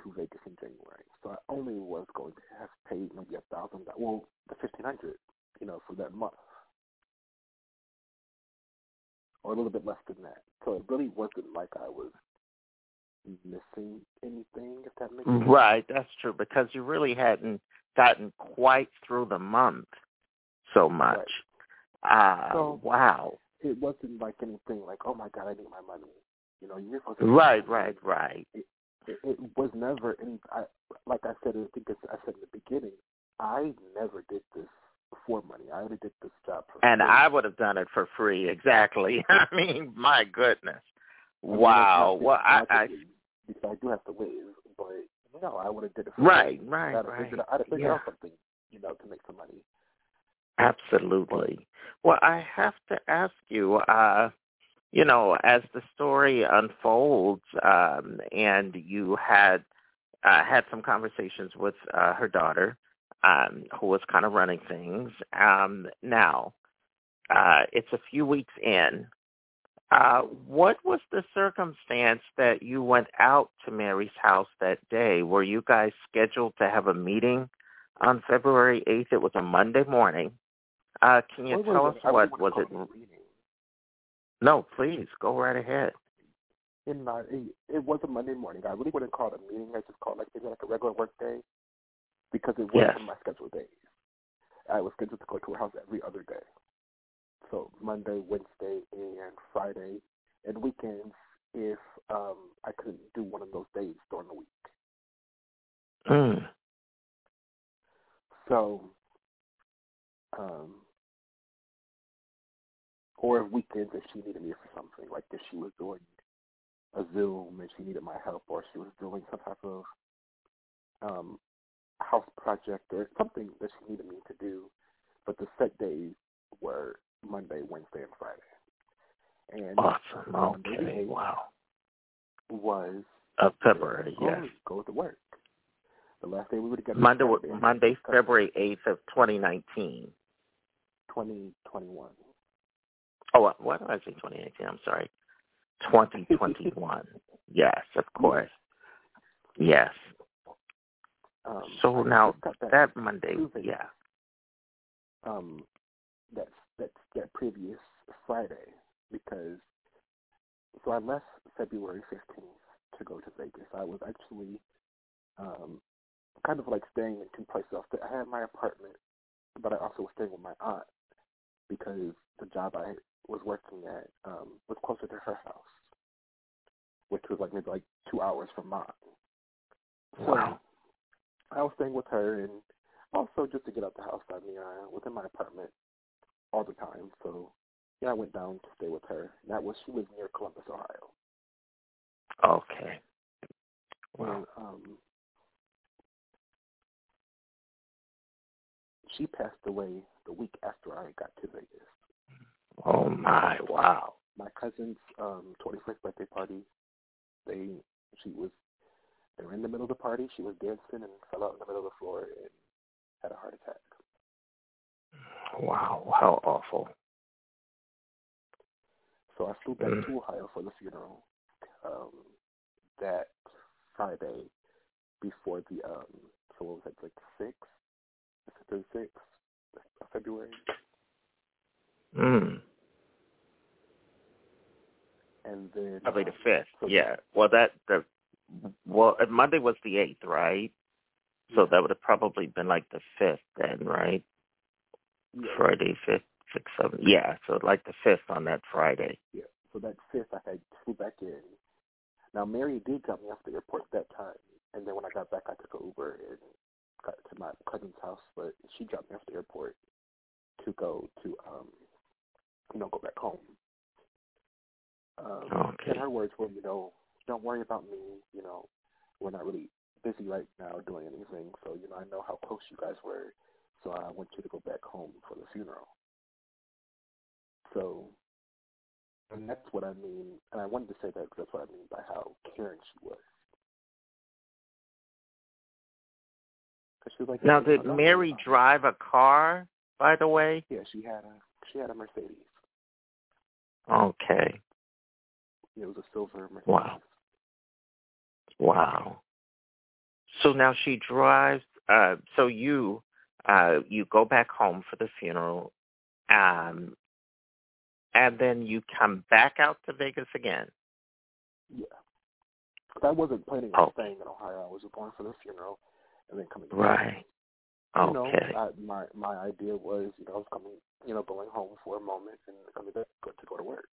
missing anything, if that makes sense. Right, that's true, because you really hadn't gotten quite through the month so much. Right. Uh, so, wow. It wasn't like anything like, oh, my God, I need my money. You know, you're supposed to Right, right, right. It, it, it was never any, I, like I said, I think I said in the beginning, I never did this for money. I only did this job for and free. And I would have done it for free, exactly. I mean, my goodness. I mean, wow. Well, I, I, because I do have to live, but no, I would have did it for right, free. right, I'd right. Figured, I'd have figured yeah. out something, you know, to make some money. Absolutely. Well, I have to ask you, uh, you know, as the story unfolds, um, and you had uh, had some conversations with uh, her daughter, um, who was kind of running things. Um, now, uh, it's a few weeks in. Uh, what was the circumstance that you went out to Mary's house that day? Were you guys scheduled to have a meeting on February eighth? It was a Monday morning. Uh, can you what tell was us it? what was it? No, please go right ahead. In my, it, it was a Monday morning. I really wouldn't call it a meeting. I just called it like maybe like a regular work day because it wasn't yes. my scheduled days. I was scheduled to go to her house every other day. So Monday, Wednesday, and Friday, and weekends if um, I couldn't do one of those days during the week. Mm. So, um, or weekends if she needed me for something, like if she was doing a Zoom and she needed my help, or she was doing some type of um, house project or something that she needed me to do, but the set days were Monday, Wednesday, and Friday. And awesome. Monday Okay. Wow. Was of February. Go, yes. Go to work. The last day we would get Monday. Monday, February eighth of twenty nineteen. Twenty twenty one. Oh, why did I say twenty eighteen? I'm sorry. Twenty twenty one. Yes, of course. Yes. Um, so I now that, that Monday, Tuesday, yeah. Um, that's that's that previous Friday because so I left February fifteenth to go to Vegas. I was actually um, kind of like staying in two places. I had my apartment, but I also was staying with my aunt because the job I was working at um, was closer to her house, which was like maybe like two hours from mine. So wow. I was staying with her, and also just to get out the house, I mean, I was in my apartment all the time. So yeah, I went down to stay with her. And that was she lives near Columbus, Ohio. Okay. Wow. And, um, she passed away the week after I got to Vegas. Oh my! Wow. My cousin's um, twenty-fifth birthday party. They, she was, they were in the middle of the party. She was dancing and fell out in the middle of the floor and had a heart attack. Wow! How awful. So I flew back mm. to Ohio for the funeral um, that Friday before the um. So what was that? Like the sixth, the sixth of February. Mm. And then probably um, the fifth. so yeah. Well, that the well Monday was the eighth, right? So yeah. that would have probably been like the fifth then, right? Yeah. Friday, fifth, sixth, seventh. Yeah. So like the fifth on that Friday. Yeah. So that fifth, I had flew back in. Now Mary did drop me off at the airport that time, and then when I got back, I took an Uber and got to my cousin's house. But she dropped me off at the airport to go to, um, you know, go back home. Um, okay. And her words were, you know, don't worry about me. You know, we're not really busy right now doing anything. So, you know, I know how close you guys were. So I want you to go back home for the funeral. So, and that's what I mean. And I wanted to say that because that's what I mean by how caring she was. She was like, now, hey, did no, Mary no. drive a car, by the way? Yeah, she had a she had a Mercedes. Okay. It was a silver Mercedes. Wow. Wow. So now she drives. Uh, so you uh, you go back home for the funeral, um, and then you come back out to Vegas again. Yeah. Because I wasn't planning on Oh. staying in Ohio. I was going for the funeral and then coming back. Right. You know, Okay. I, my my idea was, you know, I was coming, you know, going home for a moment and coming back to go to work.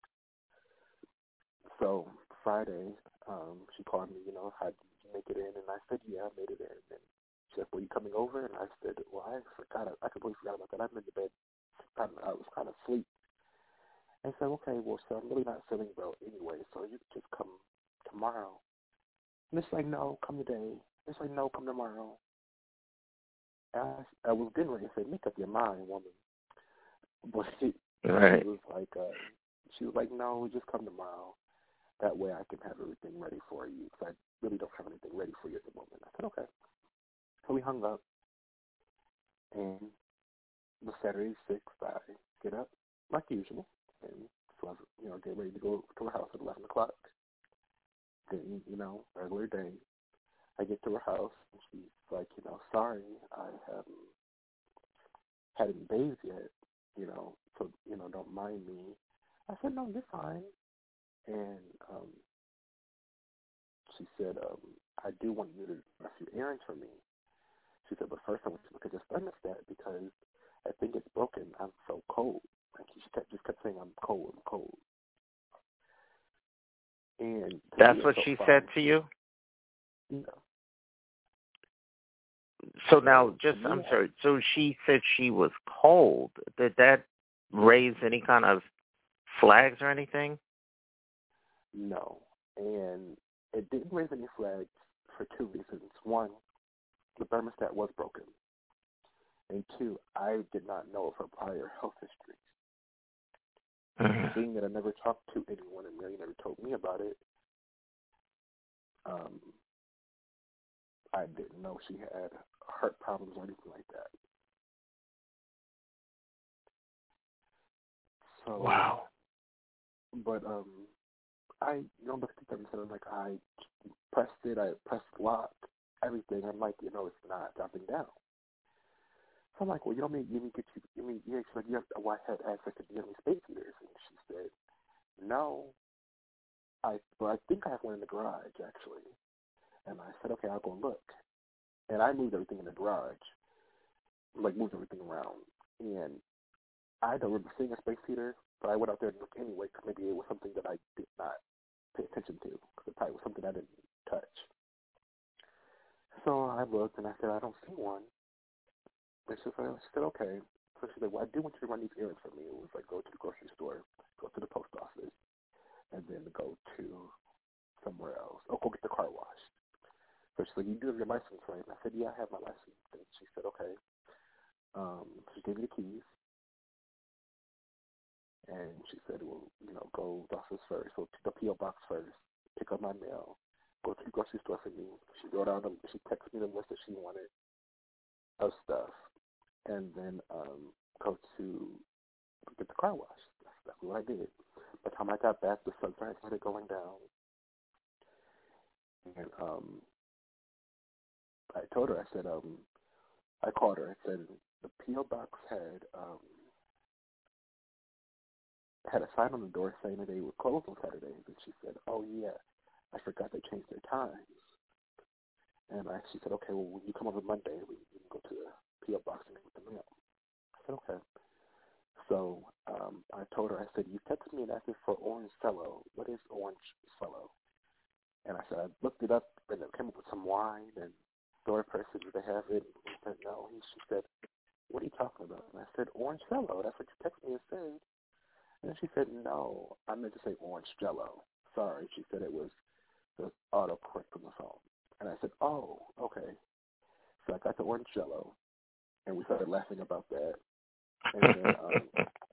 So Friday, um, she called me, you know, how did you make it in? And I said, yeah, I made it in. And she said, were you coming over? And I said, well, I forgot. I completely forgot about that. I'm in the bed. I was kind of asleep. And I said, okay, well, so I'm really not feeling well anyway, so you can just come tomorrow. And it's like, no, come today. It's like, no, come tomorrow. And I, I was getting ready to say, make up your mind, woman. But she, right. she was like, uh, she was like, no, just come tomorrow. That way I can have everything ready for you, because I really don't have anything ready for you at the moment. I said, okay. So we hung up, and the Saturday sixth, I get up like usual, and so I, you know, get ready to go to her house at eleven o'clock. Then, you know, regular day, I get to her house, and she's like, you know, sorry, I haven't hadn't bathed yet, you know, so, you know, don't mind me. I said, no, you're fine. And um, she said, um, I do want you to run a few errands for me. She said, but first I want you to look at this thermostat because I think it's broken. I'm so cold. Like she kept, just kept saying, I'm cold, I'm cold. And that's what so she fun. said to you? Yeah. So now, just, yeah. I'm sorry, so she said she was cold. Did that raise any kind of flags or anything? No. And it didn't raise any flags for two reasons. One, the thermostat was broken. And two, I did not know of her prior health history. Mm-hmm. Being that I never talked to anyone and Mary never told me about it, um, I didn't know she had heart problems or anything like that. So, wow. But um, I, you know, looked at them and said, I'm like, I pressed it, I pressed lock, everything. I'm like, you know, it's not dropping down. So I'm like, well, you don't mean, you mean, get you, you mean, yeah, she's like, you have, well, I had asked her, do you have any space heaters? And she said, no. I, well, I think I have one in the garage, actually. And I said, okay, I'll go and look. And I moved everything in the garage, like moved everything around. And I don't remember seeing a space heater, but I went out there and looked anyway, because maybe it was something that I did not pay attention to, because it probably was something I didn't touch. So I looked, and I said, I don't see one. And she said, she said, okay. So she said, well, I do want you to run these errands for me. It was like, go to the grocery store, go to the post office, and then go to somewhere else. Oh, go get the car washed. So she said, you do have your license, right? And I said, yeah, I have my license. And she said, okay. Um, she gave me the keys. And she said, well, you know, go to the office first. So to the P O box first, pick up my mail, go to the grocery store for me. She wrote out, the, she texted me the list that she wanted of stuff. And then um, go to get the car washed. That's exactly what I did. By the time I got back, the sun started going down. And um, I told her, I said, um, I called her. I said, the P O box had um, had a sign on the door saying that they were closed on Saturdays. And she said, oh, yeah, I forgot they changed their times. And I, she said, okay, well, when you come over Monday, we can go to the P O box and get the mail. I said, okay. So um, I told her, I said, you texted me and asked me for orange cello. What is orange cello? And I said, I looked it up and it came up with some wine and store person, did they have it? I said, no. And she said, what are you talking about? And I said, orange cello. That's what you texted me and said. And then she said, no, I meant to say orange jello. Sorry. She said it was the autocorrect from the phone. And I said, oh, okay. So I got the orange jello, and we started laughing about that. And then um,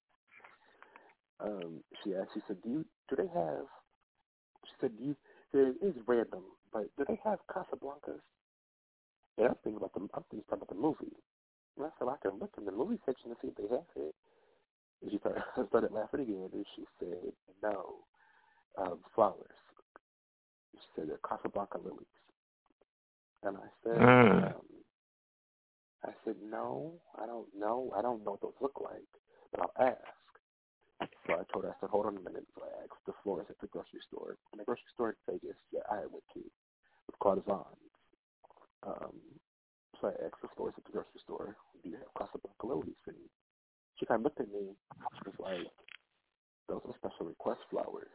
um, she asked, she said, do you, do they have, she said, do you, it is random, but do they have Casablancas? And I'm thinking about the, I'm thinking about the movie. And I said, I can look in the movie section to see if they have it. And she started, started laughing again, and she said, no, um, flowers. She said, they're Casablanca lilies. And I said, mm. um, I said, no, I don't know. I don't know what those look like, but I'll ask. So I told her, I said, hold on a minute. So I asked the florist at the grocery store. In the grocery store in Vegas that I went to, it was called Zons. Um, so I asked the florist at the grocery store, do you have Casablanca lilies? And she kind of looked at me. She was like, those are special request flowers.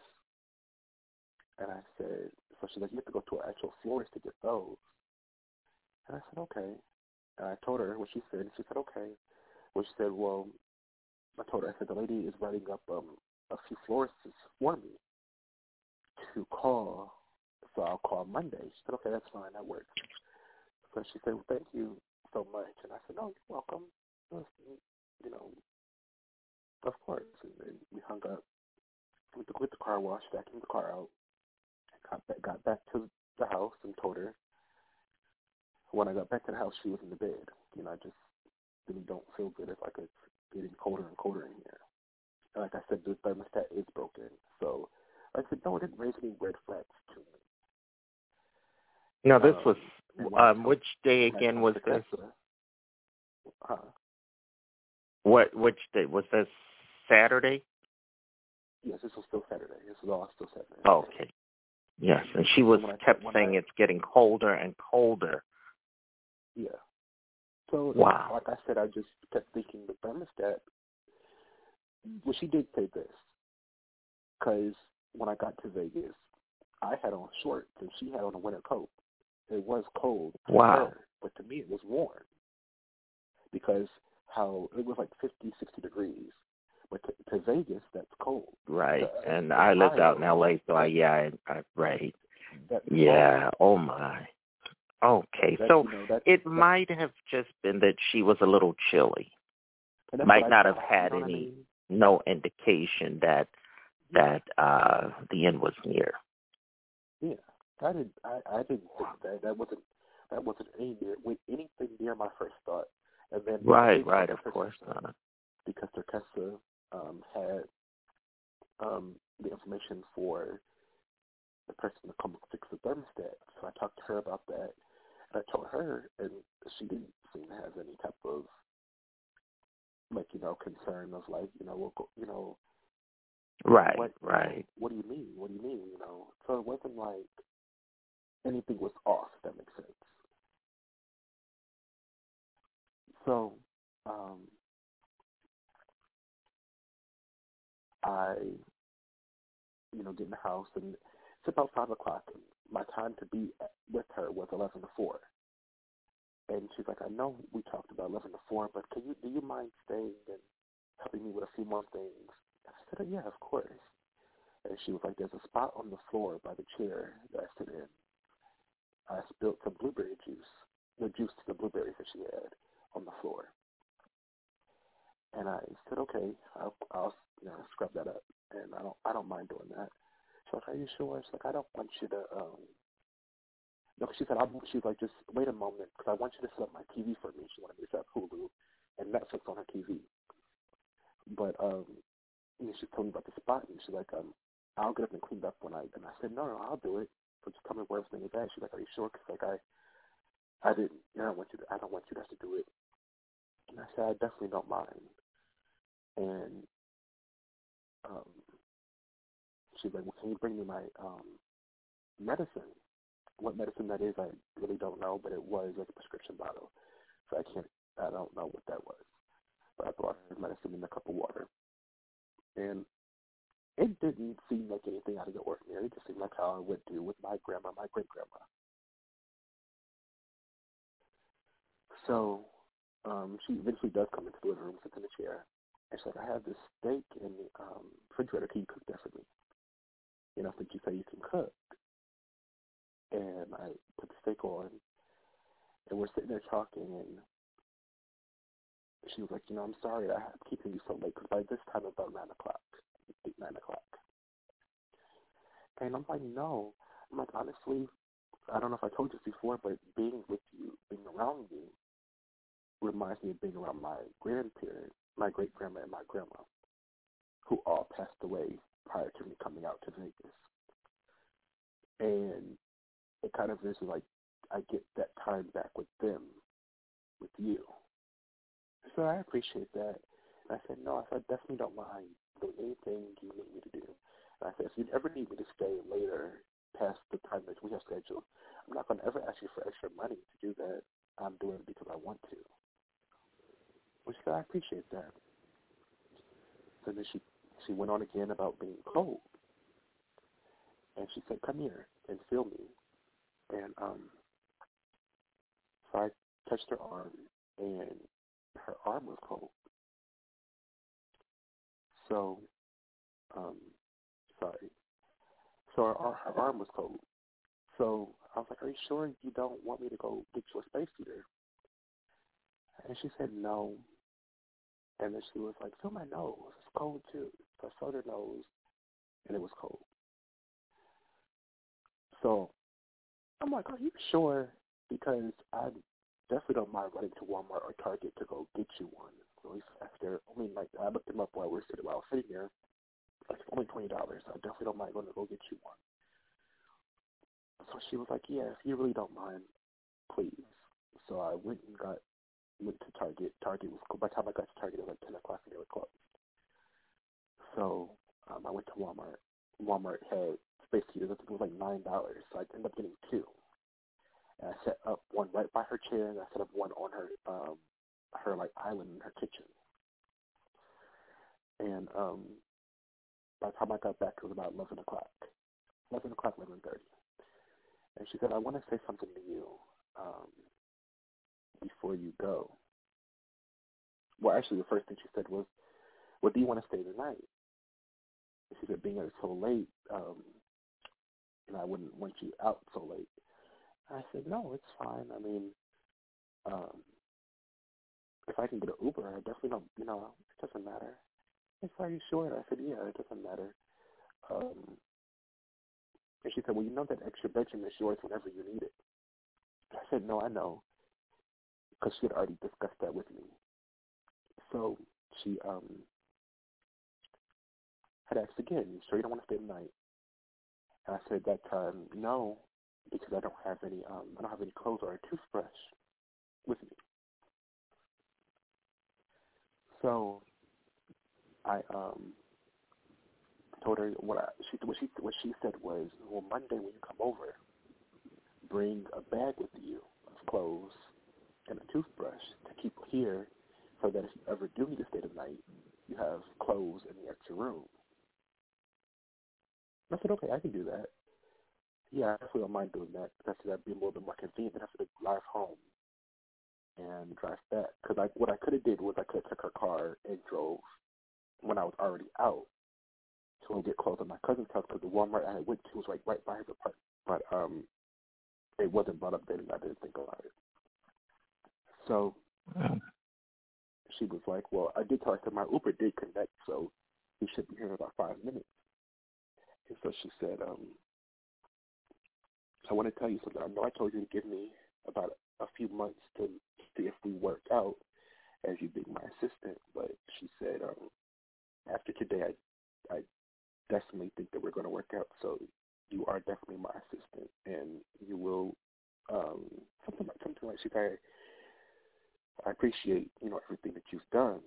And I said, so she's like, you have to go to an actual florist to get those. And I said, okay. And I told her what she said, and she said, okay. Well, she said, well, I told her, I said, the lady is writing up um, a few florists for me to call, so I'll call Monday. She said, okay, that's fine, that works. So she said, well, thank you so much. And I said, no, you're welcome. You know, of course. And then we hung up with the, with the car wash, vacuumed the car out, got back, got back to the house and told her. When I got back to the house, she was in the bed. You know, I just really don't feel good if like it's getting colder and colder in here. And like I said, the thermostat is broken. So I said, no, it didn't raise any red flags to me. Now, this um, was, um, which day again was this? Huh? What, which day? Was this Saturday? Yes, this was still Saturday. This was all still Saturday. Okay. Yes, and she was I, kept saying I, it's getting colder and colder. Yeah. So, wow. like I said, I just kept thinking the thermostat, well, she did say this, because when I got to Vegas, I had on shorts and she had on a winter coat. It was cold to wow. her, but to me it was warm, because how it was like fifty, sixty degrees. But to, to Vegas, that's cold. Right, to, and to I lived Ohio, out in L A, so I, yeah, I, I, right. That's yeah, cold. Oh my. Okay, that, so you know, that, it that, might have just been that she was a little chilly. Might not have had you know any, I mean? no indication that that uh, the end was near. Yeah, I did. I, I didn't think that. That wasn't. That wasn't any near, with anything near my first thought. And then right, right, of course not. Because Terkessa um, had um, the information for the person to come fix the thermostat. So I talked to her about that. And I told her, and she didn't seem to have any type of, like, you know, concern of, like, you know, we'll go, you know. Right, what, right. What do you mean? What do you mean, you know? So it wasn't like anything was off, if that makes sense. So, um, I, you know, get in the house, and it's about five o'clock. And my time to be with her was eleven to four. And she's like, I know we talked about eleven to four, but can you, do you mind staying and helping me with a few more things? I said, yeah, of course. And she was like, there's a spot on the floor by the chair that I sit in. I spilled some blueberry juice, the juice to the blueberries that she had on the floor. And I said, okay, I'll, I'll you know, scrub that up, and I don't, I don't mind doing that. She's like, are you sure? She's like, I don't want you to. Um, no, she said, I'm, she's like, just wait a moment, because I want you to set up my T V for me. She wanted me to set up Hulu and Netflix on her T V. But um, you know, she told me about the spot, and she's like, um, I'll get up and clean up when I. And I said, no, no, I'll do it. So just tell me where everything is at. She's like, are you sure? Because like I, I didn't. You know, I want you to. I don't want you to have to do it. And I said, I definitely don't mind. And um, she's like, well, can you bring me my um, medicine? What medicine that is, I really don't know, but it was like a prescription bottle. So I can't, I don't know what that was. But I brought her medicine in a cup of water. And it didn't seem like anything out of the ordinary. It just seemed like how I would do with my grandma, my great-grandma. So um, she eventually does come into the living room, sits in the chair. And she's like, I have this steak in the um, refrigerator. Can you cook that for me? You know, since you say you can cook. And I put the steak on, and we're sitting there talking, and she was like, you know, I'm sorry I'm keeping you so late, because by this time it's about nine o'clock, eight, nine o'clock. And I'm like, no. I'm like, honestly, I don't know if I told you this before, but being with you, being around you, reminds me of being around my grandparents, my great-grandma and my grandma, who all passed away prior to me coming out to Vegas. And it kind of is like I get that time back with them, with you. So I appreciate that. And I said, no, I said, I definitely don't mind doing anything you need me to do. And I said, if you ever need me to stay later past the time that we have scheduled, I'm not going to ever ask you for extra money to do that. I'm doing it because I want to. Which I appreciate that. So then she, she went on again about being cold. And she said, come here and feel me. And um, so I touched her arm, and her arm was cold. So, um, sorry. So her, her arm was cold. So I was like, are you sure you don't want me to go get you a space heater? And she said, no. And then she was like, feel my nose. It's cold, too. So I felt her nose, and it was cold. So I'm like, are you sure? Because I definitely don't mind running to Walmart or Target to go get you one. At least after, I mean, like, I looked them up while we were sitting, while I was sitting there. Like, it's only twenty dollars. I definitely don't mind going to go get you one. So she was like, yeah, if you really don't mind, please. So I went and got, went to Target. Target was, by the time I got to Target, it was like ten o'clock and they were closed. So um, I went to Walmart. Walmart had space heaters. I think it was like nine dollars. So I ended up getting two. And I set up one right by her chair, and I set up one on her, um, her like island in her kitchen. And um, by the time I got back, it was about eleven o'clock. eleven o'clock, eleven thirty. And she said, I want to say something to you um, before you go. Well, actually, the first thing she said was, well, do you want to stay the night? And she said, being there so late, um, and I wouldn't want you out so late. And I said, no, it's fine. I mean, um, if I can get an Uber, I definitely don't, you know, it doesn't matter. She said, are you sure? And I said, yeah, it doesn't matter. Um, and she said, well, you know that extra bedroom is yours whenever you need it. I said, no, I know, because she had already discussed that with me. So she um, had asked again, you sure you don't want to stay the night? And I said at that time, no, because I don't have any, um, I don't have any clothes or a toothbrush with me. So I um, told her what I, she what she what she said was, well, Monday when you come over, bring a bag with you of clothes and a toothbrush to keep here, so that if you ever do need to stay the night, you have clothes in the extra room. And I said, okay, I can do that. Yeah, I definitely don't mind doing that. That's that'd be a little bit more convenient than having to drive home and drive back. Because I, what I could have did was I could have took her car and drove when I was already out to go get clothes at my cousin's house, because the Walmart I went to was like right by his apartment. But um, it wasn't brought up then, and I didn't think about it. So she was like, well, I did tell her, I said my Uber did connect, so he should be here in about five minutes. And so she said, um, I want to tell you something. I know I told you to give me about a few months to see if we work out as you being my assistant, but she said, um, after today, I, I definitely think that we're going to work out, so you are definitely my assistant, and you will, um, something like, something like she said, I appreciate, you know, everything that you've done.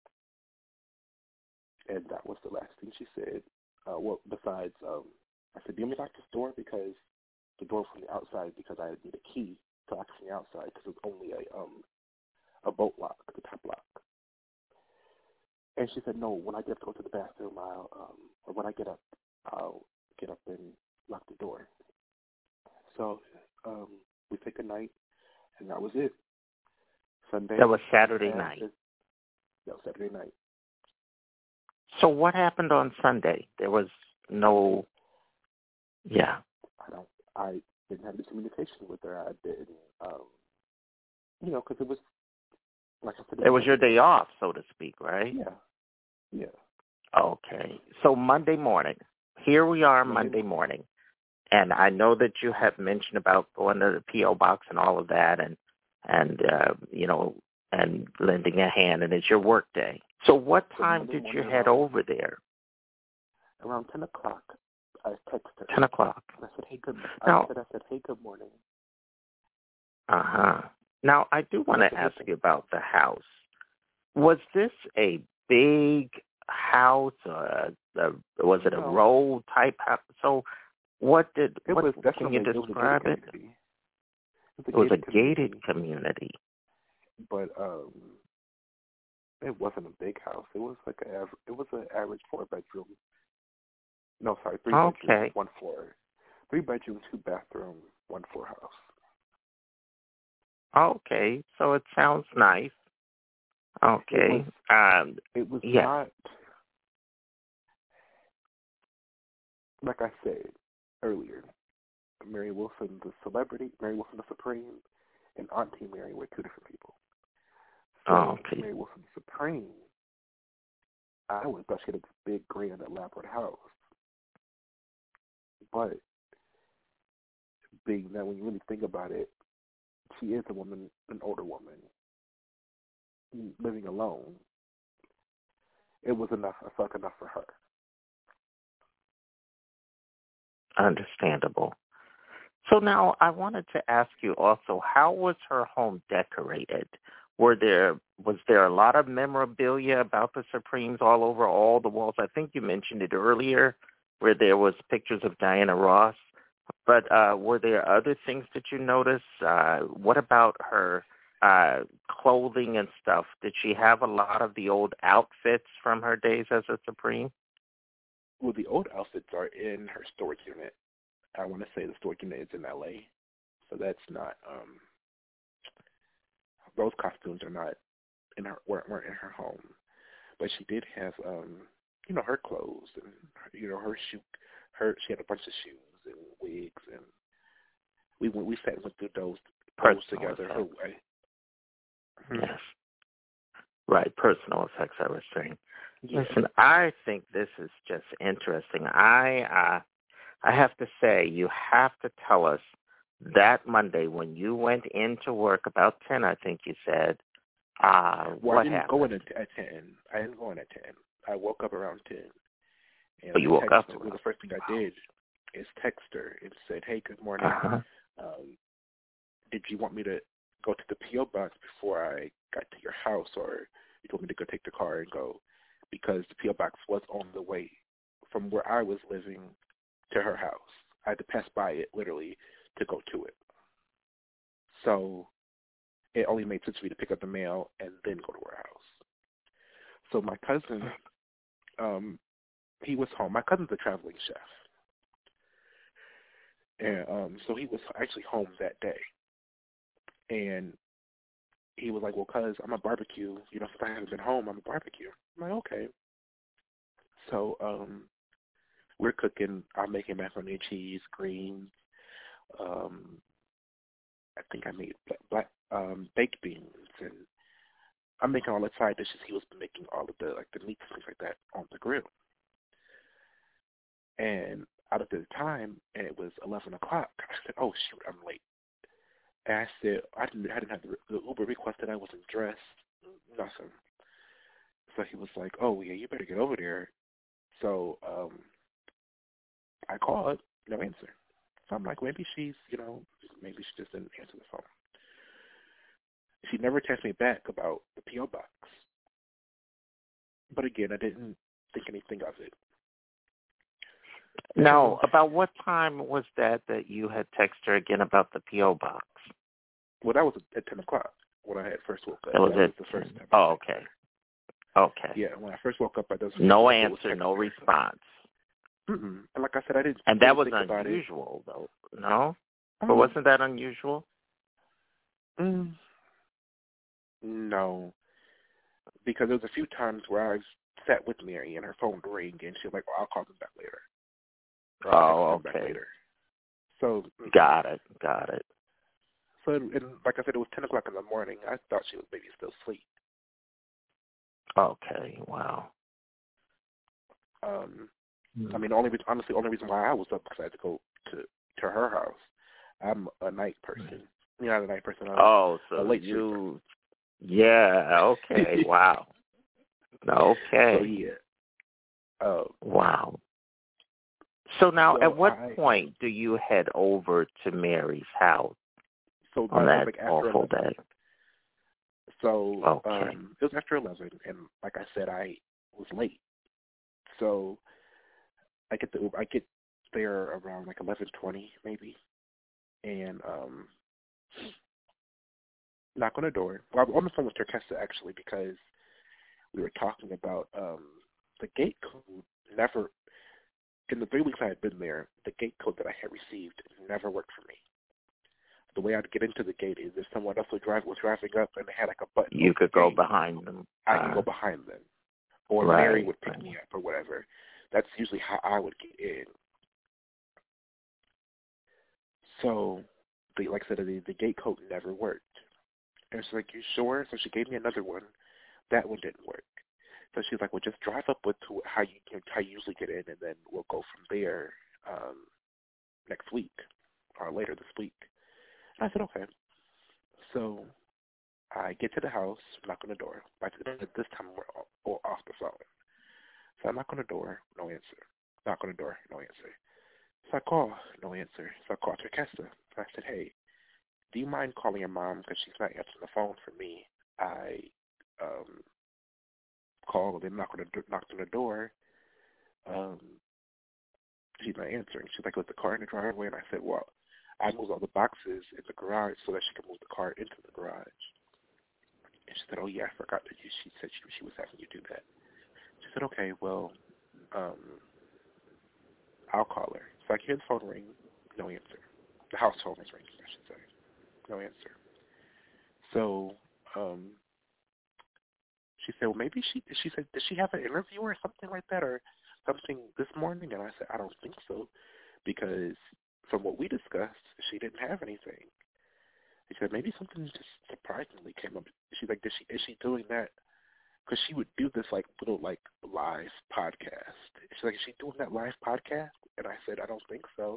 And that was the last thing she said. Uh, well, besides, um, I said, do you want me to lock this door? Because the door from the outside, because I need a key to lock from the outside, because it was only a um a bolt lock, the top lock. And she said, no, when I get up to go to the bathroom, I'll, um, or when I get up, I'll get up and lock the door. So um, we took a night, and that was it. Sunday. That was Saturday night. That was Saturday night. So what happened on Sunday? There was no, yeah. I don't, I didn't have any communication with her. I didn't, um, you know, because it was, like I said. It was your day off, so to speak, right? Yeah. Yeah. Okay. So Monday morning, here we are Monday morning, and I know that you have mentioned about going to the P O box and all of that, and, and uh, you know, and lending a hand, and it's your work day. So what time did you head over there? Around ten o'clock, I texted her. ten o'clock. I said, hey, good, now, I said, I said, hey, good morning. Uh-huh. Now, I do want to ask you about the house. Was this a big house? Or a, a, was it a No. row type house? So what did, It what, was can you definitely describe it? it? It was a gated, it was a gated community. But um, it wasn't a big house. It was like a aver- it was an average four bedroom. No, sorry, three Okay. bedroom, one floor. Three bedroom, two bathroom, one floor house. Okay, so it sounds nice. Okay. It was, um, it was yeah. not, like I said earlier, Mary Wilson, the celebrity, Mary Wilson, the Supreme, and Auntie Mary were two different people. So, Oh, okay. Mary Wilson Supreme, I always thought she had a big, grand, elaborate house. But being that when you really think about it, she is a woman, an older woman, living alone. It was enough. I felt enough for her. Understandable. So now I wanted to ask you also, how was her home decorated? Were there was there a lot of memorabilia about the Supremes all over all the walls? I think you mentioned it earlier, where there was pictures of Diana Ross. But uh, were there other things that you noticed? Uh, what about her uh, clothing and stuff? Did she have a lot of the old outfits from her days as a Supreme? Well, the old outfits are in her storage unit. I want to say the storage unit is in L A, so that's not. Um, those costumes are not in her weren't, weren't in her home, but she did have, um, you know, her clothes and you know her shoe. Her she had a bunch of shoes and wigs, and we went we sat and went through those those together her way. Yes. Right, personal effects, I was saying. Yeah. Listen, I think this is just interesting. I uh, I have to say, you have to tell us that Monday when you went into work about ten, I think you said, uh, well, what I didn't happened? go in at, at ten. I didn't go in at ten. I woke up around ten. And Oh, you I woke up texted her. around. The first thing I did is text her and said, "Hey, good morning. Uh-huh. Um, did you want me to go to the P O box before I got to your house, or you told me to go take the car and go?" Because the P O box was on the way from where I was living to her house. I had to pass by it literally to go to it. So it only made sense for me to pick up the mail and then go to her house. So my cousin, um, he was home. My cousin's a traveling chef. And um, so he was actually home that day. And he was like, "Well, cuz I'm a barbecue. You know, since I haven't been home, I'm a barbecue." I'm like, "Okay." So um, we're cooking. I'm making macaroni and cheese, greens. Um, I think I made black, black um, baked beans, and I'm making all the side dishes. He was making all of the like the meats and things like that on the grill. And I looked at the time, and it was eleven o'clock. I said, "Oh shoot, I'm late." And I said, "I didn't, I didn't have the, the Uber requested. I wasn't dressed, nothing." So he was like, "Oh yeah, you better get over there." So um, I called, no answer. So I'm like, maybe she's, you know, maybe she just didn't answer the phone. She never texted me back about the P O box. But again, I didn't think anything of it. Now, about what time was that that you had texted her again about the P O box? Well, that was at ten o'clock when I had first woke up. That was, that it. was the first time. Oh, okay. Okay. Yeah, when I first woke up, I just no answer, no response. Mm-mm. And like I said, I didn't. And that really was think about unusual, though. No, it. but wasn't that unusual? Mm. No, because there was a few times where I sat with Mary and her phone would ring, and she was like, "Well, I'll call them back later." Oh, back okay. Later. So got it, got it. So, and like I said, it was ten o'clock in the morning. I thought she was maybe still asleep. Okay, wow. Um, mm. I mean, the only reason, honestly, the only reason why I was up because I had to go to to her house. I'm a night person. You're not a night person. I'm oh, so a late you, yeah, okay, wow. Okay. So, yeah. Uh, wow. So now, so at what I, point do you head over to Mary's house so on that like awful eleven. day? So okay. um, it was after eleven, and like I said, I was late. So I get the Uber. I get there around like eleven twenty maybe, and um, knock on the door. Well, I'm on the phone with Terkessa actually because we were talking about um, the gate code never. In the three weeks I had been there, the gate code that I had received never worked for me. The way I'd get into the gate is if someone else was, drive, was driving up and they had like a button. You could go gate, behind them. I uh, could go behind them. Or right, Mary would pick right. me up or whatever. That's usually how I would get in. So, the, like I said, the, the gate code never worked. And she's like, you sure? So she gave me another one. That one didn't work. So she's like, well, just drive up with to how you, you know, how you usually get in, and then we'll go from there um, next week or later this week. And I said, okay. So I get to the house, knock on the door. But this time we're off the phone. So I knock on the door, no answer. Knock on the door, no answer. So I call, no answer. So I call Terkessa. I said, hey, do you mind calling your mom because she's not answering the phone for me? I um, called and knocked on the, knocked on the door. Um, she's not answering. She's like, with the car in the driveway? And I said, well, I moved all the boxes in the garage so that she could move the car into the garage. And she said, oh, yeah, I forgot that you, she said she, she was having you do that. She said, okay, well, um, I'll call her. So I hear the phone ring, no answer. The house phone is ringing, I should say. No answer. So um, she said, well, maybe she, she said, did she have an interview or something like that or something this morning? And I said, I don't think so, because from what we discussed, she didn't have anything. She said, maybe something just surprisingly came up. She's like, Did she, is she doing that? Because she would do this, like, little, like, live podcast. She's like, is she doing that live podcast? And I said, I don't think so,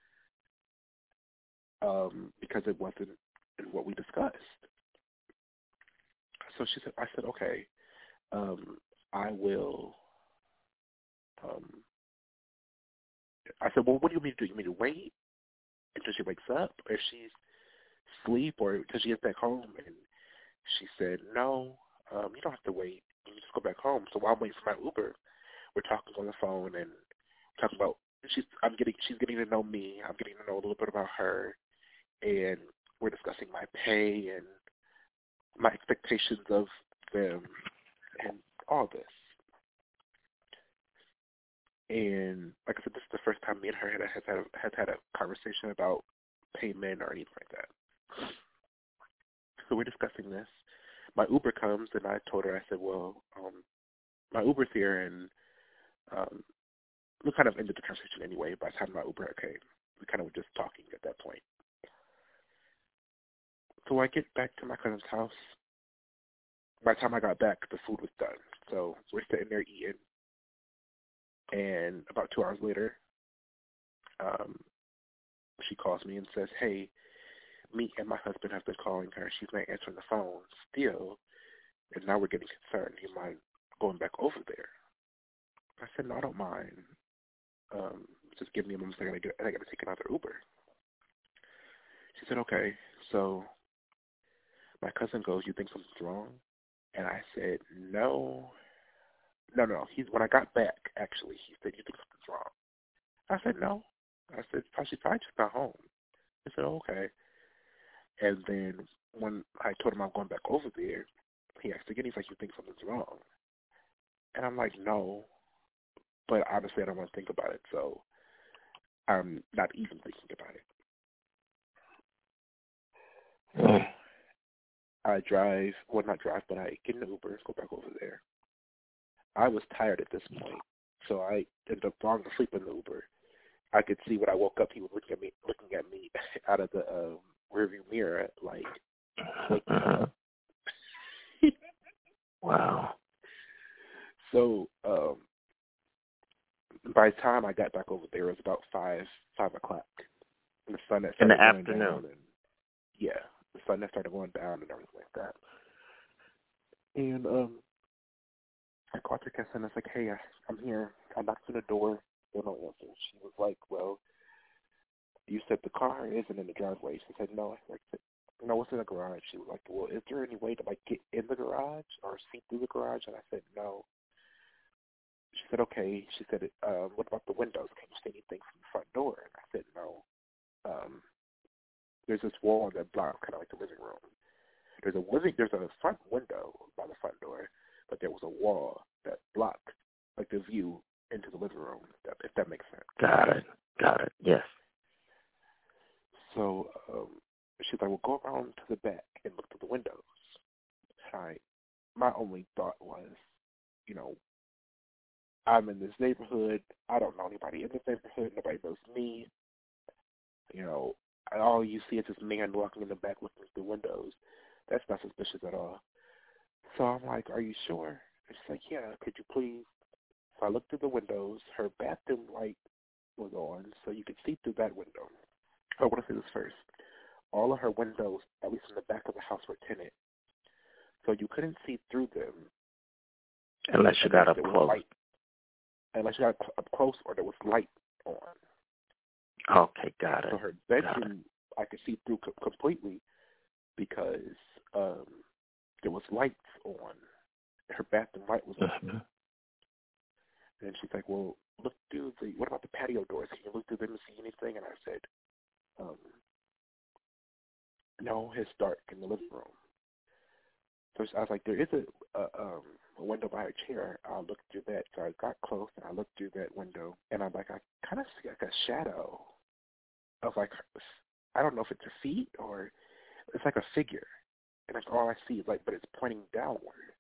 um, because it wasn't in what we discussed. So she said, I said, okay, um, I will, um, I said, well, what do you mean to do? You mean to wait until she wakes up, or if she's asleep, or until she gets back home? And she said, no, um, you don't have to wait. You can just go back home. So while I'm waiting for my Uber, we're talking on the phone and talking about, she's, I'm getting, she's getting to know me. I'm getting to know a little bit about her, and we're discussing my pay and my expectations of them and all this. And like I said, this is the first time me and her has had a, has had a conversation about payment or anything like that. So we're discussing this. My Uber comes, and I told her, I said, well, um, my Uber's here, and um, we kind of ended the conversation anyway. By the time my Uber came, we kind of were just talking at that point. So I get back to my cousin's house. By the time I got back, the food was done. So we're sitting there eating. And about two hours later, um, she calls me and says, hey, me and my husband have been calling her. She's not answering the phone still, and now we're getting concerned. Do you mind going back over there? I said, no, I don't mind. Um, just give me a moment. I gotta get, I gotta take another Uber. She said, okay. So my cousin goes, you think something's wrong? And I said, no. No, no. He's when I got back, actually, he said, you think something's wrong? I said, no. I said, she probably just got home. He said, oh, okay. And then when I told him I'm going back over there, he asked again, he's like, you think something's wrong? And I'm like, no. But honestly, I don't want to think about it, so I'm not even thinking about it. I drive, well, not drive, but I get in the Uber, go back over there. I was tired at this point, so I ended up falling asleep in the Uber. I could see when I woke up, he was looking at me, looking at me out of the um, rearview mirror, like, waking up. Wow. So um, by the time I got back over there, it was about five, five o'clock, and the sun had started in the going afternoon. down, and yeah, the sun had started going down and everything like that. And um. I called her and I was like, hey, I, I'm here. I knocked on the door. Still no answer. She was like, well, you said the car isn't in the driveway. She said, no. I said, no, it's in the garage. She was like, well, is there any way to, like, get in the garage or see through the garage? And I said, no. she said, okay. She said, um, what about the windows? Can you see anything from the front door? And I said, no. Um, there's this wall that blocks kind of like the living room. There's a living, there's a front window by the front door, but there was a wall that blocked like the view into the living room, if that, if that makes sense. Got it. Got it. Yes. So um, she's like, well, go around to the back and look through the windows. I, my only thought was, you know, I'm in this neighborhood. I don't know anybody in this neighborhood. Nobody knows me. You know, all you see is this man walking in the back looking through the windows. That's not suspicious at all. So I'm like, are you sure? And she's like, yeah, could you please? So I looked through the windows. Her bathroom light was on, so you could see through that window. I want to say this first. All of her windows, at least in the back of the house, were tinted. So you couldn't see through them. Unless you got up close. Light, unless you got up close or there was light on. Okay, got it. So her bedroom, I could see through co- completely because um, there was lights on. Her bathroom light was on. Mm-hmm. And she's like, well, look through the, what about the patio doors? Can you look through them and see anything? And I said, um, no, it's dark in the living room. So I was like, there is a, a, um, a window by her chair. I looked through that. So I got close and I looked through that window. And I'm like, I kind of see like a shadow of like, I don't know if it's her feet or it's like a figure. And that's all I see is like, but it's pointing downward.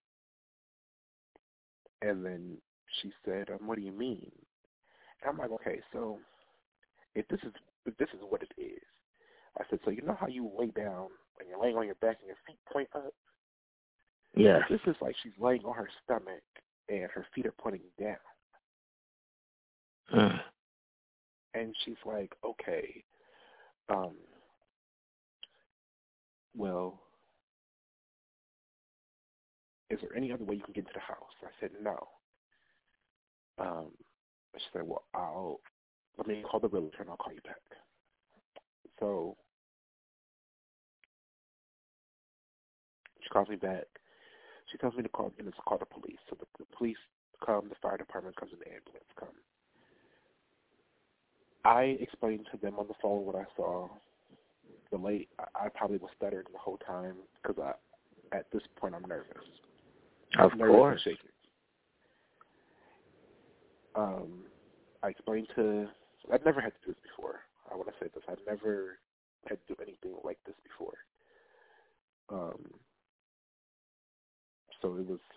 And then she said, um, what do you mean? And I'm like, okay, so if this is if this is what it is, I said, so you know how you lay down and you're laying on your back and your feet point up? Yeah. This is like she's laying on her stomach and her feet are pointing down. Mm. And she's like, okay, um, well, is there any other way you can get into the house? I said, no. Um, she said, well, I'll, let me call the realtor and I'll call you back. So she calls me back. She tells me to call, you know, to call the police. So the, the police come, the fire department comes, and the ambulance come. I explained to them on the phone what I saw. The lady, I, I probably was stuttering the whole time because I, at this point, I'm nervous. Of I'm nervous course. and shaking. Um, I explained to, I've never had to do this before. I want to say this. I've never had to do anything like this before. Um, so it was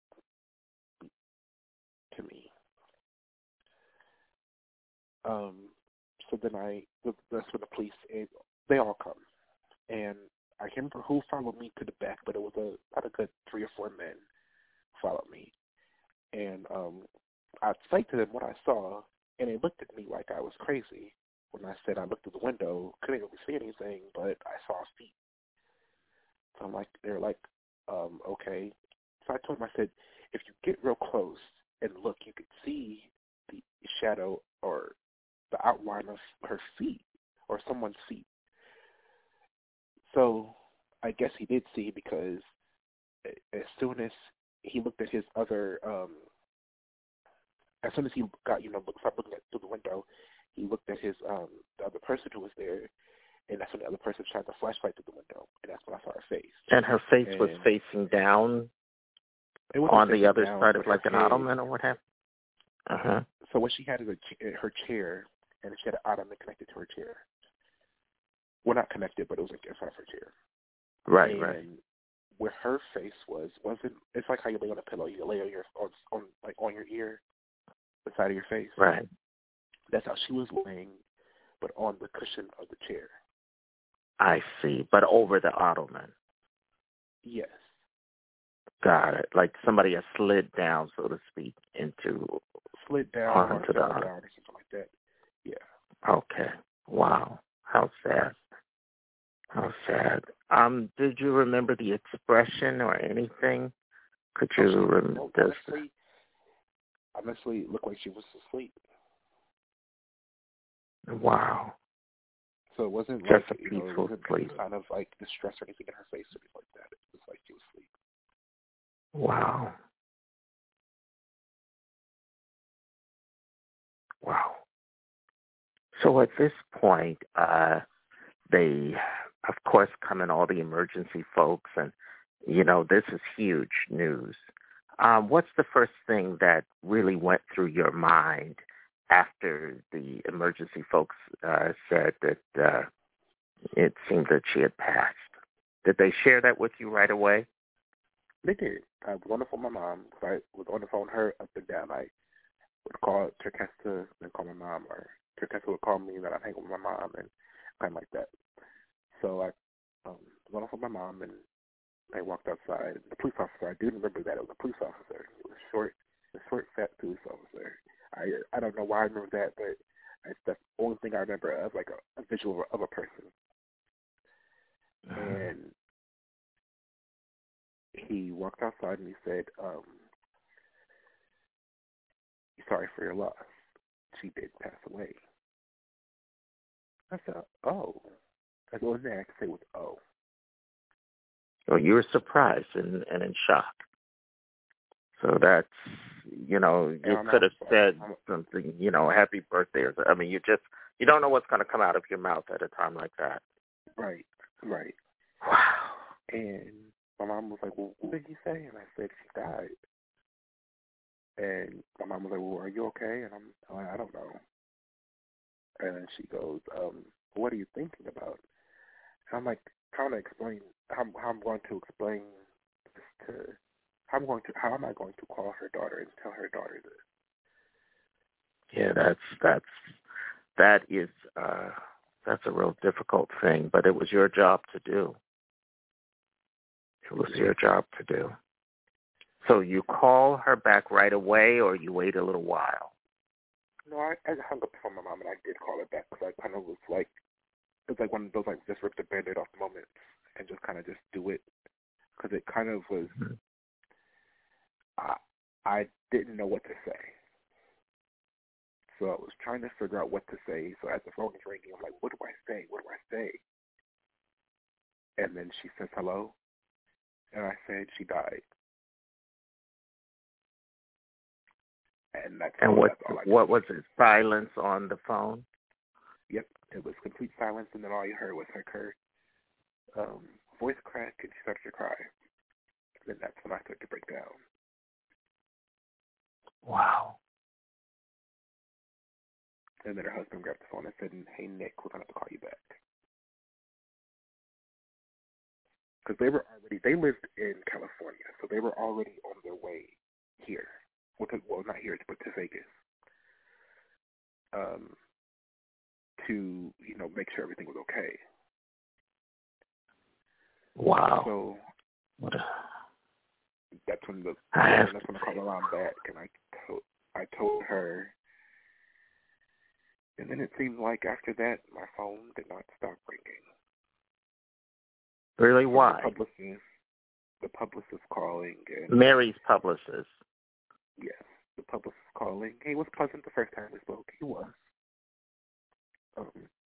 to me. Um, so then I, that's when the police, they all come. And I can't remember who followed me to the back, but it was a, about a good three or four men followed me. And um, I explained to them what I saw, and they looked at me like I was crazy when I said I looked through the window, couldn't really see anything, but I saw feet. So I'm like, they're like, um, okay. So I told them, I said, if you get real close and look, you could see the shadow or the outline of her feet or someone's feet. So I guess he did see because as soon as he looked at his other, um, as soon as he got, you know, look, started looking at through the window, he looked at his, um, the other person who was there, and that's when the other person shined the flashlight through the window, and that's when I saw her face. And her face and was facing down on the other down, side of like an head, ottoman or what happened? Uh-huh. So what she had is a, her chair, and she had an ottoman connected to her chair. Well, not connected, but it was like in front of her chair. Right, and right. Where her face was, wasn't, it's like how you lay on a pillow. You lay on your, on, on like on your ear, the side of your face. Right. That's how she was laying, but on the cushion of the chair. I see, but over the ottoman. Yes. Got it. Like somebody has slid down, so to speak, into slid down onto or the down or something like that. Yeah. Okay. Wow. How sad. How sad. Um, did you remember the expression or anything? Could you oh, remember no, this? Honestly, honestly, it looked like she was asleep. Wow. So it wasn't just like, a you know, peaceful it wasn't sleep. kind of like distress or anything in her face or anything like that. It was like she was asleep. Wow. Wow. So at this point, uh, they, of course, come in all the emergency folks, and, you know, this is huge news. Um, what's the first thing that really went through your mind after the emergency folks uh, said that uh, it seemed that she had passed? Did they share that with you right away? They did. I was on the phone with my mom. So I was on the phone with her up and down. I would call Terkesta, then call my mom, or Terkesta would call me, then I'd hang up with my mom, and kind of like that. So I um, was on the phone with my mom, and I walked outside. The police officer, I do remember that. It was a police officer. It was short, a short, fat police officer. I I don't know why I remember that, but it's the only thing I remember of, like a, a visual of a person. And he walked outside and he said, um, sorry for your loss. She did pass away. I said, oh. That's the only thing I could say was, oh. So you were surprised and, and in shock. So that's, you know, you could have said something, you know, happy birthday or something. I mean, you just, you don't know what's going to come out of your mouth at a time like that. Right, right. Wow. And my mom was like, well, what did he say? And I said, she died. And my mom was like, well, are you okay? And I'm, I'm like, I don't know. And then she goes, um, what are you thinking about? And I'm like, trying to explain how, how I'm going to explain this to, how I'm going to, how am I going to call her daughter and tell her daughter this? Yeah, that's, that's, that is, uh, that's a real difficult thing, but it was your job to do. It was your job to do. So you call her back right away, or you wait a little while? No, I, I hung up from my mom, and I did call her back because I kind of was like, it was like one of those, like, just rip the Band-Aid off the moments and just kind of just do it. Because it kind of was, mm-hmm. I, I didn't know what to say. So I was trying to figure out what to say. So as the phone is ringing, I'm like, what do I say? What do I say? And then she says hello. And I said she died. And that's and all, what, that's all I what was it, silence on the phone? Yep, it was complete silence, and then all you heard was her her um, voice crack, and she started to cry. And then that's when I started to break down. Wow. And then her husband grabbed the phone and said, hey, Nick, we're going to have to call you back. Because they were already, they lived in California, so they were already on their way here. Well, to, well not here, but to Vegas. Um, to, you know, make sure everything was okay. Wow. So what a... that's when the I that's when I called my mom back, and I told I told her, and then it seemed like after that my phone did not stop ringing. Really? Why? The publicist, the publicist calling. And, Mary's publicist. Yes, the publicist calling. He was pleasant the first time we spoke. He was. Um,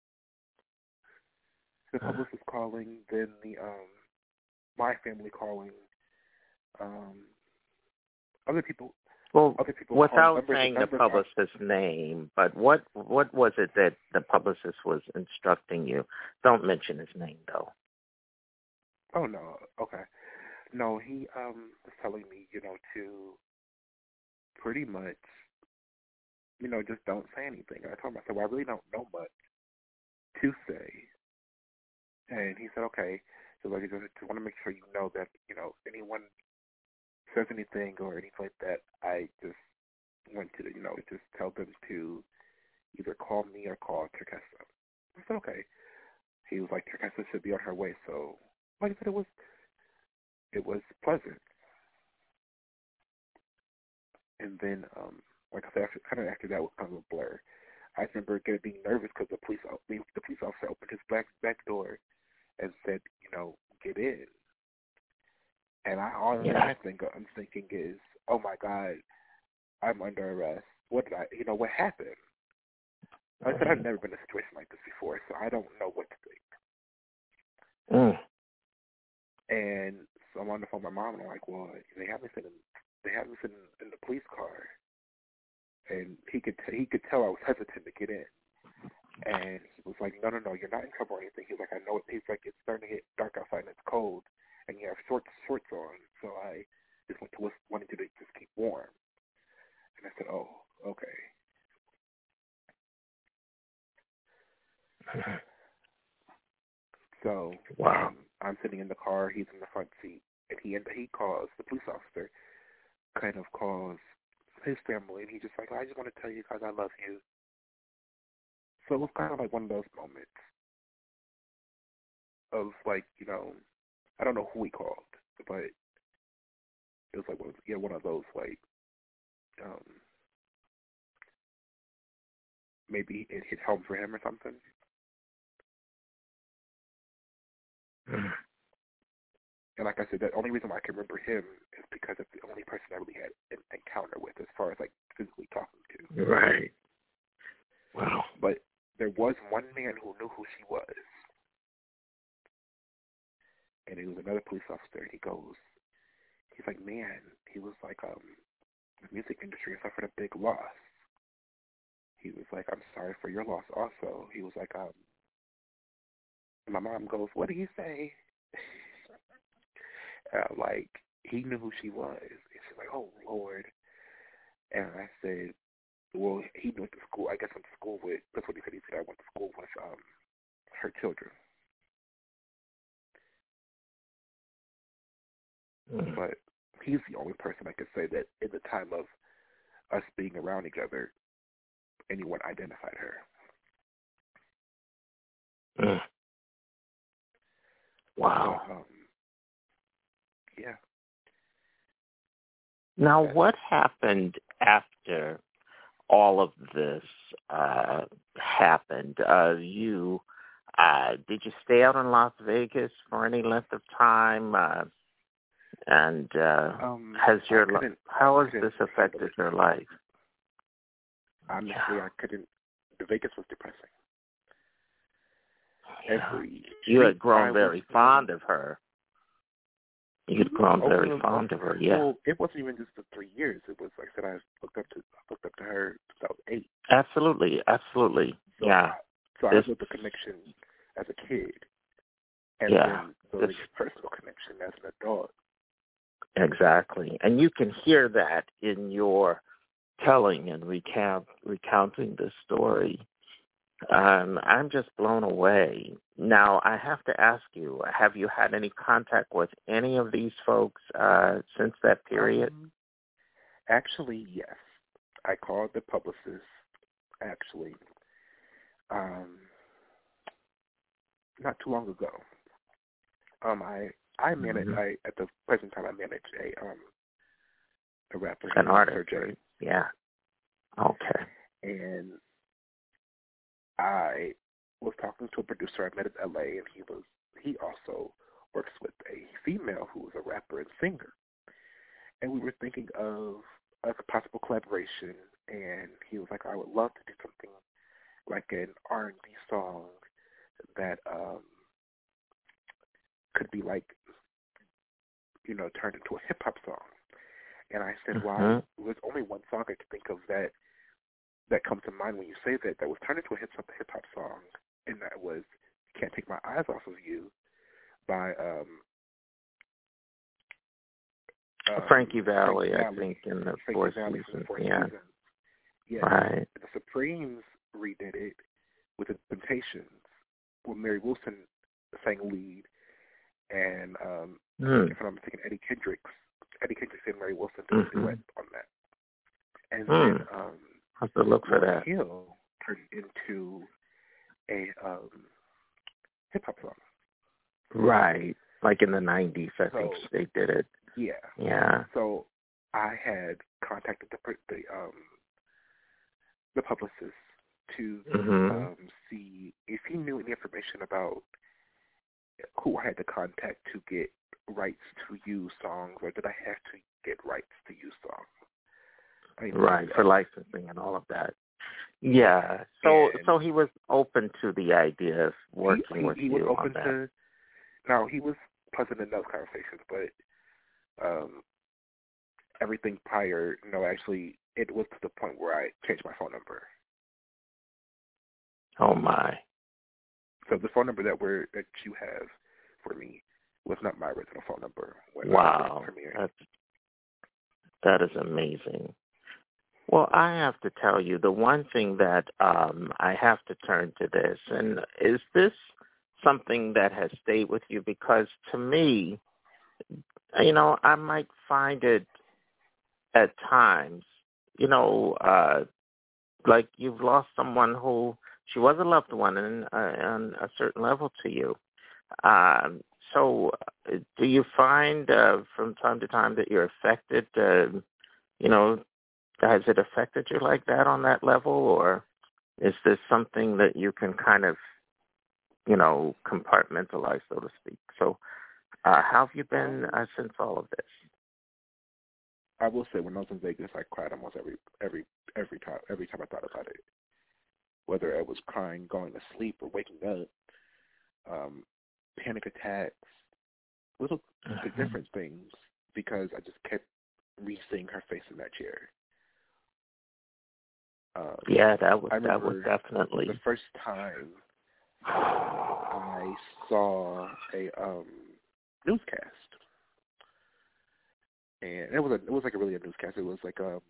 the publicist calling, then the um, my family calling, um, other people. Well, other people without calling, saying numbers, the numbers publicist's name, but what what was it that the publicist was instructing you? Don't mention his name, though. Oh no, okay, no, he um was telling me, you know, to pretty much, you know, just don't say anything. And I told him, I said, well, I really don't know much to say. And he said, okay. So like, I just want to make sure you know that, you know, anyone says anything or anything like that, I just want to, you know, just tell them to either call me or call Terkesta. I said, okay. He was like, Terkesta should be on her way. So, like I said, it was, it was pleasant. And then, um, like I said, after, kind of after that was kind of a blur. I remember getting being nervous because the police, the police officer opened his back back door and said, you know, get in. And I all yeah. I think I'm thinking is, oh my God, I'm under arrest. What did I, you know, what happened? I said I've never been in a situation like this before, so I don't know what to think. Mm. And so I'm on the phone with my mom, and I'm like, well, they have me sitting, they have me sitting in the police car. and he could t- he could tell I was hesitant to get in. And he was like, no, no, no, you're not in trouble or anything. He was like, I know it. He's like, it's starting to get dark outside and it's cold, and you have shorts shorts on. So I just went to listen, wanted you to just keep warm. And I said, oh, okay. So wow. um, I'm sitting in the car. He's in the front seat, and he and he calls the police officer. Kind of calls his family, and he's just like, oh, I just want to tell you guys I love you. So it was kind of like one of those moments of like, you know, I don't know who he called, but it was like one of, yeah, one of those like, um, maybe it hit home for him or something. And like I said, the only reason why I can remember him is because it's the only person I really had an encounter with as far as like physically talking to. Right. Wow. But there was one man who knew who she was. And it was another police officer. And he goes, he's like, man, he was like, um, the music industry has suffered a big loss. He was like, I'm sorry for your loss also. He was like, um, and my mom goes, what did he say? And I'm like, he knew who she was. And she's like, oh, Lord. And I said, well, he went to school, I guess went to school with, that's what he said, he said I went to school with um, her children. Mm. But he's the only person I could say that in the time of us being around each other, anyone identified her. Mm. Wow. But, um, yeah. Now, what happened after all of this uh, happened? Uh, you uh, did you stay out in Las Vegas for any length of time? Uh, and uh, um, has your how has this affected affected your life? Honestly, I couldn't. The Vegas was depressing. Yeah. Every you had grown very fond of her. You had grown very the, fond of her. Yeah. Well, it wasn't even just the three years. It was like I said, I looked up to I looked up to her since I was eight. Absolutely, absolutely. So, yeah. So this, I built a connection as a kid, and yeah, then building a personal connection as an adult. Exactly, and you can hear that in your telling and recount recounting this story. Um, I'm just blown away. Now, I have to ask you, have you had any contact with any of these folks uh, since that period? Um, actually, yes. I called the publicist, actually, um, not too long ago. Um, I I manage, mm-hmm. I, at the present time, I manage a, um, a rapper. An artist, right? Yeah. Okay. And I was talking to a producer I met in L A, and he was he also works with a female who is a rapper and singer. And we were thinking of a possible collaboration, and he was like, I would love to do something like an R and B song that um, could be like, you know, turned into a hip-hop song. And I said, mm-hmm. well, there's only one song I could think of that that comes to mind when you say that, that was turned into a hip-hop hip-hop song, and that was Can't Take My Eyes Off of You by um, um, Frankie Valli, Frankie I think, in the Frankie fourth Valli season. Four yeah. Seasons. Yeah. Right. The Supremes redid it with the Temptations, where Mary Wilson sang lead, and um, mm. if I'm mistaken, Eddie Kendricks, Eddie Kendricks and Mary Wilson did mm-hmm. a duet on that. And mm. then um, I have to look for Lauryn that. Hill turned into a um, hip hop song. Right, like in the nineties, I so, think they did it. Yeah. Yeah. So I had contacted the the um, the publicist to mm-hmm. um, see if he knew any information about who I had to contact to get rights to use songs, or did I have to get rights to use songs? I mean, right, for licensing and all of that. Yeah. So and so he was open to the idea of working he, he, with he you was open on that. to. Now he was pleasant in those conversations, but um, everything prior, you know, actually it was to the point where I changed my phone number. Oh my! So the phone number that we're that you have for me was not my original phone number. When Wow, I premiered. that's, that is amazing. Well, I have to tell you, the one thing that um, I have to turn to this, and is this something that has stayed with you? Because to me, you know, I might find it at times, you know, uh, like you've lost someone who, she was a loved one and uh, on a certain level to you. Um, so uh, do you find uh, from time to time that you're affected, uh, you know, has it affected you like that on that level, or is this something that you can kind of, you know, compartmentalize, so to speak? So uh, how have you been uh, since all of this? I will say, when I was in Vegas, I cried almost every every every time every time I thought about it. Whether it was crying, going to sleep, or waking up, um, panic attacks, little uh-huh. different things, because I just kept re-seeing her face in that chair. Um, yeah, that was that was definitely the first time I saw a um, newscast. And it was a, it was like a really a newscast. It was like um,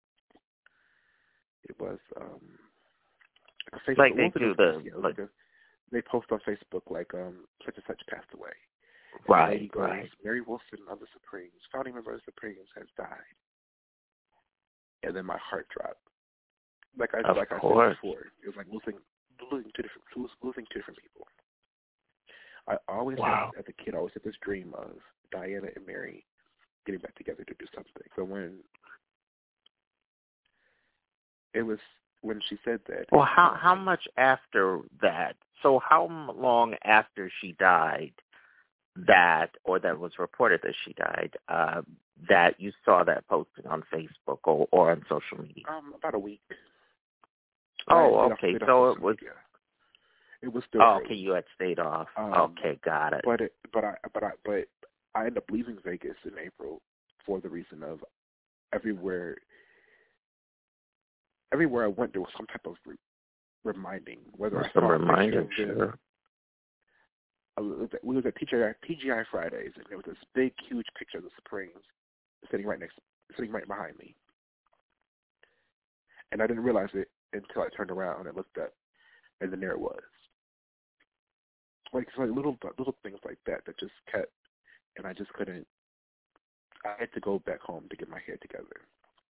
it was um, like a Facebook. Like they do the yeah, like, like a, they post on Facebook like um such and such passed away. Right, and the lady goes, right. Mary Wilson of the Supremes, founding member of the Supremes, has died. And then my heart dropped. Like I of like course. I said before, it was like losing losing two different losing two different people. I always wow. had, as a kid, I always had this dream of Diana and Mary getting back together to do something. So when it was when she said that. Well, how how much after that? So how long after she died that, or that was reported that she died, uh, that you saw that posting on Facebook or, or on social media? Um, about a week. Oh, okay. So it was. Media. It was still. Oh, early. okay. You had stayed off. Um, okay, got it. But it, but I, but I, but I ended up leaving Vegas in April for the reason of everywhere. Everywhere I went, there was some type of re- reminding. Whether I some saw reminding, a picture of them, sure. we was at T G I Fridays, and there was this big, huge picture of the Supremes sitting right next, sitting right behind me, and I didn't realize it until I turned around and looked up, and then there it was. Like it's like little little things like that that just kept, and I just couldn't. I had to go back home to get my head together.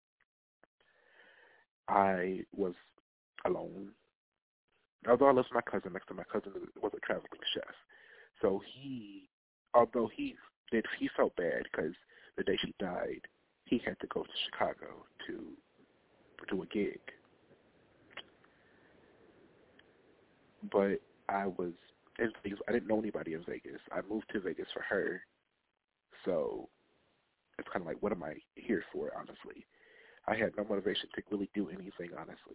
I was alone. Although I lived with my cousin next to my cousin was a traveling chef. So he, although he did, he felt bad because the day she died, he had to go to Chicago to do a gig. But I was in Vegas. I didn't know anybody in Vegas. I moved to Vegas for her. So it's kind of like, what am I here for, honestly? I had no motivation to really do anything, honestly.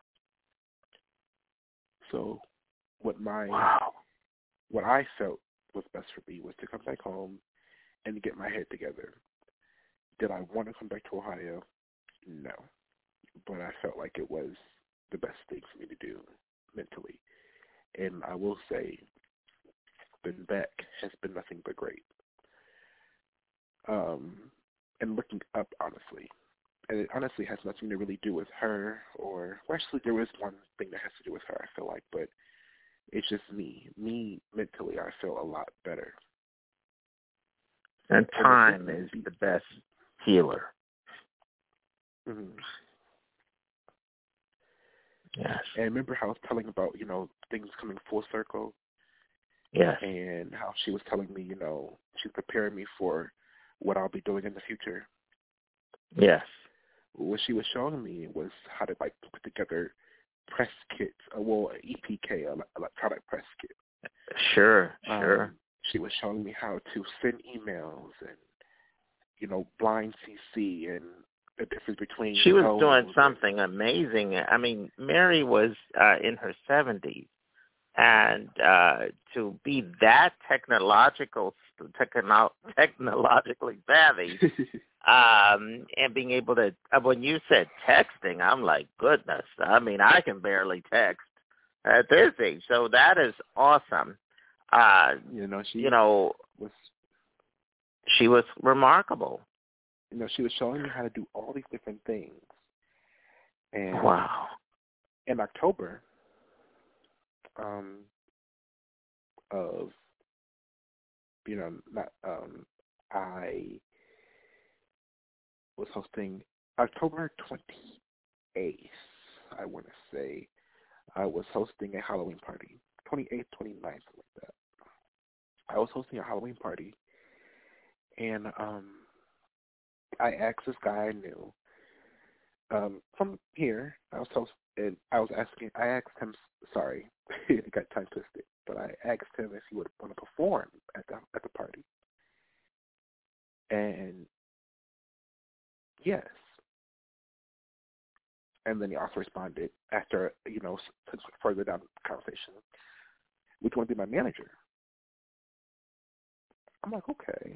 So what my wow. what I felt was best for me was to come back home and get my head together. Did I want to come back to Ohio? No. But I felt like it was the best thing for me to do mentally. And I will say, been back has been nothing but great. Um, and looking up, honestly. And it honestly has nothing to really do with her or, well, actually there is one thing that has to do with her, I feel like, but it's just me. Me, mentally, I feel a lot better. And time is the best healer. Mm-hmm. Yes. And remember how I was telling about, you know, things coming full circle? Yes. And how she was telling me, you know, she's preparing me for what I'll be doing in the future. Yes. What she was showing me was how to, like, put together press kits, uh, well, an E P K, an electronic press kit. Sure, sure. Um, she was showing me how to send emails and, you know, blind C C and the difference between... She was doing something amazing. I mean, Mary was uh, in her seventies And uh, to be that technological, techno- technologically savvy, um, and being able to, when you said texting, I'm like, goodness, I mean, I can barely text at this age. So that is awesome. Uh, you know, she you know, was, she was remarkable. You know, she was showing me how to do all these different things. And wow. In October, um, of, you know, not, um, I was hosting October twenty-eighth, I want to say, I was hosting a Halloween party, twenty-eighth, twenty-ninth, something like that. I was hosting a Halloween party, and um, I asked this guy I knew um, from here. I was host, and I was asking. I asked him. Sorry, it got tongue twisted. But I asked him if he would want to perform at the at the party, and yes. And then he also responded after, you know, further down the conversation, would you want to be my manager? I'm like, okay.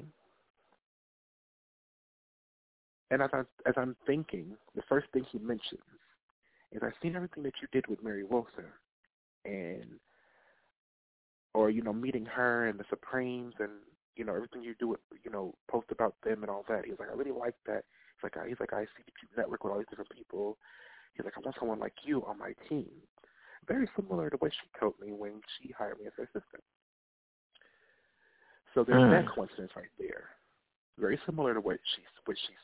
And as, I, as I'm thinking, the first thing he mentions is, I've seen everything that you did with Mary Wilson, and, or, you know, meeting her and the Supremes and, you know, everything you do, with, you know, post about them and all that. He was like, I really like that. He's like, I, he's like, I see that you network with all these different people. He's like, I want someone like you on my team. Very similar to what she told me when she hired me as her assistant. So there's mm. that coincidence right there. Very similar to what she what she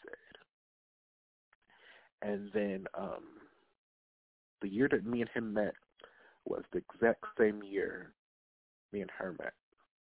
said. And then um, the year that me and him met was the exact same year me and her met.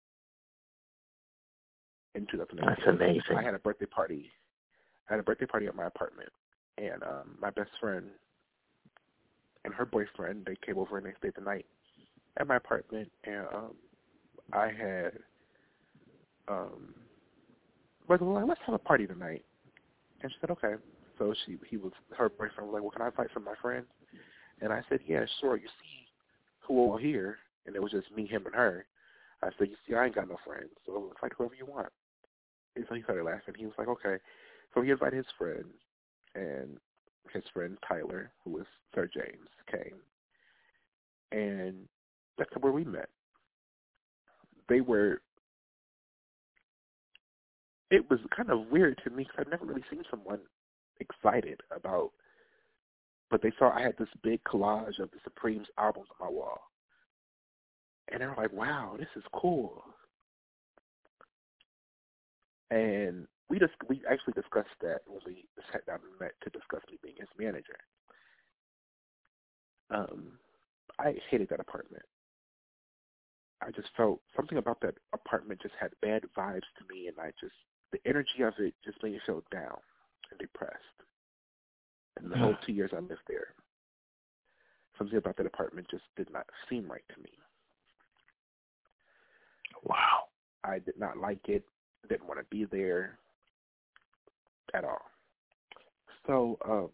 In two thousand eight. That's amazing. I had a birthday party. I had a birthday party at my apartment, and um, my best friend and her boyfriend, they came over and they stayed the night at my apartment, and um, I had, um, was like, let's have a party tonight. And she said, okay. So she, he was, her boyfriend was like, well, can I invite some of my friends? And I said, yeah, sure. You see who all here? And it was just me, him, and her. I said, you see, I ain't got no friends, so invite whoever you want. And so he started laughing. He was like, okay. So he invited his friends, and his friend Tyler, who was Sir James, came. And that's where we met. They were, it was kind of weird to me because I've never really seen someone excited about, but they saw I had this big collage of the Supremes albums on my wall. And they were like, wow, this is cool. And we just we actually discussed that when we sat down and met to discuss me being his manager. Um, I hated that apartment. I just felt something about that apartment just had bad vibes to me, and I just the energy of it just made me feel down and depressed. And the whole two years I lived there, something about that apartment just did not seem right to me. Wow. I did not like it. Didn't want to be there at all. So um,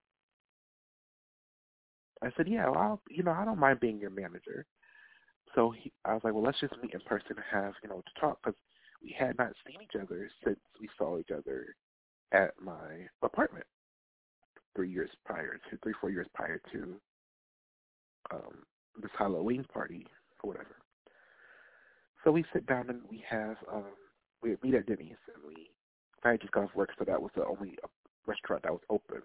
I said, yeah, well, I'll, you know, I don't mind being your manager. So he, I was like, well, let's just meet in person and have, you know, to talk, because we had not seen each other since we saw each other at my apartment three years prior to, three, four years prior to um, this Halloween party or whatever. So we sit down and we have, um, we meet at Denny's, and we, I had just got off work, so that was the only restaurant that was open.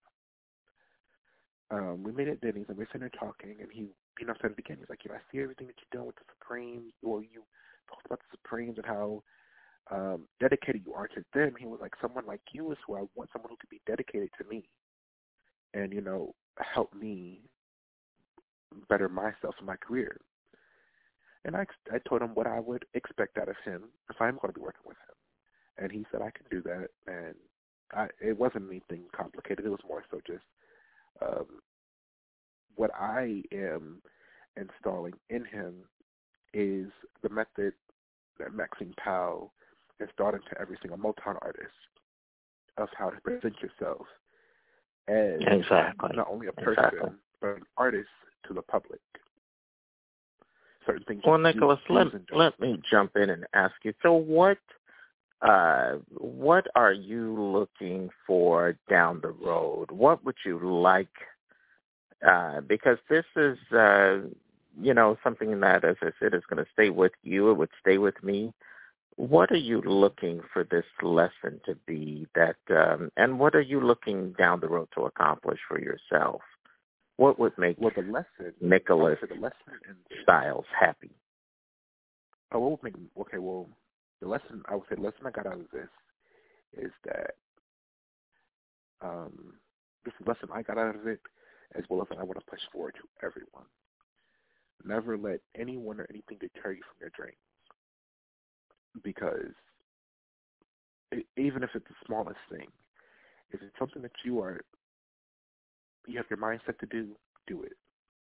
Um, we met at Denny's, and we're sitting there talking, and he, you know, said at the beginning, he's like, you know, I see everything that you're doing with the Supremes, or you talked about the Supremes and how um, dedicated you are to them. He was like, someone like you is who I want, someone who could be dedicated to me and, you know, help me better myself in my career. And I, I told him what I would expect out of him if I'm going to be working with him. And he said I can do that. And I, it wasn't anything complicated. It was more so just um, what I am installing in him is the method that Maxine Powell installed into every single Motown artist of how to present yourself as exactly. not only a person, exactly. but an artist to the public. certain things. Well, you Nicholas, do, let and let me jump in and ask you. So, what uh, what are you looking for down the road? What would you like? Uh, because this is, uh, you know, something that, as I said, is going to stay with you. It would stay with me. What are you looking for this lesson to be? That, um, and what are you looking down the road to accomplish for yourself? What would make well, the lesson, Nicholas the lesson in, Styles happy? Oh, what would make okay? Well, the lesson I would say, the lesson I got out of this is that um, this is the lesson I got out of it, as well as that I want to push forward to everyone. Never let anyone or anything deter you from your dreams, because it, even if it's the smallest thing, if it's something that you are, you have your mindset to do, do it.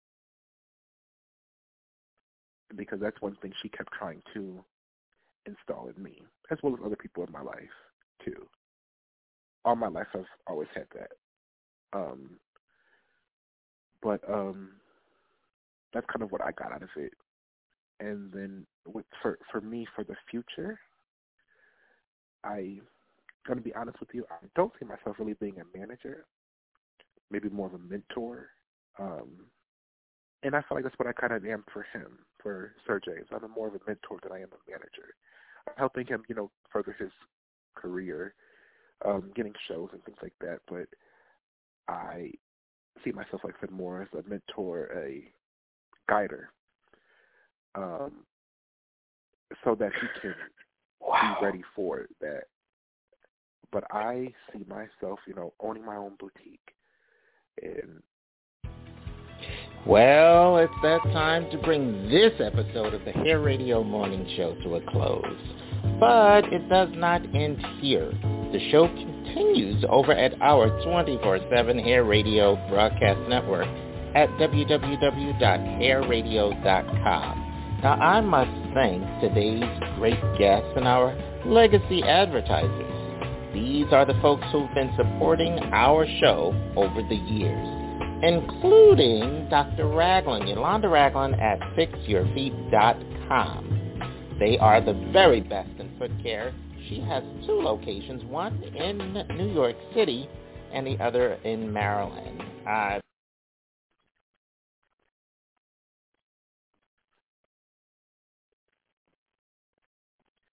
Because that's one thing she kept trying to install in me, as well as other people in my life, too. All my life I've always had that. Um, but um, that's kind of what I got out of it. And then with, for, for me, for the future, I'm going to be honest with you, I don't see myself really being a manager, maybe more of a mentor. Um, and I feel like that's what I kind of am for him, for Sir James. I'm more of a mentor than I am a manager. I'm helping him, you know, further his career, um, getting shows and things like that. But I see myself, like I said, more as a mentor, a guider, um, so that he can wow. be ready for that. But I see myself, you know, owning my own boutique. And well, it's that time to bring this episode of the Hair Radio Morning Show to a close. But it does not end here. The show continues over at our twenty-four seven Hair Radio broadcast network at w w w dot hair radio dot com. Now, I must thank today's great guests and our legacy advertisers. These are the folks who've been supporting our show over the years, including Doctor Ragland, Yolanda Ragland at fix your feet dot com. They are the very best in foot care. She has two locations, one in New York City and the other in Maryland. Uh,